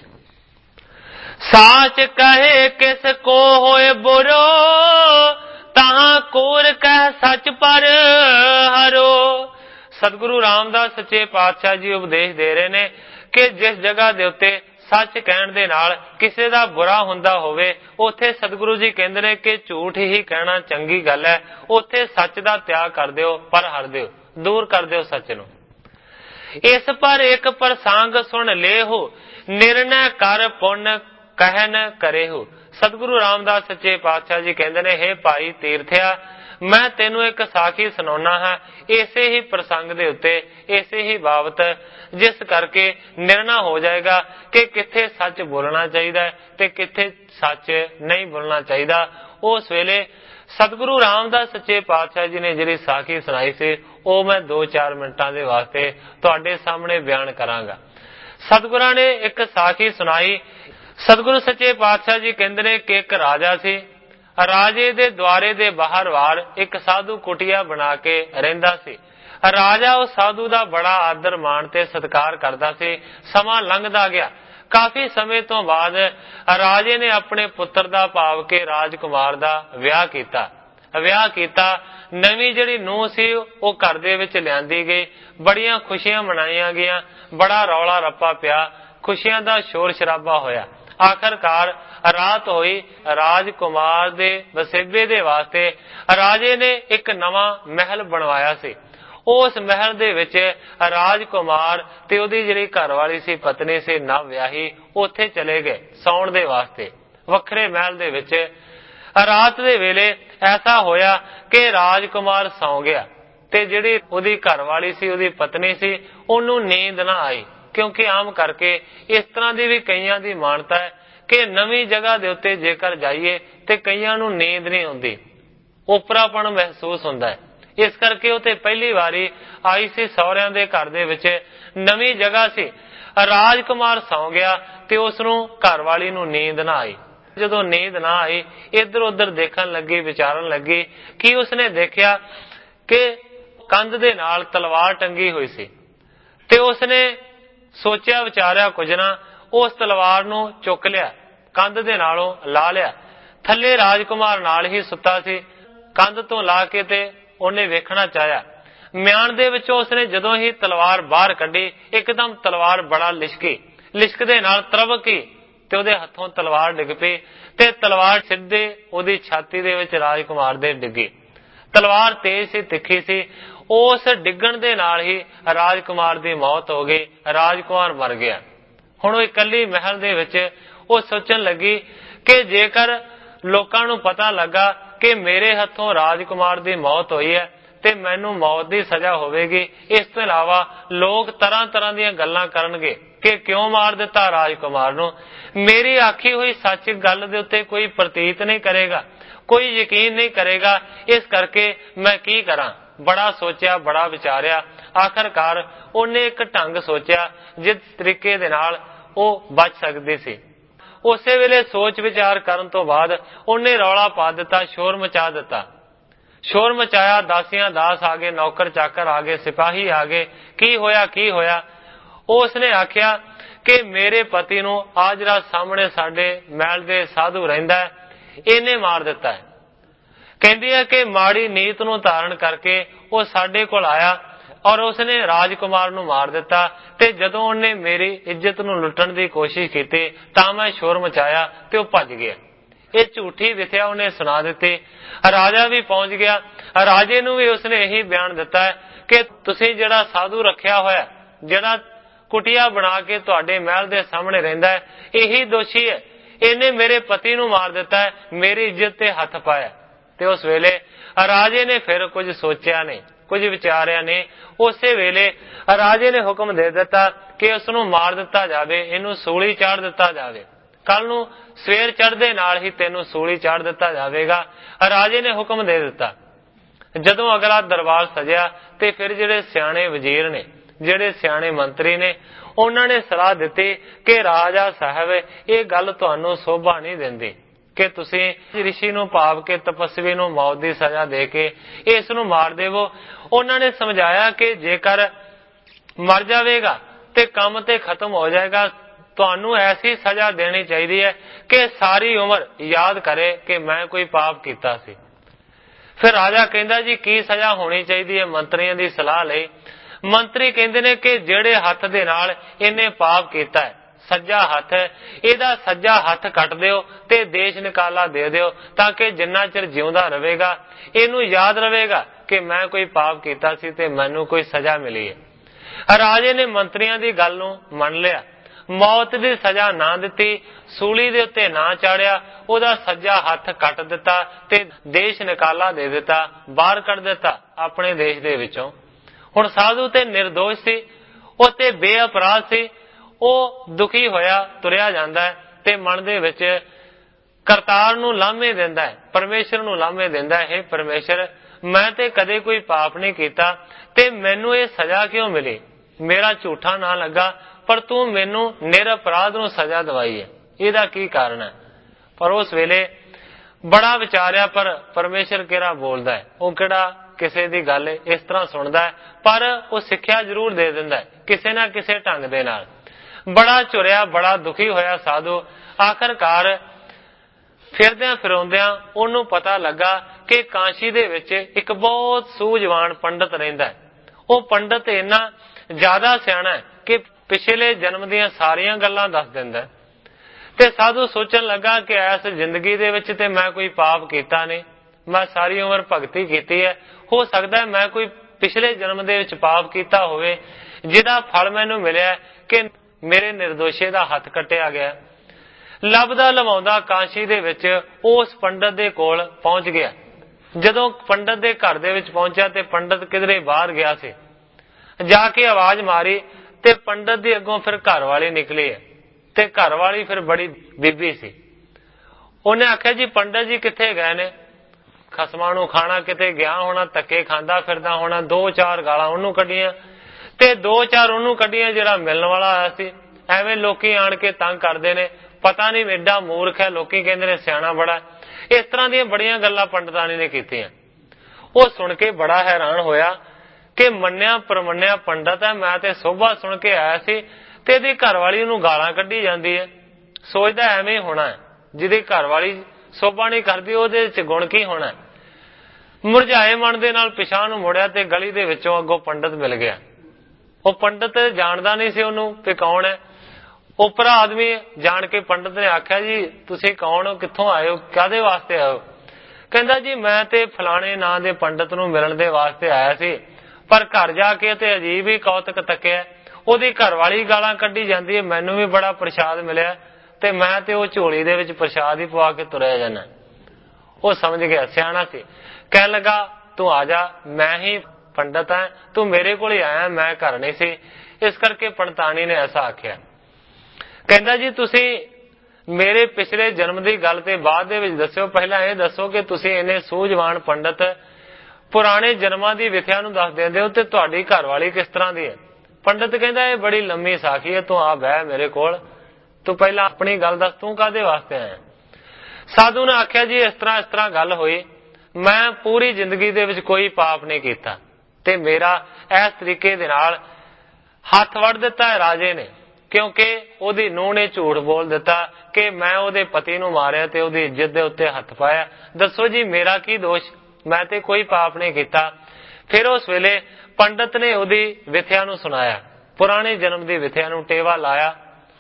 ਸਾਚ ਕਹੇ ਕਿਸ ਕੋ ਹੋਏ ਬੁਰੋ, ਤਾਂ ਕੂਰ ਕਹਿ ਸੱਚ ਪਰ ਹਰੋ। ਸਤਿਗੁਰੂ ਰਾਮਦਾਸ ਸੱਚੇ ਪਾਤਸ਼ਾਹ ਜੀ ਉਪਦੇਸ਼ ਦੇ ਰਹੇ ਨੇ ਕਿ ਜਿਸ ਜਗ੍ਹਾ ਦੇ ਉੱਤੇ ਸੱਚ ਕਹਿਣ ਦੇ ਨਾਲ ਕਿਸੇ ਦਾ ਬੁਰਾ ਹੁੰਦਾ ਹੋਵੇ, ਉੱਥੇ ਸਤਿਗੁਰੂ ਜੀ ਕਹਿੰਦੇ ਨੇ ਕਿ ਝੂਠ ਹੀ ਕਹਿਣਾ ਚੰਗੀ ਗੱਲ ਹੈ। ਉੱਥੇ ਸੱਚ ਦਾ ਤਿਆਗ ਕਰ ਦਿਓ, ਪਰ ਹਰ ਦਿਓ, ਦੂਰ ਕਰ ਦਿਓ ਸੱਚ ਨੂੰ। ਇਸ ਪਰ ਇੱਕ ਪ੍ਰਸੰਗ ਸੁਣ ਲੇਹੋ, ਨਿਰਣੈ ਕਰ ਪੁੰਨ ਕਹਿਨ ਕਰੇਹੋ। ਸਤਿਗੁਰੂ ਰਾਮਦਾਸ ਸੱਚੇ ਪਾਤਸ਼ਾਹ ਜੀ ਕਹਿੰਦੇ ਨੇ, ਹੇ ਭਾਈ ਤੀਰਥਿਆ, ਮੈਂ ਤੈਨੂੰ ਇੱਕ ਸਾਖੀ ਸੁਣਾਉਣਾ ਹਾਂ ਇਸੇ ਹੀ ਪ੍ਰਸੰਗ ਦੇ ਉੱਤੇ, ਇਸੇ ਹੀ ਬਾਬਤ, ਜਿਸ ਕਰਕੇ ਨਿਰਣਾ ਹੋ ਜਾਏਗਾ ਕਿ ਕਿੱਥੇ ਸੱਚ ਬੋਲਣਾ ਚਾਹੀਦਾ ਤੇ ਕਿੱਥੇ ਸੱਚ ਨਹੀਂ ਬੋਲਣਾ ਚਾਹੀਦਾ। ਉਸ ਵੇਲੇ ਸਤਿਗੁਰੂ ਰਾਮਦਾਸ ਸੱਚੇ ਪਾਤਸ਼ਾਹ ਜੀ ਨੇ ਜਿਹੜੀ ਸਾਖੀ ਸੁਣਾਈ ਸੀ ਉਹ ਮੈਂ 2-4 ਮਿੰਟਾਂ ਦੇ ਵਾਸਤੇ ਤੁਹਾਡੇ ਸਾਹਮਣੇ ਬਿਆਨ ਕਰਾਂਗਾ। ਸਤਿਗੁਰਾਂ ਨੇ ਇੱਕ ਸਾਖੀ ਸੁਣਾਈ। ਸਤਿਗੁਰੂ ਸੱਚੇ ਪਾਤਸ਼ਾਹ ਜੀ ਕਹਿੰਦੇ ਨੇ ਕਿ ਇੱਕ ਰਾਜਾ ਸੀ। ਰਾਜੇ ਦੇ ਦੁਆਰੇ ਦੇ ਬਾਹਰ ਵਾਰ ਇੱਕ ਸਾਧੂ ਕੁਟੀਆ ਬਣਾ ਕੇ ਰਹਿੰਦਾ ਸੀ। ਰਾਜਾ ਉਸ ਸਾਧੂ ਦਾ ਬੜਾ ਆਦਰ ਮਾਣ ਤੇ ਸਤਿਕਾਰ ਕਰਦਾ ਸੀ। ਸਮਾਂ ਲੰਘਦਾ ਗਿਆ। ਕਾਫੀ ਸਮੇਂ ਤੋਂ ਬਾਅਦ ਰਾਜੇ ਨੇ ਆਪਣੇ ਪੁੱਤਰ ਦਾ, ਭਾਵ ਕਿ ਰਾਜਕੁਮਾਰ ਦਾ ਵਿਆਹ ਕੀਤਾ। ਨਵੀਂ ਜਿਹੜੀ ਨੂੰਹ ਸੀ ਉਹ ਘਰ ਦੇ ਵਿੱਚ ਲਿਆਂਦੀ ਗਈ। ਬੜੀਆਂ ਖੁਸ਼ੀਆਂ ਮਨਾਈਆਂ ਗਈਆਂ, ਬੜਾ ਰੌਲਾ ਰੱਪਾ ਪਿਆ, ਖੁਸ਼ੀਆਂ ਦਾ ਸ਼ੋਰ ਸ਼ਰਾਬਾ ਹੋਇਆ। ਆਖਰਕਾਰ ਰਾਤ ਹੋਈ। ਰਾਜਕੁਮਾਰ ਦੇ ਵਸੇਬੇ ਦੇ ਵਾਸਤੇ ਰਾਜੇ ਨੇ ਇੱਕ ਨਵਾਂ ਮਹਿਲ ਬਣਵਾਇਆ ਸੀ। ਉਸ ਮਹਿਲ ਦੇ ਵਿੱਚ ਰਾਜਕੁਮਾਰ ਤੇ ਉਹਦੀ ਜਿਹੜੀ ਘਰਵਾਲੀ ਸੀ, ਪਤਨੀ ਸੀ, ਨਵ ਵਿਆਹੀ, ਉੱਥੇ ਚਲੇ ਗਏ ਸੌਣ ਦੇ ਵਾਸਤੇ ਵੱਖਰੇ ਮਹਿਲ ਦੇ ਵਿੱਚ। ਰਾਤ ਦੇ ਵੇਲੇ ਐਸਾ ਹੋਇਆ ਕਿ ਰਾਜਕੁਮਾਰ ਸੌਂ ਗਿਆ ਤੇ ਜਿਹੜੀ ਉਹਦੀ ਘਰਵਾਲੀ ਸੀ, ਉਹਦੀ ਪਤਨੀ ਸੀ, ਉਹਨੂੰ ਨੀਂਦ ਨਾ ਆਈ। ਕਿਉਂਕਿ ਆਮ ਕਰਕੇ ਇਸ ਤਰ੍ਹਾਂ ਦੀ ਵੀ ਕਈਆਂ ਦੀ ਮਾਨਤਾ ਹੈ ਕਿ ਨਵੀਂ ਜਗ੍ਹਾ ਦੇ ਉੱਤੇ ਜੇਕਰ ਜਾਈਏ ਤੇ ਕਈਆਂ ਨੂੰ ਨੀਂਦ ਨਹੀਂ ਆਉਂਦੀ, ਓਪਰਾਪਣ ਮਹਿਸੂਸ ਹੁੰਦਾ ਹੈ। ਇਸ ਕਰਕੇ ਉਹ ਤੇ ਪਹਿਲੀ ਵਾਰੀ ਆਈ ਸੀ ਸਹੁਰਿਆਂ ਦੇ ਘਰ ਦੇ ਵਿੱਚ, ਨਵੀਂ ਜਗ੍ਹਾ ਸੀ। ਰਾਜਕੁਮਾਰ ਸੌਂ ਗਿਆ ਤੇ ਉਸ ਨੂੰ ਘਰਵਾਲੀ ਨੂੰ ਨੀਂਦ ਨਾ ਆਈ। ਜਦੋਂ ਨੀਂਦ ਨਾ ਆਈ, ਇੱਧਰ ਉੱਧਰ ਦੇਖਣ ਲੱਗੀ, ਵਿਚਾਰਨ ਲੱਗੀ ਕਿ ਉਸਨੇ ਦੇਖਿਆ ਕਿ ਕੰਧ ਦੇ ਨਾਲ ਤਲਵਾਰ ਟੰਗੀ ਹੋਈ ਸੀ ਤੇ ਉਸਨੇ ਸੋਚਿਆ ਵਿਚਾਰਿਆ ਕੁਝ ਨਾ, ਉਸ ਤਲਵਾਰ ਨੂੰ ਚੁੱਕ ਲਿਆ, ਕੰਧ ਦੇ ਨਾਲੋਂ ਲਾ ਲਿਆ। ਥੱਲੇ ਰਾਜਕੁਮਾਰ ਨਾਲ ਹੀ ਸੁੱਤਾ ਸੀ। ਕੰਧ ਤੋਂ ਲਾ ਕੇ ਤੇ ਉਹਨੇ ਵੇਖਣਾ ਚਾਹਿਆ। ਮਿਆਨ ਦੇ ਵਿੱਚੋਂ ਉਸਨੇ ਜਦੋਂ ਹੀ ਤਲਵਾਰ ਬਾਹਰ ਕੱਢੀ, ਇੱਕਦਮ ਤਲਵਾਰ ਬੜਾ ਲਿਸ਼ਕ ਦੇ ਨਾਲ ਤਰਵਕੀ ਤੇ ਉਹਦੇ ਹੱਥੋਂ ਤਲਵਾਰ ਡਿੱਗ ਪਈ ਤੇ ਤਲਵਾਰ ਸਿੱਧੇ ਉਹਦੀ ਛਾਤੀ ਦੇ ਵਿੱਚ ਰਾਜਕੁਮਾਰ ਦੇ ਡਿੱਗੀ। ਤਲਵਾਰ ਤੇਜ਼ ਸੀ, ਤਿੱਖੀ ਸੀ। ਉਸ ਡਿੱਗਣ ਦੇ ਨਾਲ ਹੀ ਰਾਜਕੁਮਾਰ ਦੀ ਮੌਤ ਹੋ ਗਈ। ਰਾਜਕੁਮਾਰ ਮਰ ਗਿਆ। ਹੁਣ ਉਹ ਇਕੱਲੀ ਮਹਿਲ ਦੇ ਵਿੱਚ ਉਹ ਸੋਚਣ ਲੱਗੀ ਕਿ ਜੇਕਰ ਲੋਕਾਂ ਨੂੰ ਪਤਾ ਲੱਗਾ ਕਿ ਮੇਰੇ ਹੱਥੋਂ ਰਾਜਕੁਮਾਰ ਦੀ ਮੌਤ ਹੋਈ ਹੈ ਤੇ ਮੈਨੂੰ ਮੌਤ ਦੀ ਸਜ਼ਾ ਹੋਵੇਗੀ। ਇਸ ਤੋਂ ਇਲਾਵਾ ਲੋਕ ਤਰ੍ਹਾਂ ਤਰ੍ਹਾਂ ਦੀਆਂ ਗੱਲਾਂ ਕਰਨਗੇ ਕਿ ਕਿਉਂ ਮਾਰ ਦਿੱਤਾ ਰਾਜਕੁਮਾਰ ਨੂੰ। ਮੇਰੀ ਆਖੀ ਹੋਈ ਸੱਚ ਗੱਲ ਦੇ ਉੱਤੇ ਕੋਈ ਪ੍ਰਤੀਤ ਨਹੀਂ ਕਰੇਗਾ, ਕੋਈ ਯਕੀਨ ਨਹੀਂ ਕਰੇਗਾ। ਇਸ ਕਰਕੇ ਮੈਂ ਕੀ ਕਰਾਂ? ਬੜਾ ਸੋਚਿਆ, ਬੜਾ ਵਿਚਾਰਿਆ। ਆਖਰਕਾਰ ਉਹਨੇ ਇੱਕ ਢੰਗ ਸੋਚਿਆ ਜਿਸ ਤਰੀਕੇ ਦੇ ਨਾਲ ਉਹ ਬਚ ਸਕਦੀ ਸੀ। ਉਸੇ ਵੇਲੇ ਸੋਚ ਵਿਚਾਰ ਕਰਨ ਤੋਂ ਬਾਅਦ ਉਹਨੇ ਰੌਲਾ ਪਾ ਦਿੱਤਾ, ਸ਼ੋਰ ਮਚਾ ਦਿੱਤਾ। ਸ਼ੋਰ ਮਚਾਇਆ, ਦਾਸੀਆਂ ਦਾਸ ਆ ਗਏ, ਨੌਕਰ ਚਾਕਰ ਆ ਗਏ, ਸਿਪਾਹੀ ਆ ਗਏ। ਕੀ ਹੋਇਆ? ਉਸਨੇ ਆਖਿਆ ਕਿ ਮੇਰੇ ਪਤੀ ਨੂੰ ਆ ਜਿਹੜਾ ਸਾਹਮਣੇ ਸਾਡੇ ਮਹਿਲ ਦੇ ਸਾਧੂ ਰਹਿੰਦਾ ਹੈ, ਇਹਨੇ ਮਾਰ ਦਿੱਤਾ ਹੈ। ਕਹਿੰਦੀ ਹੈ ਕਿ ਮਾੜੀ ਨੀਤ ਨੂੰ ਧਾਰਨ ਕਰਕੇ ਉਹ ਸਾਡੇ ਕੋਲ ਆਇਆ ਔਰ ਉਸਨੇ ਰਾਜਕੁਮਾਰ ਨੂੰ ਮਾਰ ਦਿੱਤਾ ਤੇ ਜਦੋਂ ਉਹਨੇ ਮੇਰੀ ਇੱਜ਼ਤ ਨੂੰ ਲੁੱਟਣ ਦੀ ਕੋਸ਼ਿਸ਼ ਕੀਤੀ ਤਾਂ ਮੈਂ ਸ਼ੋਰ ਮਚਾਇਆ ਤੇ ਉਹ ਭੱਜ ਗਿਆ। ਇਹ ਝੂਠੀ ਵਿਥਿਆ ਉਹਨੇ ਸੁਣਾ ਦਿੱਤੀ। ਰਾਜਾ ਵੀ ਪਹੁੰਚ ਗਿਆ। ਰਾਜੇ ਨੂੰ ਵੀ ਉਸਨੇ ਇਹੀ ਬਿਆਨ ਦਿੱਤਾ ਹੈ ਕਿ ਤੁਸੀਂ ਜਿਹੜਾ ਸਾਧੂ ਰੱਖਿਆ ਹੋਇਆ, ਜਿਹੜਾ ਕੁਟੀਆ ਬਣਾ ਕੇ ਤੁਹਾਡੇ ਮਹਿਲ ਦੇ ਸਾਹਮਣੇ ਰਹਿੰਦਾ ਹੈ, ਇਹੀ ਦੋਸ਼ੀ ਹੈ, ਇਹਨੇ ਮੇਰੇ ਪਤੀ ਨੂੰ ਮਾਰ ਦਿੱਤਾ ਹੈ, ਮੇਰੀ ਇੱਜ਼ਤ ਤੇ ਹੱਥ ਪਾਇਆ। ਤੇ ਉਸ ਵੇਲੇ ਰਾਜੇ ਨੇ ਫਿਰ ਕੁਝ ਸੋਚਿਆ ਨਹੀਂ, ਕੁਝ ਵਿਚਾਰਿਆ ਨਹੀਂ। ਉਸੇ ਵੇਲੇ ਰਾਜੇ ਨੇ ਹੁਕਮ ਦੇ ਦਿੱਤਾ ਕਿ ਉਸ ਨੂੰ ਮਾਰ ਦਿੱਤਾ ਜਾਵੇ, ਇਹਨੂੰ ਸੂਲੀ ਚਾੜ ਦਿੱਤਾ ਜਾਵੇ। ਕੱਲ ਨੂੰ ਸਵੇਰ ਚੜ੍ਹਦੇ ਨਾਲ ਹੀ ਤੈਨੂੰ ਸੂਲੀ ਚਾੜ ਦਿੱਤਾ ਜਾਵੇਗਾ। ਰਾਜੇ ਨੇ ਹੁਕਮ ਦੇ ਦਿੱਤਾ। ਜਦੋਂ ਅਗਲਾ ਦਰਬਾਰ ਸਜਿਆ ਤੇ ਫਿਰ ਜਿਹੜੇ ਸਿਆਣੇ ਵਜ਼ੀਰ ਨੇ, ਜਿਹੜੇ ਸਿਆਣੇ ਮੰਤਰੀ ਨੇ, ਉਹਨਾਂ ਨੇ ਸਲਾਹ ਦਿੱਤੀ ਕਿ ਰਾਜਾ ਸਾਹਿਬ, ਇਹ ਗੱਲ ਤੁਹਾਨੂੰ ਸੋਭਾ ਨਹੀਂ ਦਿੰਦੀ ਕਿ ਤੁਸੀਂ ਰਿਸ਼ੀ ਨੂੰ ਭਾਵ ਕਿ ਤਪਸਵੀ ਨੂੰ ਮੌਤ ਦੀ ਸਜ਼ਾ ਦੇ ਕੇ ਇਸ ਨੂੰ ਮਾਰ ਦੇਵੋ। ਉਹਨਾਂ ਨੇ ਸਮਝਾਇਆ ਕਿ ਜੇਕਰ ਮਰ ਜਾਵੇਗਾ ਤੇ ਕੰਮ ਤੇ ਖਤਮ ਹੋ ਜਾਏਗਾ, ਤੁਹਾਨੂੰ ਐਸੀ ਸਜ਼ਾ ਦੇਣੀ ਚਾਹੀਦੀ ਹੈ ਕਿ ਸਾਰੀ ਉਮਰ ਯਾਦ ਕਰੇ ਕਿ ਮੈਂ ਕੋਈ ਪਾਪ ਕੀਤਾ ਸੀ। ਫਿਰ ਰਾਜਾ ਕਹਿੰਦਾ ਜੀ ਕੀ ਸਜ਼ਾ ਹੋਣੀ ਚਾਹੀਦੀ ਹੈ? ਮੰਤਰੀਆਂ ਦੀ ਸਲਾਹ ਲਈ ਮੰਤਰੀ ਕਹਿੰਦੇ ਨੇ ਕਿ ਜਿਹੜੇ ਹੱਥ ਦੇ ਨਾਲ ਇਹਨੇ ਪਾਪ ਕੀਤਾ ਹੈ, ਸੱਜਾ ਹੱਥ, ਇਹਦਾ ਸੱਜਾ ਹੱਥ ਕੱਟ ਦਿਓ ਤੇ ਦੇਸ਼ ਨਿਕਾਲਾ ਦੇ ਦਿਓ, ਤਾਂ ਕਿ ਜਿੰਨਾ ਚਿਰ ਜਿਉਂਦਾ ਰਹੇਗਾ ਇਹਨੂੰ ਯਾਦ ਰਹੇਗਾ ਕਿ ਮੈਂ ਕੋਈ ਪਾਪ ਕੀਤਾ ਸੀ ਤੇ ਮੈਨੂੰ ਕੋਈ ਸਜ਼ਾ ਮਿਲੀ ਹੈ। ਰਾਜੇ ਨੇ ਮੰਤਰੀਆਂ ਦੀ ਗੱਲ ਨੂੰ ਮੰਨ ਲਿਆ, ਮੌਤ ਦੀ ਸਜ਼ਾ ਨਾ ਦਿੱਤੀ, ਸੂਲੀ ਦੇ ਉੱਤੇ ਨਾ ਚਾੜਿਆ, ਉਹਦਾ ਸੱਜਾ ਹੱਥ ਕੱਟ ਦਿੱਤਾ ਤੇ ਦੇਸ਼ ਨਿਕਾਲਾ ਦੇ ਦਿੱਤਾ, ਬਾਹਰ ਕੱਢ ਦਿੱਤਾ ਆਪਣੇ ਦੇਸ਼ ਦੇ ਵਿੱਚੋਂ। ਹੁਣ ਸਾਧੂ ਤੇ ਨਿਰਦੋਸ਼ ਸੀ, ਉਹ ਤੇ ਬੇਅਪਰਾਧ ਸੀ। ਉਹ ਦੁਖੀ ਹੋਇਆ ਤੁਰਿਆ ਜਾਂਦਾ ਹੈ ਤੇ ਮਨ ਦੇ ਵਿੱਚ ਕਰਤਾਰ ਨੂੰ ਲਾਮੇ ਦਿੰਦਾ ਹੈ, ਪਰਮੇਸ਼ਰ ਨੂੰ ਲਾਮੇ ਦਿੰਦਾ ਹੈ, ਹੇ ਪਰਮੇਸ਼ਰ, ਮੈਂ ਤੇ ਕਦੇ ਕੋਈ ਪਾਪ ਨਹੀਂ ਕੀਤਾ ਤੇ ਮੈਨੂੰ ਇਹ ਸਜ਼ਾ ਕਿਉਂ ਮਿਲੀ? ਮੇਰਾ ਝੂਠਾ ਨਾ ਲੱਗਾ, ਪਰ ਤੂੰ ਮੈਨੂੰ ਨਿਰਅਪਰਾਧ ਨੂੰ ਸਜ਼ਾ ਦਵਾਈ ਹੈ, ਇਹਦਾ ਕੀ ਕਾਰਨ ਹੈ? ਪਰ ਉਸ ਵੇਲੇ ਬੜਾ ਵਿਚਾਰਿਆ, ਪਰ ਪਰਮੇਸ਼ਰ ਕਿਹੜਾ ਬੋਲਦਾ ਹੈ, ਉਹ ਕਿਹੜਾ ਕਿਸੇ ਦੀ ਗੱਲ ਇਸ ਤਰ੍ਹਾਂ ਸੁਣਦਾ ਹੈ, ਪਰ ਉਹ ਸਿੱਖਿਆ ਜ਼ਰੂਰ ਦੇ ਦਿੰਦਾ ਹੈ ਕਿਸੇ ਨਾ ਕਿਸੇ ਢੰਗ ਦੇ ਨਾਲ। ਬੜਾ ਝੁਰਿਆ, ਬੜਾ ਦੁਖੀ ਹੋਇਆ ਸਾਧੂ। ਆਖਰਕਾਰ ਫਿਰਦਿਆਂ ਫਿਰੋਂਦਿਆਂ ਉਹਨੂੰ ਪਤਾ ਲੱਗਾ ਕਿ ਕਾਸ਼ੀ ਦੇ ਵਿੱਚ ਇੱਕ ਬਹੁਤ ਸੂਝਵਾਨ ਪੰਡਤ ਰਹਿੰਦਾ ਹੈ। ਉਹ ਪੰਡਤ ਇੰਨਾ ਜ਼ਿਆਦਾ ਸਿਆਣਾ ਹੈ ਕਿ ਪਿਛਲੇ ਜਨਮ ਦੀਆਂ ਸਾਰੀਆਂ ਗੱਲਾਂ ਦੱਸ ਦਿੰਦਾ। ਤੇ ਸਾਧੂ ਸੋਚਣ ਲੱਗਾ ਕਿ ਇਸ ਜ਼ਿੰਦਗੀ ਦੇ ਵਿੱਚ ਤੇ ਮੈਂ ਕੋਈ ਪਾਪ ਕੀਤਾ ਨਹੀਂ, ਮੈਂ ਸਾਰੀ ਉਮਰ ਭਗਤੀ ਕੀਤੀ ਹੈ, ਹੋ ਸਕਦਾ ਮੈਂ ਕੋਈ ਪਿਛਲੇ ਜਨਮ ਦੇ ਵਿੱਚ ਪਾਪ ਕੀਤਾ ਹੋਵੇ ਜਿਹਦਾ ਫਲ ਮੈਨੂੰ ਮਿਲਿਆ ਕਿ ਮੇਰੇ ਨਿਰਦੋਸ਼ੇ ਦਾ ਹੱਥ ਕੱਟਿਆ ਗਿਆ। ਲੱਭਦਾ ਲਵਾਉਂਦਾ ਕਾਸ਼ੀ ਦੇ ਵਿੱਚ ਉਸ ਪੰਡਤ ਦੇ ਕੋਲ ਪਹੁੰਚ ਗਿਆ। ਜਦੋਂ ਪੰਡਤ ਦੇ ਘਰ ਦੇ ਵਿੱਚ ਪਹੁੰਚਿਆ ਤੇ ਪੰਡਤ ਕਿਧਰੇ ਬਾਹਰ ਗਿਆ ਸੀ, ਜਾ ਕੇ ਆਵਾਜ਼ ਮਾਰੀ ਤੇ ਪੰਡਤ ਦੀ ਅੱਗੋਂ ਫਿਰ ਘਰ ਵਾਲੀ ਨਿਕਲੀ ਹੈ ਤੇ ਘਰ ਵਾਲੀ ਫਿਰ ਬੜੀ ਬੀਬੀ ਸੀ। ਉਹਨੇ ਆਖਿਆ ਜੀ ਪੰਡਤ ਜੀ ਕਿੱਥੇ ਗਏ ਨੇ? ਖਸਮਾਂ ਨੂੰ ਖਾਣਾ ਕਿਤੇ ਗਿਆ ਹੋਣਾ, ਧੱਕੇ ਖਾਂਦਾ ਫਿਰਦਾ ਹੋਣਾ। 2-4 ਗਾਲਾਂ ਉਹਨੂੰ ਕੱਢੀਆਂ ਤੇ 2-4 ਉਹਨੂੰ ਕੱਢੀਆਂ ਜਿਹੜਾ ਮਿਲਣ ਵਾਲਾ ਆਇਆ ਸੀ। ਐਵੇਂ ਲੋਕੀ ਆਣ ਕੇ ਤੰਗ ਕਰਦੇ ਨੇ, ਪਤਾ ਨਹੀਂ ਐਡਾ ਮੂਰਖ ਹੈ, ਲੋਕੀ ਕਹਿੰਦੇ ਨੇ ਸਿਆਣਾ ਬੜਾ। ਇਸ ਤਰ੍ਹਾਂ ਦੀਆਂ ਬੜੀਆਂ ਗੱਲਾਂ ਪੰਡਤਾਨੀ ਨੇ ਕੀਤੀਆਂ। ਉਹ ਸੁਣ ਕੇ ਬੜਾ ਹੈਰਾਨ ਹੋਇਆ ਕਿ ਮੰਨਿਆ ਪਰਮੰਨਿਆ ਪੰਡਤ ਹੈ, ਮੈਂ ਤੇ ਸੋਭਾ ਸੁਣ ਕੇ ਆਇਆ ਸੀ ਤੇ ਇਹਦੀ ਘਰਵਾਲੀ ਉਹਨੂੰ ਗਾਲਾਂ ਕੱਢੀ ਜਾਂਦੀ ਹੈ। ਸੋਚਦਾ ਐਵੇਂ ਹੋਣਾ ਹੈ, ਜਿਹਦੀ ਘਰਵਾਲੀ ਸੋਭਾ ਨਹੀਂ ਕਰਦੀ ਉਹਦੇ ਚ ਗੁਣ ਕੀ ਹੋਣਾ। ਮੁਰਝਾਏ ਮਨ ਦੇ ਨਾਲ ਪਿਛਾਂਹ ਨੂੰ ਮੁੜਿਆ ਤੇ ਗਲੀ ਦੇ ਵਿੱਚੋਂ ਅੱਗੋਂ ਪੰਡਤ ਮਿਲ ਗਿਆ। ਉਹ ਪੰਡਤ ਜਾਣਦਾ ਨਹੀਂ ਸੀ ਉਹਨੂੰ ਕਿ ਕੌਣ ਹੈ। ਉਪਰਾ ਆਦਮੀ ਜਾਣ ਕੇ ਪੰਡਤ ਨੇ ਆਖਿਆ ਜੀ ਤੁਸੀਂ ਕੌਣ ਹੋ, ਕਿੱਥੋਂ ਆਏ ਹੋ, ਕਾਹਦੇ ਵਾਸਤੇ ਆਏ ਹੋ? ਕਹਿੰਦਾ ਜੀ ਮੈਂ ਤੇ ਫਲਾਣੇ ਨਾਂ ਦੇ ਪੰਡਤ ਨੂੰ ਮਿਲਣ ਦੇ ਵਾਸਤੇ ਆਇਆ ਸੀ, ਪਰ ਘਰ ਜਾ ਕੇ ਤੇ ਅਜੀਬ ਹੀ ਕੌਤਕ ਤੱਕਿਆ, ਉਹਦੀ ਘਰਵਾਲੀ ਗਾਲਾਂ ਕੱਢੀ ਜਾਂਦੀ ਹੈ, ਮੈਨੂੰ ਵੀ ਬੜਾ ਪ੍ਰਸ਼ਾਦ ਮਿਲਿਆ ਤੇ ਮੈਂ ਤੇ ਉਹ ਝੋਲੀ ਦੇ ਵਿੱਚ ਪ੍ਰਸ਼ਾਦ ਹੀ ਪਵਾ ਕੇ ਤੁਰਿਆ ਜਾਣਾ। ਉਹ ਸਮਝ ਗਿਆ, ਸਿਆਣਾ ਸੀ। ਕਹਿਣ ਲੱਗਾ ਤੂੰ ਆ ਜਾ, ਮੈਂ ਹੀ ਪੰਡਤ ਹਾਂ, ਤੂੰ ਮੇਰੇ ਕੋਲ ਹੀ ਆਇਆ, ਮੈਂ ਘਰ ਨਹੀਂ ਸੀ, ਇਸ ਕਰਕੇ ਪੰਡਤਾਣੀ ਨੇ ਐਸਾ ਆਖਿਆ। ਕਹਿੰਦਾ ਜੀ ਤੁਸੀਂ ਮੇਰੇ ਪਿਛਲੇ ਜਨਮ ਦੀ ਗੱਲ ਤੇ ਬਾਅਦ ਦੇ ਵਿੱਚ ਦੱਸਿਓ, ਪਹਿਲਾਂ ਇਹ ਦੱਸੋ ਕਿ ਤੁਸੀਂ ਇੰਨੇ ਸੂਝਵਾਨ ਪੰਡਤ ਪੁਰਾਣੇ ਜਨਮਾਂ ਦੀ ਵਿਥਿਆ ਨੂੰ ਦੱਸ ਦਿੰਦੇ ਹੋ ਤੇ ਤੁਹਾਡੀ ਘਰਵਾਲੀ ਕਿਸ ਤਰ੍ਹਾਂ ਦੀ ਹੈ? ਪੰਡਤ ਕਹਿੰਦਾ ਇਹ ਬੜੀ ਲੰਮੀ ਸਾਖੀ ਹੈ, ਤੂੰ ਆ ਬਹਿ ਮੇਰੇ ਕੋਲ, ਤੂੰ ਪਹਿਲਾਂ ਆਪਣੀ ਗੱਲ ਦੱਸ, ਤੂੰ ਕਾਹਦੇ ਵਾਸਤੇ ਆਇਆ? ਸਾਧੂ ਨੇ ਆਖਿਆ ਜੀ ਇਸ ਤਰ੍ਹਾਂ ਗੱਲ ਹੋਈ, ਮੈਂ ਪੂਰੀ ਜ਼ਿੰਦਗੀ ਦੇ ਵਿੱਚ ਕੋਈ ਪਾਪ ਨਹੀਂ ਕੀਤਾ ਤੇ ਮੇਰਾ ਇਸ ਤਰੀਕੇ ਦੇ ਨਾਲ ਹੱਥ ਵੜ ਦਿੱਤਾ ਹੈ ਰਾਜੇ ਨੇ, ਕਿਉਂਕਿ ਉਹਦੀ ਨੂੰਹ ਨੇ ਝੂਠ ਬੋਲ ਦਿੱਤਾ ਕਿ ਮੈਂ ਉਹਦੇ ਪਤੀ ਨੂੰ ਮਾਰਿਆ ਤੇ ਉਹਦੀ ਇੱਜ਼ਤ ਦੇ ਉੱਤੇ ਹੱਥ ਪਾਇਆ। ਦੱਸੋ ਜੀ ਮੇਰਾ ਕੀ ਦੋਸ਼? ਮੈਂ ਤੇ ਕੋਈ ਪਾਪ ਨਹੀਂ ਕੀਤਾ। ਫਿਰ ਉਸ ਵੇਲੇ ਪੰਡਤ ਨੇ ਉਹਦੀ ਵਿਥਿਆ ਨੂੰ ਸੁਣਾਇਆ, ਪੁਰਾਣੇ ਜਨਮ ਦੀ ਵਿਥਿਆ ਨੂੰ ਟੇਵਾ ਲਾਇਆ।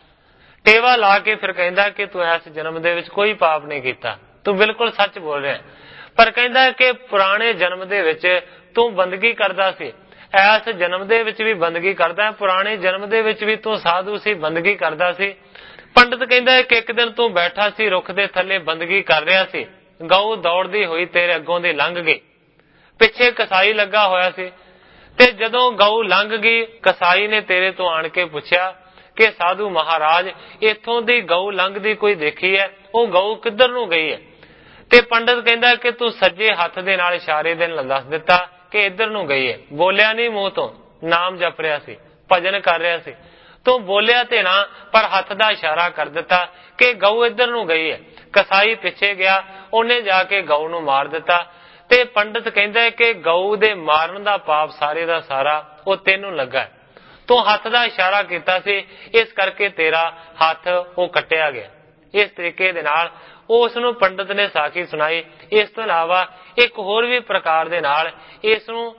ਟੇਵਾ ਲਾ ਕੇ ਫਿਰ ਕਹਿੰਦਾ ਕਿ ਤੂੰ ਇਸ ਜਨਮ ਦੇ ਵਿੱਚ ਕੋਈ ਪਾਪ ਨਹੀਂ ਕੀਤਾ, ਤੂੰ ਬਿਲਕੁਲ ਸੱਚ ਬੋਲ ਰਿਹਾ। ਪਰ ਕਹਿੰਦਾ ਕਿ ਪੁਰਾਣੇ ਜਨਮ ਦੇ ਵਿੱਚ ਤੂੰ ਬੰਦਗੀ ਕਰਦਾ ਸੀ, ਐਸ ਜਨਮ ਦੇ ਵਿੱਚ ਵੀ ਬੰਦਗੀ ਕਰਦਾ, ਪੁਰਾਣੇ ਜਨਮ ਦੇ ਵਿੱਚ ਵੀ ਤੂੰ ਸਾਧੂ ਸੀ, ਬੰਦਗੀ ਕਰਦਾ ਸੀ। ਪੰਡਤ ਕਹਿੰਦਾ ਕਿ ਇੱਕ ਦਿਨ ਤੂੰ ਬੈਠਾ ਸੀ ਰੁੱਖ ਦੇ ਥੱਲੇ, ਬੰਦਗੀ ਕਰ ਰਿਹਾ ਸੀ, ਗਊ ਦੌੜਦੀ ਹੋਈ ਤੇਰੇ ਅੱਗੋਂ ਦੀ ਲੰਘ ਗਈ, ਪਿੱਛੇ ਕਸਾਈ ਲੱਗਾ ਹੋਇਆ ਸੀ, ਤੇ ਜਦੋਂ ਗਊ ਲੰਘ ਗਈ ਕਸਾਈ ਨੇ ਤੇਰੇ ਤੋਂ ਆਣ ਕੇ ਪੁੱਛਿਆ ਕਿ ਸਾਧੂ ਮਹਾਰਾਜ ਇੱਥੋਂ ਦੀ ਗਊ ਲੰਘਦੀ ਕੋਈ ਦੇਖੀ ਹੈ, ਉਹ ਗਊ ਕਿੱਧਰ ਨੂੰ ਗਈ ਹੈ? ਤੇ ਪੰਡਤ ਕਹਿੰਦਾ ਕਿ ਤੂੰ ਸੱਜੇ ਹੱਥ ਦੇ ਨਾਲ ਇਸ਼ਾਰੇ ਦੇ ਨਾਲ ਦੱਸ ਦਿੱਤਾ ਕਿ ਇੱਧਰ ਨੂੰ ਗਈ ਹੈ। ਬੋਲਿਆ ਨਹੀਂ ਮੂੰਹ ਤੋਂ, ਨਾਮ ਜਪ ਰਿਹਾ ਸੀ, ਭਜਨ ਕਰ ਰਿਹਾ ਸੀ, ਤੂੰ ਬੋਲਿਆ ਤੇ ਨਾ, ਪਰ ਹੱਥ ਦਾ ਇਸ਼ਾਰਾ ਕਰ ਦਿੱਤਾ ਕਿ ਗਊ ਇੱਧਰ ਨੂੰ ਗਈ ਹੈ। ਕਸਾਈ ਪਿੱਛੇ ਗਿਆ, ਉਹਨੇ ਜਾ ਕੇ ਗਊ ਨੂੰ ਮਾਰ ਦਿੱਤਾ। ਤੇ ਪੰਡਤ ਕਹਿੰਦਾ ਕਿ ਗਊ ਦੇ ਮਾਰਨ ਦਾ ਪਾਪ ਸਾਰੇ ਦਾ ਸਾਰਾ ਉਹ ਤੈਨੂੰ ਲੱਗਾ, ਤੂੰ ਹੱਥ ਦਾ ਇਸ਼ਾਰਾ ਕੀਤਾ ਸੀ, ਇਸ ਕਰਕੇ ਤੇਰਾ ਹੱਥ ਉਹ ਕੱਟਿਆ ਗਿਆ। ਇਸ ਤਰੀਕੇ ਦੇ ਨਾਲ ਉਸ ਨੂੰ ਪੰਡਤ ਨੇ ਸਾਖੀ ਸੁਣਾਈ। ਇਸ ਤੋਂ ਇਲਾਵਾ ਇੱਕ ਹੋਰ ਵੀ ਪ੍ਰਕਾਰ ਦੇ ਨਾਲ ਇਸ ਨੂੰ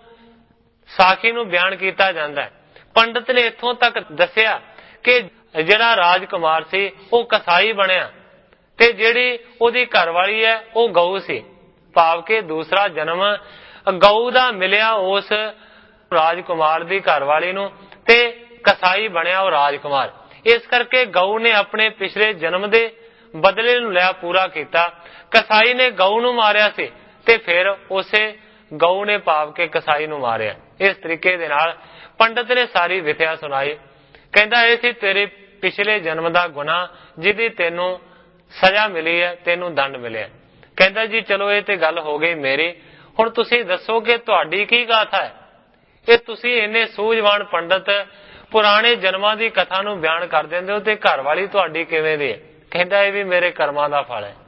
ਸਾਖੀ ਨੂੰ ਬਿਆਨ ਕੀਤਾ ਜਾਂਦਾ ਹੈ। ਪੰਡਤ ਨੇ ਇੱਥੋਂ ਤੱਕ ਦੱਸਿਆ ਕਿ ਜਿਹੜਾ ਰਾਜਕੁਮਾਰ ਸੀ ਉਹ ਕਸਾਈ ਬਣਿਆ, ਤੇ ਜਿਹੜੀ ਉਹਦੀ ਘਰਵਾਲੀ ਹੈ ਉਹ ਗਊ ਸੀ, ਭਾਵ ਕਿ ਦੂਸਰਾ ਜਨਮ ਗਊ ਦਾ ਮਿਲਿਆ ਉਸ ਰਾਜਕੁਮਾਰ ਦੀ ਘਰਵਾਲੀ ਨੂੰ, ਤੇ ਕਸਾਈ ਬਣਿਆ ਉਹ ਰਾਜਕੁਮਾਰ। ਇਸ ਕਰਕੇ ਗਊ ਨੇ ਆਪਣੇ ਪਿਛਲੇ ਜਨਮ ਦੇ ਬਦਲੇ ਨੂੰ ਲਿਆ, ਪੂਰਾ ਕੀਤਾ। ਕਸਾਈ ਨੇ ਗਊ ਨੂੰ ਮਾਰਿਆ ਸੀ ਤੇ ਫਿਰ ਉਸੇ ਗਊ ਨੇ ਭਾਵ ਕੇ ਕਸਾਈ ਨੂੰ ਮਾਰਿਆ। ਇਸ ਤਰੀਕੇ ਦੇ ਨਾਲ ਪੰਡਤ ਨੇ ਸਾਰੀ ਵਿਥਿਆ ਸੁਣਾਈ। ਕਹਿੰਦਾ ਇਹ ਸੀ ਤੇਰੇ ਪਿਛਲੇ ਜਨਮ ਦਾ ਗੁਨਾਹ, ਜਿਹਦੀ ਤੈਨੂੰ ਸਜ਼ਾ ਮਿਲੀ ਹੈ, ਤੈਨੂੰ ਦੰਡ ਮਿਲਿਆ। ਕਹਿੰਦਾ ਜੀ ਚਲੋ ਇਹ ਤੇ ਗੱਲ ਹੋ ਗਈ ਮੇਰੀ, ਹੁਣ ਤੁਸੀਂ ਦੱਸੋ ਕਿ ਤੁਹਾਡੀ ਕੀ ਗਾਥਾ ਹੈ? ਇਹ ਤੁਸੀਂ ਇੰਨੇ ਸੂਝਵਾਨ ਪੰਡਤ ਪੁਰਾਣੇ ਜਨਮਾਂ ਦੀ ਕਥਾ ਨੂੰ ਬਿਆਨ ਕਰ ਦਿੰਦੇ ਹੋ, ਤੇ ਘਰ ਵਾਲੀ ਤੁਹਾਡੀ ਕਿਵੇਂ ਦੀ ਹੈ? ਕਹਿੰਦਾ ਇਹ ਵੀ ਮੇਰੇ ਕਰਮਾਂ ਦਾ ਫਲ ਹੈ,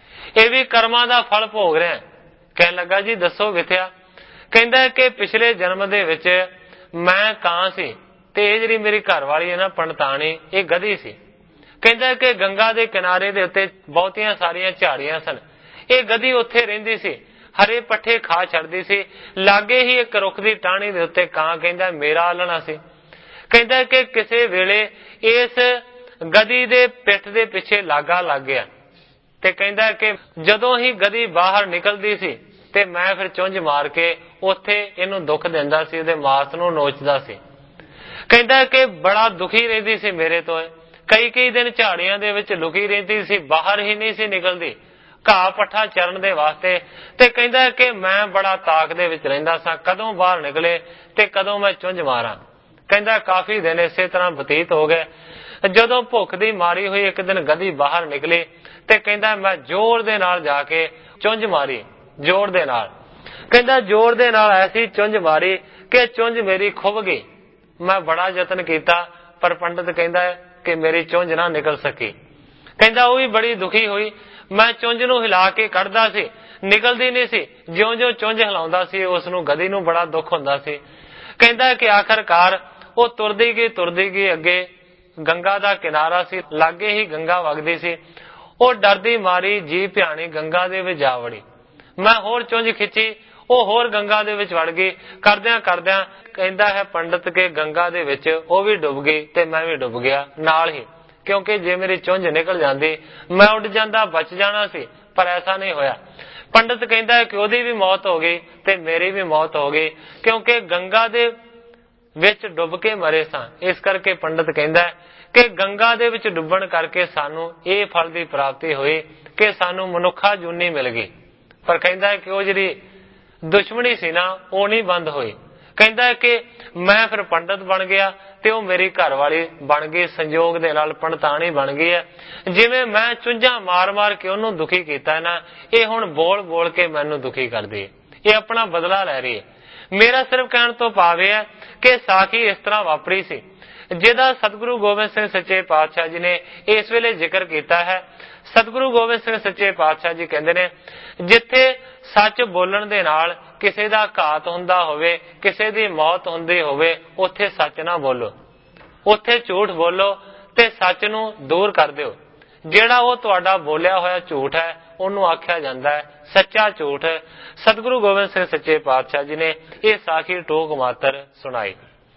ਇਹ ਵੀ ਕਰਮਾਂ ਦਾ ਫਲ ਭੋਗ ਰਿਹਾ। ਕਹਿਣ ਲੱਗਾ ਜੀ ਦੱਸੋ ਵਿਥਿਆ। ਕਹਿੰਦਾ ਕਿ ਪਿਛਲੇ ਜਨਮ ਦੇ ਵਿੱਚ ਮੈਂ ਕਾਂ ਸੀ, ਤੇ ਇਹ ਜਿਹੜੀ ਮੇਰੀ ਘਰ ਵਾਲੀ ਹੈ ਨਾ ਪੰਡਤਾਣੀ, ਇਹ ਗਧੀ ਸੀ। ਕਹਿੰਦਾ ਕਿ ਗੰਗਾ ਦੇ ਕਿਨਾਰੇ ਦੇ ਉੱਤੇ ਬਹੁਤੀਆਂ ਸਾਰੀਆਂ ਝਾੜੀਆਂ ਸਨ, ਇਹ ਗਧੀ ਉੱਥੇ ਰਹਿੰਦੀ ਸੀ, ਹਰੇ ਪੱਠੇ ਖਾ ਛੱਡਦੀ ਸੀ। ਲਾਗੇ ਹੀ ਇੱਕ ਰੁੱਖ ਦੀ ਟਾਹਣੀ ਦੇ ਉੱਤੇ ਕਾਂ ਕਹਿੰਦਾ ਮੇਰਾ ਆਲਣਾ ਸੀ। ਕਹਿੰਦਾ ਕਿ ਕਿਸੇ ਵੇਲੇ ਇਸ ਗਧੀ ਦੇ ਪਿੱਠ ਦੇ ਪਿੱਛੇ ਲਾਗਾ ਲੱਗ ਗਿਆ, ਤੇ ਕਹਿੰਦਾ ਕਿ ਜਦੋਂ ਹੀ ਗਧੀ ਬਾਹਰ ਨਿਕਲਦੀ ਸੀ ਤੇ ਮੈਂ ਫਿਰ ਚੁੰਝ ਮਾਰ ਕੇ ਉੱਥੇ ਇਹਨੂੰ ਦੁੱਖ ਦਿੰਦਾ ਸੀ, ਉਹਦੇ ਮਾਸ ਨੂੰ ਨੋਚਦਾ ਸੀ। ਕਹਿੰਦਾ ਕਿ ਬੜਾ ਦੁਖੀ ਰਹਿੰਦੀ ਸੀ ਮੇਰੇ ਤੋਂ, ਕਈ ਦਿਨ ਝਾੜੀਆਂ ਦੇ ਵਿੱਚ ਲੁਕੀ ਰਹਿੰਦੀ ਸੀ, ਬਾਹਰ ਹੀ ਨਹੀਂ ਸੀ ਨਿਕਲਦੀ ਘਾਹ ਪੱਠਾ ਚਰਨ ਦੇ ਵਾਸਤੇ। ਤੇ ਕਹਿੰਦਾ ਕਿ ਮੈਂ ਬੜਾ ਤਾਕ ਦੇ ਵਿੱਚ ਰਹਿੰਦਾ ਸਾਂ, ਕਦੋਂ ਬਾਹਰ ਨਿਕਲੇ ਤੇ ਕਦੋਂ ਮੈਂ ਚੁੰਝ ਮਾਰਾਂ। ਕਹਿੰਦਾ ਕਾਫੀ ਦਿਨ ਇਸੇ ਤਰ੍ਹਾਂ ਬਤੀਤ ਹੋ ਗਏ। ਜਦੋਂ ਭੁੱਖ ਦੀ ਮਾਰੀ ਹੋਈ ਇੱਕ ਦਿਨ ਗਧੀ ਬਾਹਰ ਨਿਕਲੀ, ਤੇ ਕਹਿੰਦਾ ਮੈਂ ਜ਼ੋਰ ਦੇ ਨਾਲ ਜਾ ਕੇ ਚੁੰਝ ਮਾਰੀ, ਜ਼ੋਰ ਦੇ ਨਾਲ। ਕਹਿੰਦਾ ਜ਼ੋਰ ਦੇ ਨਾਲ ਐਸੀ ਚੁੰਝ ਮਾਰੀ ਕਿ ਚੁੰਝ ਮੇਰੀ ਖੁੱਭ ਗਈ। ਮੈਂ ਬੜਾ ਯਤਨ ਕੀਤਾ, ਪਰ ਪੰਡਤ ਕਹਿੰਦਾ ਕਿ ਮੇਰੀ ਚੁੰਝ ਨਾ ਨਿਕਲ ਸਕੀ। ਕਹਿੰਦਾ ਉਹ ਵੀ ਬੜੀ ਦੁਖੀ ਹੋਈ, ਮੈਂ ਚੁੰਝ ਨੂੰ ਹਿਲਾ ਕੇ ਕੱਢਦਾ ਸੀ, ਨਿਕਲਦੀ ਨਹੀਂ ਸੀ। ਜਿਉਂ-ਜਿਉਂ ਚੁੰਝ ਹਿਲਾਉਂਦਾ ਸੀ ਉਸ ਨੂੰ ਗਧੀ ਨੂੰ ਬੜਾ ਦੁੱਖ ਹੁੰਦਾ ਸੀ। ਕਹਿੰਦਾ ਕਿ ਆਖਰਕਾਰ ਉਹ ਤੁਰਦੀ ਗਈ ਅੱਗੇ ਗੰਗਾ ਦਾ ਕਿਨਾਰਾ ਸੀ, ਲਾਗੇ ਹੀ ਗੰਗਾ ਵਗਦੀ ਸੀ। ਉਹ ਡਰਦੀ ਮਾਰੀ ਜੀ ਭਿਆਣੀ ਗੰਗਾ ਦੇ ਵਿੱਚ ਜਾ ਵੜੀ। ਮੈਂ ਹੋਰ ਚੁੰਝ ਖਿੱਚੀ, ਉਹ ਹੋਰ ਗੰਗਾ ਦੇ ਵਿੱਚ ਵੜ ਗਈ। ਕਰਦਿਆਂ ਕਹਿੰਦਾ ਹੈ ਪੰਡਤ ਕੇ ਗੰਗਾ ਦੇ ਵਿੱਚ ਉਹ ਵੀ ਡੁੱਬ ਗਈ ਤੇ ਮੈਂ ਵੀ ਡੁੱਬ ਗਿਆ ਨਾਲ ਹੀ, ਕਿਉਂਕਿ ਜੇ ਮੇਰੀ ਚੁੰਝ ਨਿਕਲ ਜਾਂਦੀ ਮੈਂ ਉੱਡ ਜਾਂਦਾ, ਬਚ ਜਾਣਾ ਸੀ, ਪਰ ਐਸਾ ਨਹੀਂ ਹੋਇਆ। ਪੰਡਤ ਕਹਿੰਦਾ ਕਿ ਉਹਦੀ ਵੀ ਮੌਤ ਹੋ ਗਈ ਤੇ ਮੇਰੀ ਵੀ ਮੌਤ ਹੋ ਗਈ, ਕਿਉਂਕਿ ਗੰਗਾ ਦੇ ਵਿੱਚ ਡੁੱਬ ਕੇ ਮਰੇ ਸਾਂ। ਇਸ ਕਰਕੇ ਪੰਡਤ ਕਹਿੰਦਾ ਕਿ ਗੰਗਾ ਦੇ ਵਿੱਚ ਡੁੱਬਣ ਕਰਕੇ ਸਾਨੂੰ ਇਹ ਫਲ ਦੀ ਪ੍ਰਾਪਤੀ ਹੋਈ ਕਿ ਸਾਨੂੰ ਮਨੁੱਖਾ ਜੂਨੀ ਮਿਲ ਗਈ। ਪਰ ਕਹਿੰਦਾ ਕਿ ਉਹ ਜਿਹੜੀ ਦੁਸ਼ਮਣੀ ਸੀ ਨਾ ਉਹ ਨਹੀਂ ਬੰਦ ਹੋਈ। ਕਹਿੰਦਾ ਕਿ ਮੈਂ ਫਿਰ ਪੰਡਤ ਬਣ ਗਿਆ ਤੇ ਉਹ ਮੇਰੀ ਘਰ ਵਾਲੀ ਬਣ ਗਈ, ਸੰਜੋਗ ਦੇ ਨਾਲ ਪੰਡਤਾਣੀ ਬਣ ਗਈ ਹੈ। ਜਿਵੇਂ ਮੈਂ ਚੁੰਝਾਂ ਮਾਰ ਕੇ ਉਹਨੂੰ ਦੁਖੀ ਕੀਤਾ ਨਾ, ਇਹ ਹੁਣ ਬੋਲ ਕੇ ਮੈਨੂੰ ਦੁਖੀ ਕਰਦੀ ਹੈ, ਇਹ ਆਪਣਾ ਬਦਲਾ ਲੈ ਰਹੀ ਹੈ। ਮੇਰਾ ਸਿਰਫ ਕਹਿਣ ਤੋਂ ਭਾਵ ਇਹ ਹੈ ਕਿ ਸਾਖੀ ਇਸ ਤਰ੍ਹਾਂ ਵਾਪਰੀ ਸੀ, ਜਿਹਦਾ ਸਤਿਗੁਰੂ ਗੋਬਿੰਦ ਸਿੰਘ ਸੱਚੇ ਪਾਤਸ਼ਾਹ ਜੀ ਨੇ ਇਸ ਵੇਲੇ ਜ਼ਿਕਰ ਕੀਤਾ ਹੈ। ਸਤਿਗੁਰੂ ਗੋਬਿੰਦ ਸਿੰਘ ਸੱਚੇ ਪਾਤਸ਼ਾਹ ਜੀ ਕਹਿੰਦੇ ਨੇ, ਜਿੱਥੇ ਸੱਚ ਬੋਲਣ ਦੇ ਨਾਲ ਕਿਸੇ ਦਾ ਘਾਤ ਹੁੰਦਾ ਹੋਵੇ, ਕਿਸੇ ਦੀ ਮੌਤ ਹੁੰਦੀ ਹੋਵੇ, ਉੱਥੇ ਸੱਚ ਨਾ ਬੋਲੋ, ਉੱਥੇ ਝੂਠ ਬੋਲੋ ਤੇ ਸੱਚ ਨੂੰ ਦੂਰ ਕਰ ਦਿਓ। ਜਿਹੜਾ ਉਹ ਤੁਹਾਡਾ ਬੋਲਿਆ ਹੋਇਆ ਝੂਠ ਹੈ ਉਹਨੂੰ ਆਖਿਆ ਜਾਂਦਾ ਹੈ ਸੱਚਾ ਝੂਠ। ਸਤਿਗੁਰੂ ਗੋਬਿੰਦ ਸਿੰਘ ਸੱਚੇ ਪਾਤਸ਼ਾਹ ਜੀ ਨੇ ਇਹ ਸਾਖੀ ਟੋਕ ਮਾਤਰ ਸੁਣਾਈ।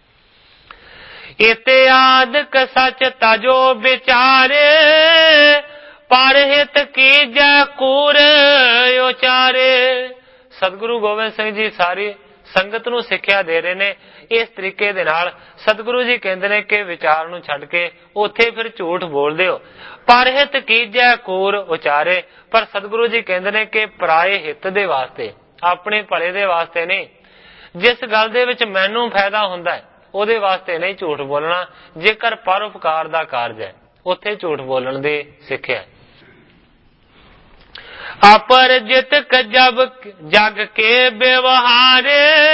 ਇਤਿਆਦਿਕ ਸੱਚ ਤਜੋ ਵਿਚਾਰੇ, ਪਰ ਹਿਤ ਕੀਜੈ ਕੂਰ ਉਚਾਰੇ। ਸਤਿਗੁਰੂ ਗੋਬਿੰਦ ਸਿੰਘ ਜੀ ਸਾਰੀ ਸੰਗਤ ਨੂੰ ਸਿੱਖਿਆ ਦੇ ਰਹੇ ਨੇ। ਇਸ ਤਰੀਕੇ ਦੇ ਨਾਲ ਸਤਿਗੁਰੂ ਜੀ ਕਹਿੰਦੇ ਨੇ ਕਿ ਵਿਚਾਰ ਨੂੰ ਛੱਡ ਕੇ ਉੱਥੇ ਫਿਰ ਝੂਠ ਬੋਲਦੇ ਹੋ। ਪਰ ਹਿਤ ਕੀਜੈ ਕੂਰ ਉਚਾਰੇ, ਪਰ ਸਤਿਗੁਰੂ ਜੀ ਕਹਿੰਦੇ ਨੇ ਕਿ ਪਰਾਏ ਹਿੱਤ ਦੇ ਵਾਸਤੇ, ਆਪਣੇ ਭਲੇ ਦੇ ਵਾਸਤੇ ਨਹੀਂ। ਜਿਸ ਗੱਲ ਦੇ ਵਿੱਚ ਮੈਨੂੰ ਫਾਇਦਾ ਹੁੰਦਾ ਹੈ ਉਹਦੇ ਵਾਸਤੇ ਨਹੀਂ ਝੂਠ ਬੋਲਣਾ। ਜੇਕਰ ਪਰਉਪਕਾਰ ਦਾ ਕਾਰਜ ਹੈ ਉੱਥੇ ਝੂਠ ਬੋਲਣ ਦੀ ਸਿੱਖਿਆ। अपरिजित जब जग के व्यवहारे,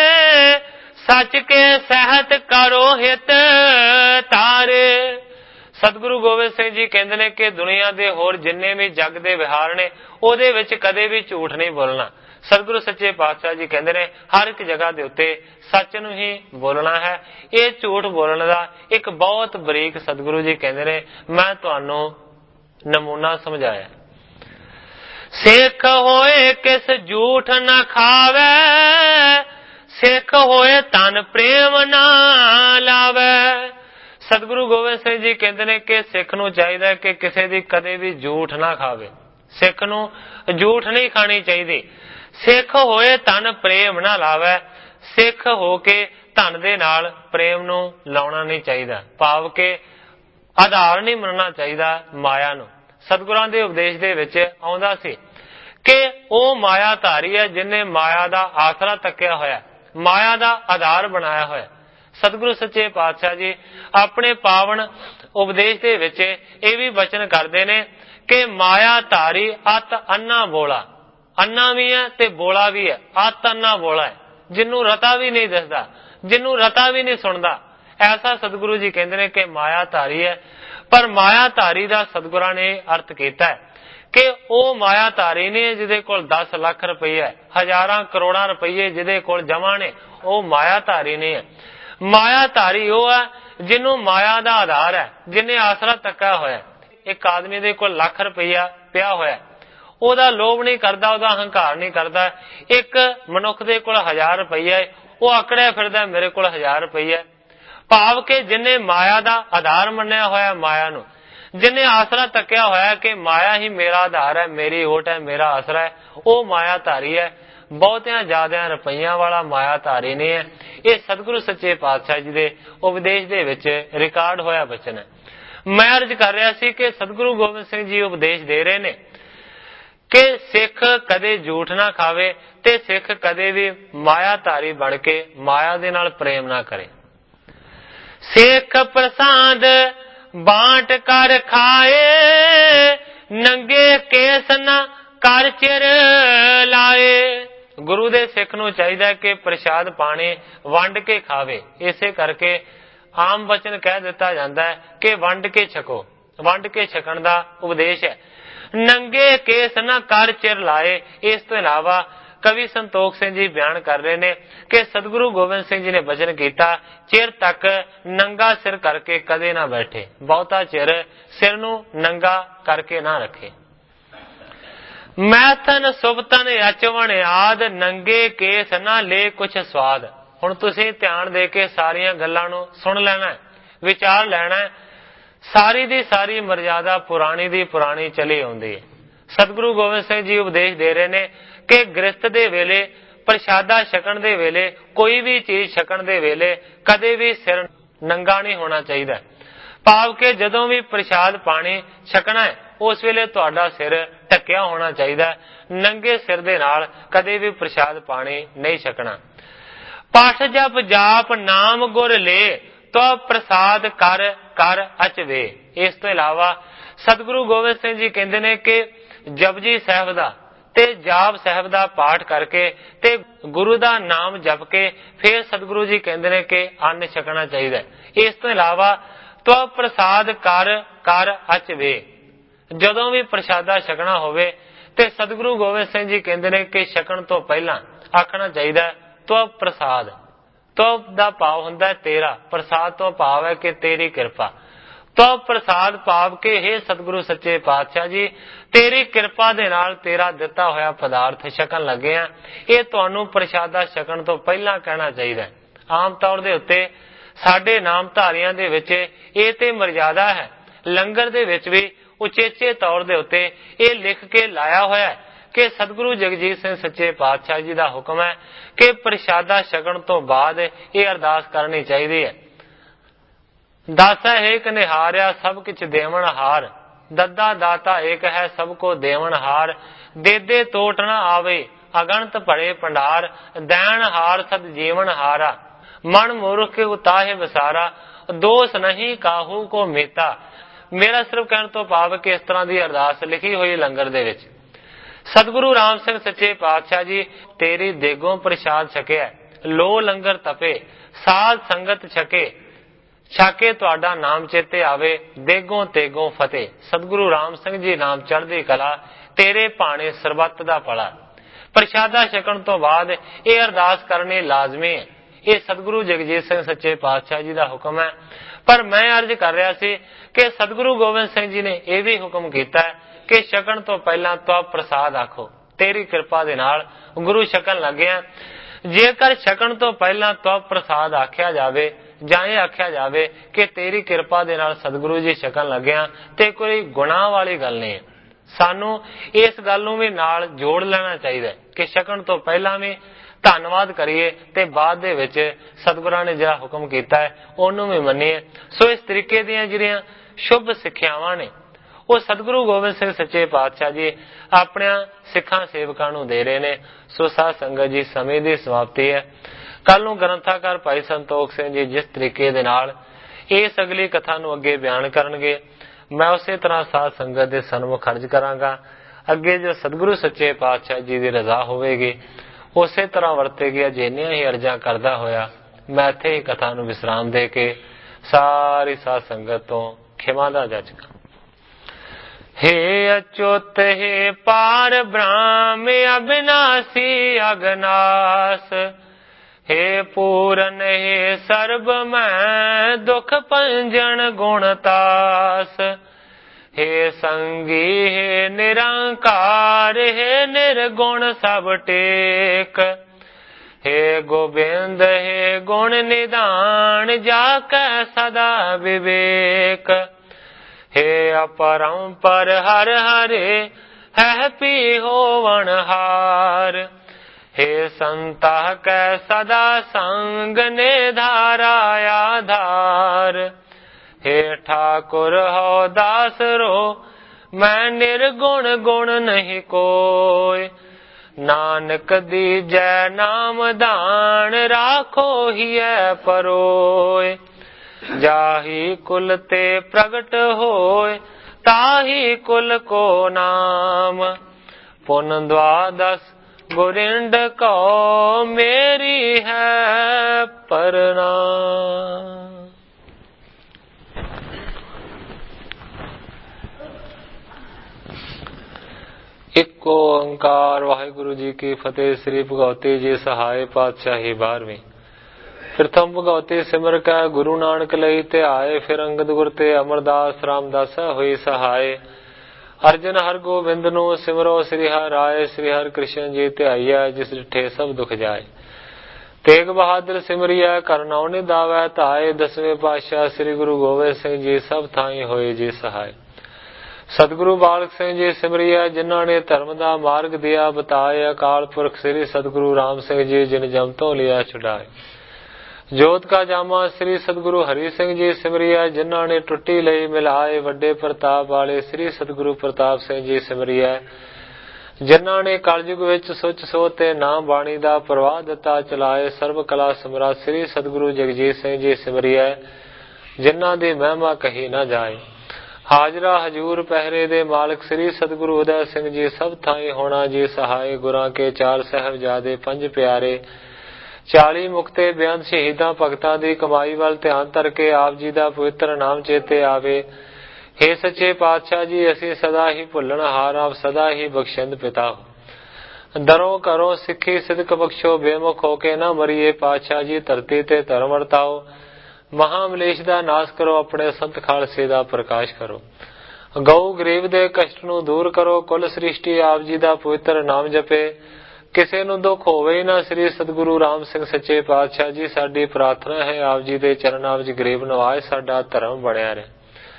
सच के सहत करो हित तारे। सतगुरु गोबिंद सिंह जी कहते हैं कि दुनिया के होर जिन्ने भी जग के विहार ने ਉਹਦੇ ਵਿੱਚ कदे भी झूठ नहीं बोलना। सतगुरु सच्चे पातशाह जी कहते हैं हर एक जगह के उत्ते सच नूं ही बोलना है। ये झूठ बोलने का एक बहुत बरीक सतगुरु जी कहते हैं मैं तुहानू नमूना समझाया। सिख होए किस झूठ न खावे, सिख होए तन प्रेम न लावे। सतगुरु गोबिंद सिंह जी कहते हैं कि सिख नूं चाहिए कि किसी दी कदे भी झूठ ना खावे। सिख नूं झूठ नहीं खानी चाहिए। सिख होए तन प्रेम ना लावे, सिख हो के धन दे नाल प्रेम नूं लाउणा नहीं चाहिए। भाव के आधार नहीं मनना चाहिए माया नूं। सतगुरां दे उपदेश दे विच आउंदा सी कि ਉਹ माया धारी है जिन्हें माया का आसरा तकिया होया, माया का आधार बनाया होया। सतगुरु सच्चे पातशाह जी अपने पावन उपदेश दे विच ये भी वचन करते हैं कि माया धारी अत अन्ना बोला, अन्ना भी है ते बोला भी है। अत अन्ना बोला है, जिन्हों रता भी नहीं दसदा, जिन्हों रता भी नहीं सुनता, ऐसा सतगुरु जी कहते हैं कि माया धारी है। पर माया धारी का सतगुरां ने अर्थ किया है कि ਉਹ ਮਾयाधारी ने जिहदे कोल 10 लाख रुपये है, हजारां करोड़ां रुपये जिहदे कोल जमा ने, ਉਹ मायाधारी नहीं है। मायाधारी वो है जिन्हों माया का आधार है, जिन्हें आसरा तक्या होया। एक आदमी दे कोल लाख रुपया पिया होया, ਉਹਦਾ लोभ नहीं करता, ਉਹਦਾ हंकार नहीं करता। एक मनुख दे कोल 1000 रुपया है, वो आकड़िया फिरदा मेरे कोल 1000 रुपया है। भाव के जिन्हें माया का आधार मन्निया होया, माया नूं जिन्हें आसरा तकिया होया कि माया ही मेरा आधार है, मेरी ओट है, मेरा आसरा है, वो मायाधारी है। बहुतिया ज्यादा रुपया वाला मायाधारी नहीं है। ये सतगुरु सच्चे पातशाह जी के उपदेश दे विच रिकॉर्ड होया वचन है। मैं अर्ज कर रहा सी कि सतगुरु गोबिंद सिंह जी उपदेश दे रहे ने कि सिख कदे झूठ ना खावे ते सिख कदे भी मायाधारी बन के माया दे नाल प्रेम ना करे। सिख प्रसाद बांट कर खाए, नंगे केस न कर चिर लाए। गुरु दे सिख नूं चाहिए कि प्रसाद पानी वंड के खावे। इसे करके आम वचन कह दिता जाता है कि वंड के छको, वंड के छकण दा उपदेश है। नंगे केस न कर चिर लाए। इस तो इलावा कवि संतोख सिंह जी बयान कर रहे ने कि सतगुरु गोबिंद सिंह जी ने वचन किया चिर तक नंगा सिर करके कदे ना बैठे, बहुता चिर सिर नूं नंगा करके ना रखे। मैथन सुबतन अचवण आद, नंगे केस ना ले कुछ स्वाद। हुण तुसीं ध्यान दे के सारियां गल्लां नूं सुन लेना है, विचार लेना है। सारी दी सारी मर्यादा पुरानी दी पुरानी चली आउंदी है। सतगुरु गोबिंद सिंह जी उपदेश दे रहे ने कि गृहस्थ दे वेले प्रसादा छकण दे वेले, कोई भी चीज छकण दे वेले कदे भी सिर नंगा नहीं होना चाहिए। भाव के जदों भी प्रसाद पानी छकना है उस वेले तुहाडा सिर ढकिया होना चाहिए। नंगे सिर दे नाल कदे भी प्रसाद पानी नहीं छकना। पाठ जप जाप नाम गुर ले, तो प्रसाद कर कर अचवे। इस तो इलावा सतगुरु गोबिंद सिंह जी कहते हैं कि जपजी साहब दा ते जाप साहब दा पाठ करके ते गुरु दा नाम जप के फिर सतगुरु जी कहते हैं कि अन्न छकना चाहिए। इस तो इलावा तो प्रसाद कर कर अचवे। जदों भी प्रसादा छकना होवे ते सतगुरु गोबिंद सिंह जी कहते हैं कि छकण तो पहला आखना चाहिए तो प्रसाद। तो दा भाव हुंदा है तेरा, प्रसाद तो भाव है कि तेरी कृपा। तो प्रसाद भाव के हे सतगुरु सच्चे पातशाह जी तेरी कृपा दे नाल तेरा दिता होया पदार्थ छकन लगे हैं। ये तुहानू प्रसादा छकन तो पहला कहना चाहिए। आम तौर दे उत्ते साडे नामधारियां दे विच ये ते मर्यादा है। लंगर दे विच भी उचेचे तौर दे उत्ते ये लिख के लाया होया है ਕਿ ਸਤਿਗੁਰੂ ਜਗਜੀਤ ਸਿੰਘ ਸੱਚੇ ਪਾਤਸ਼ਾਹ ਜੀ ਦਾ ਹੁਕਮ ਹੈ ਕਿ ਪ੍ਰਸ਼ਾਦਾ ਛਕਣ ਤੋਂ ਬਾਅਦ ਇਹ ਅਰਦਾਸ ਕਰਨੀ ਚਾਹੀਦੀ ਹੈ। ਦਾਸਾ ਏਕ ਨਿਹਾਰਿਆ ਸਭ ਕਿਛ ਦੇਵਨ ਹਾਰ, ਦੱਦਾ ਦਾਤਾ ਏਕ ਹੈ ਸਭ ਕੋ ਦੇਵਨ ਹਾਰ, ਦੇ ਦੇ ਤੋਟ ਨਾ ਆਵੇ ਅਗਣਤ ਭਰੇ ਭੰਡਾਰ, ਦੈਣ ਹਾਰ ਸਦ ਜੀਵਨ ਹਾਰਾ, ਮਨ ਮੂਰਖ ਕੇ ਉਤਾਹੇ ਵਿਸਾਰਾ, ਦੋਸ ਨਹੀਂ ਕਾਹੂ ਕੋ ਮੇਤਾ। ਮੇਰਾ ਸਿਰਫ ਕਹਿਣ ਤੋਂ ਭਾਵ ਕਿ ਇਸ ਤਰ੍ਹਾਂ ਦੀ ਅਰਦਾਸ ਲਿਖੀ ਹੋਈ ਲੰਗਰ ਦੇ ਵਿੱਚ, ਸਤਿਗੁਰੂ ਰਾਮ ਸਿੰਘ ਸੱਚੇ ਪਾਤਸ਼ਾਹ ਜੀ ਤੇਰੀ ਦੇਗੋਂ ਪ੍ਰਸ਼ਾਦ ਛਕਿਆ, ਲੋ ਲੰਗਰ ਤਪੇ, ਸਾਧ ਸੰਗਤ ਛਕੇ, ਛਾਕੇ ਤੁਹਾਡਾ ਨਾਮ ਚੇਤੇ ਆਵੇ, ਦੇਗੋਂ ਤੇਗੋਂ ਫਤਿਹ। ਸਤਿਗੁਰੂ ਰਾਮ ਸਿੰਘ ਜੀ ਨਾਮ ਚੜ੍ਹਦੀ ਕਲਾ, ਤੇਰੇ ਭਾਣੇ ਸਰਬੱਤ ਦਾ ਭਲਾ। ਪ੍ਰਸ਼ਾਦਾ ਛਕਣ ਤੋਂ ਬਾਅਦ ਇਹ ਅਰਦਾਸ ਕਰਨੀ ਲਾਜ਼ਮੀ ਹੈ। ਇਹ ਸਤਿਗੁਰੂ ਜਗਜੀਤ ਸਿੰਘ ਸੱਚੇ ਪਾਤਸ਼ਾਹ ਜੀ ਦਾ ਹੁਕਮ ਹੈ। ਪਰ ਮੈਂ ਅਰਜ਼ ਕਰ ਰਿਹਾ ਸੀ ਕਿ ਸਤਿਗੁਰੂ ਗੋਬਿੰਦ ਸਿੰਘ ਜੀ ਨੇ ਇਹ ਵੀ ਹੁਕਮ ਕੀਤਾ ਕਿ ਛਕਣ ਤੋਂ ਪਹਿਲਾਂ ਤਵਾ ਪ੍ਰਸਾਦ ਆਖੋ, ਤੇਰੀ ਕਿਰਪਾ ਦੇ ਨਾਲ ਗੁਰੂ ਛਕਣ ਲੱਗਿਆ। ਜੇਕਰ ਛਕਣ ਤੋਂ ਪਹਿਲਾਂ ਤਵਾ ਪ੍ਰਸਾਦ ਆਖਿਆ ਜਾਵੇ ਜਾਂ ਇਹ ਆਖਿਆ ਜਾਵੇ ਕਿ ਤੇਰੀ ਕਿਰਪਾ ਦੇ ਨਾਲ ਸਤਿਗੁਰੂ ਜੀ ਛਕਣ ਲੱਗਿਆ, ਤੇ ਕੋਈ ਗੁਨਾਹ ਵਾਲੀ ਗੱਲ ਨਹੀਂ ਹੈ। ਸਾਨੂੰ ਇਸ ਗੱਲ ਨੂੰ ਵੀ ਨਾਲ ਜੋੜ ਲੈਣਾ ਚਾਹੀਦਾ ਕਿ ਛਕਣ ਤੋਂ ਪਹਿਲਾਂ ਵੀ ਧੰਨਵਾਦ ਕਰੀਏ ਤੇ ਬਾਅਦ ਦੇ ਵਿੱਚ ਸਤਿਗੁਰਾਂ ਨੇ ਜਿਹੜਾ ਹੁਕਮ ਕੀਤਾ ਹੈ ਉਹਨੂੰ ਵੀ ਮੰਨੀਏ। ਸੋ ਇਸ ਤਰੀਕੇ ਦੀਆਂ ਜਿਹੜੀਆਂ ਸ਼ੁਭ ਸਿੱਖਿਆਵਾਂ ਨੇ ਉਹ ਸਤਿਗੁਰੂ ਗੋਬਿੰਦ ਸਿੰਘ ਸੱਚੇ ਪਾਤਸ਼ਾਹ ਜੀ ਆਪਣਿਆਂ ਸਿੱਖਾਂ ਸੇਵਕਾਂ ਨੂੰ ਦੇ ਰਹੇ ਨੇ। ਸੋ ਸਾਧ ਸੰਗਤ ਜੀ, ਸਮੇਂ ਦੀ ਸਮਾਪਤੀ ਹੈ। ਕੱਲ ਨੂੰ ਗ੍ਰੰਥਾਕਾਰ ਭਾਈ ਸੰਤੋਖ ਸਿੰਘ ਜੀ ਜਿਸ ਤਰੀਕੇ ਦੇ ਨਾਲ ਇਸ ਅਗਲੀ ਕਥਾ ਨੂੰ ਅੱਗੇ ਬਿਆਨ ਕਰਨਗੇ, ਮੈਂ ਉਸੇ ਤਰ੍ਹਾਂ ਸਾਧ ਸੰਗਤ ਦੇ ਸਨਮੁਖ ਅਰਜ਼ ਕਰਾਂਗਾ। ਅੱਗੇ ਜੋ ਸਤਿਗੁਰੂ ਸੱਚੇ ਪਾਤਸ਼ਾਹ ਜੀ ਦੀ ਰਜ਼ਾ ਹੋਵੇਗੀ ਉਸੇ ਤਰ੍ਹਾਂ ਵਰਤੇਗੀ। ਜਿੰਨੀਆਂ ਹੀ ਅਰਜ਼ਾਂ ਕਰਦਾ ਹੋਇਆ ਮੈਂ ਇੱਥੇ ਹੀ ਕਥਾ ਨੂੰ ਵਿਸਰਾਮ ਦੇ ਕੇ ਸਾਰੀ ਸਾਧ ਸੰਗਤ ਤੋਂ ਖਿਮਾ ਦਾ ਜਾਚਕਾਂ। हे अच्युत हे पार ब्रह्म अविनाशी अगनास, हे पूरन हे सर्ब मैं दुख पंजन गुणतास, हे संगी हे निरंकार हे निर्गुण सब टेक, हे गोविंद हे गुण निदान जाकै सदा विवेक, हे अपरंपर हर हरे है पी होवन हार, हे संता कै सदा संग ने धारा आधार, हे ठाकुर हो दास रो मैं निर्गुण गुण नहीं कोय, नानक दीजै नाम दान राखो हिय परोय, जाही कुल ते प्रगट होय ताही कुल को नाम, पुन द्वादश गुरिंड को मेरी है प्रणाम। एक ओंकार वाहिगुरु जी की फतेह। श्री भगवती जी सहाय पातशाही 12वीं। प्रथम भगवती सिमर कै गुरु नानक लई ते आए, फिर अंगद गुर ते अमरदास रामदास होई सहाय, अर्जन हर गोबिंद नु सिमरो श्री हर राय, श्री हर कृष्ण जी ते आइया जिस डिठे सब दुख जाए, तेग बहादुर सिमरिया करनौ निदावै ताए, 10वें पातशाह श्री गुरु गोबिंद सिंह जी सब थाई होए जी सहाय। सतगुरु बालक सिंह जी सिमरिया जिन्हों ने धर्म दा मार्ग दिया बताए, अकाल पुरख श्री सतगुरु राम सिंह जी जिन जम तो लिया छुड़ाए, जोत का जामा श्री सतगुरु हरि सिंह जी सिमरिया जिन्हों ने टुट्टी लई मिलाए, वड्डे प्रताप वाले श्री सतगुरु प्रताप सिंह जी सिमरिया जिन्हों ने कलयुग विच सुच सोते नाम बाणी दा प्रवाह दिता चलाए, सर्व कला सम्राट श्री सतगुरु जगजीत सिंह जी सिमरिया जिन्हों दी महिमा कही न जाए, हाजरा हजूर पहरे दे मालिक श्री सतगुरु उदय सिंह जी सब थाई होना जी सहाय, गुरां के 4 साहिबजादे 5 प्यारे 40 मुक्ते बेअंत शहीदां भगतां दी कमाई वल ध्यान धरके आप जी दा पवित्र नाम चेते आवे। हे सच्चे पातशाह जी असी सदा ही भुल्लण हार, आप सदा ही बख्शिंद पिता हो, दरों करो सिखी सिदक बख्शो, बेमुख होके न मरिए पातशाह जी, धरती ते धर्म वरताओ, महामलेश दा नाश करो, अपने संत खालसे दा प्रकाश करो, गौ गरीब दे कष्ट नूं दूर करो, कुल सृष्टि आप जी दा पवित्र नाम जपे, किसे नूं दुख होवे ना। श्री सतगुरु राम सिंह सच्चे पातशाह जी साडी प्रार्थना है आप जी दे चरनां विच गरीब नवाज साडा धर्म बणिया रहे।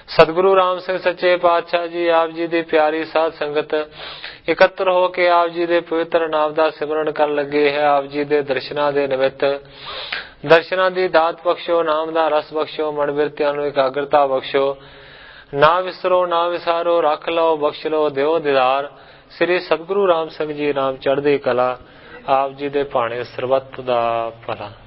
ਸਤਿਗੁਰੂ ਰਾਮ ਸਿੰਘ ਸੱਚੇ ਪਾਤਸ਼ਾਹ ਜੀ ਆਪ ਜੀ ਦੀ ਪਿਆਰੀ ਸਾਧ ਸੰਗਤ ਇਕੱਤਰ ਹੋ ਕੇ ਆਪ ਜੀ ਦੇ ਪਵਿੱਤਰ ਨਾਮ ਦਾ ਸਿਮਰਨ ਕਰਨ ਲੱਗੇ ਹੈ। ਆਪ ਜੀ ਦੇ ਦਰਸ਼ਨਾਂ ਦੇ ਨਿਮਿਤ ਦਰਸ਼ਨਾਂ ਦੀ ਦਾਤ ਬਖਸ਼ੋ, ਨਾਮ ਦਾ ਰਸ ਬਖਸ਼ੋ, ਮਨ ਬਿਰਤਿਆਂ ਨੂੰ ਇਕਾਗਰਤਾ ਬਖਸ਼ੋ। ਨਾ ਵਿਸਰੋ ਨਾ ਵਿਸਾਰੋ, ਰੱਖ ਲਓ ਬਖਸ਼ ਲਓ, ਦਿਓ ਦੀਦਾਰ। ਸ੍ਰੀ ਸਤਿਗੁਰੂ ਰਾਮ ਸਿੰਘ ਜੀ ਨਾਮ ਚੜ੍ਹਦੀ ਕਲਾ। ਆਪ ਜੀ ਦੇ ਭਾਣੇ ਸਰਬੱਤ ਦਾ ਭਲਾ।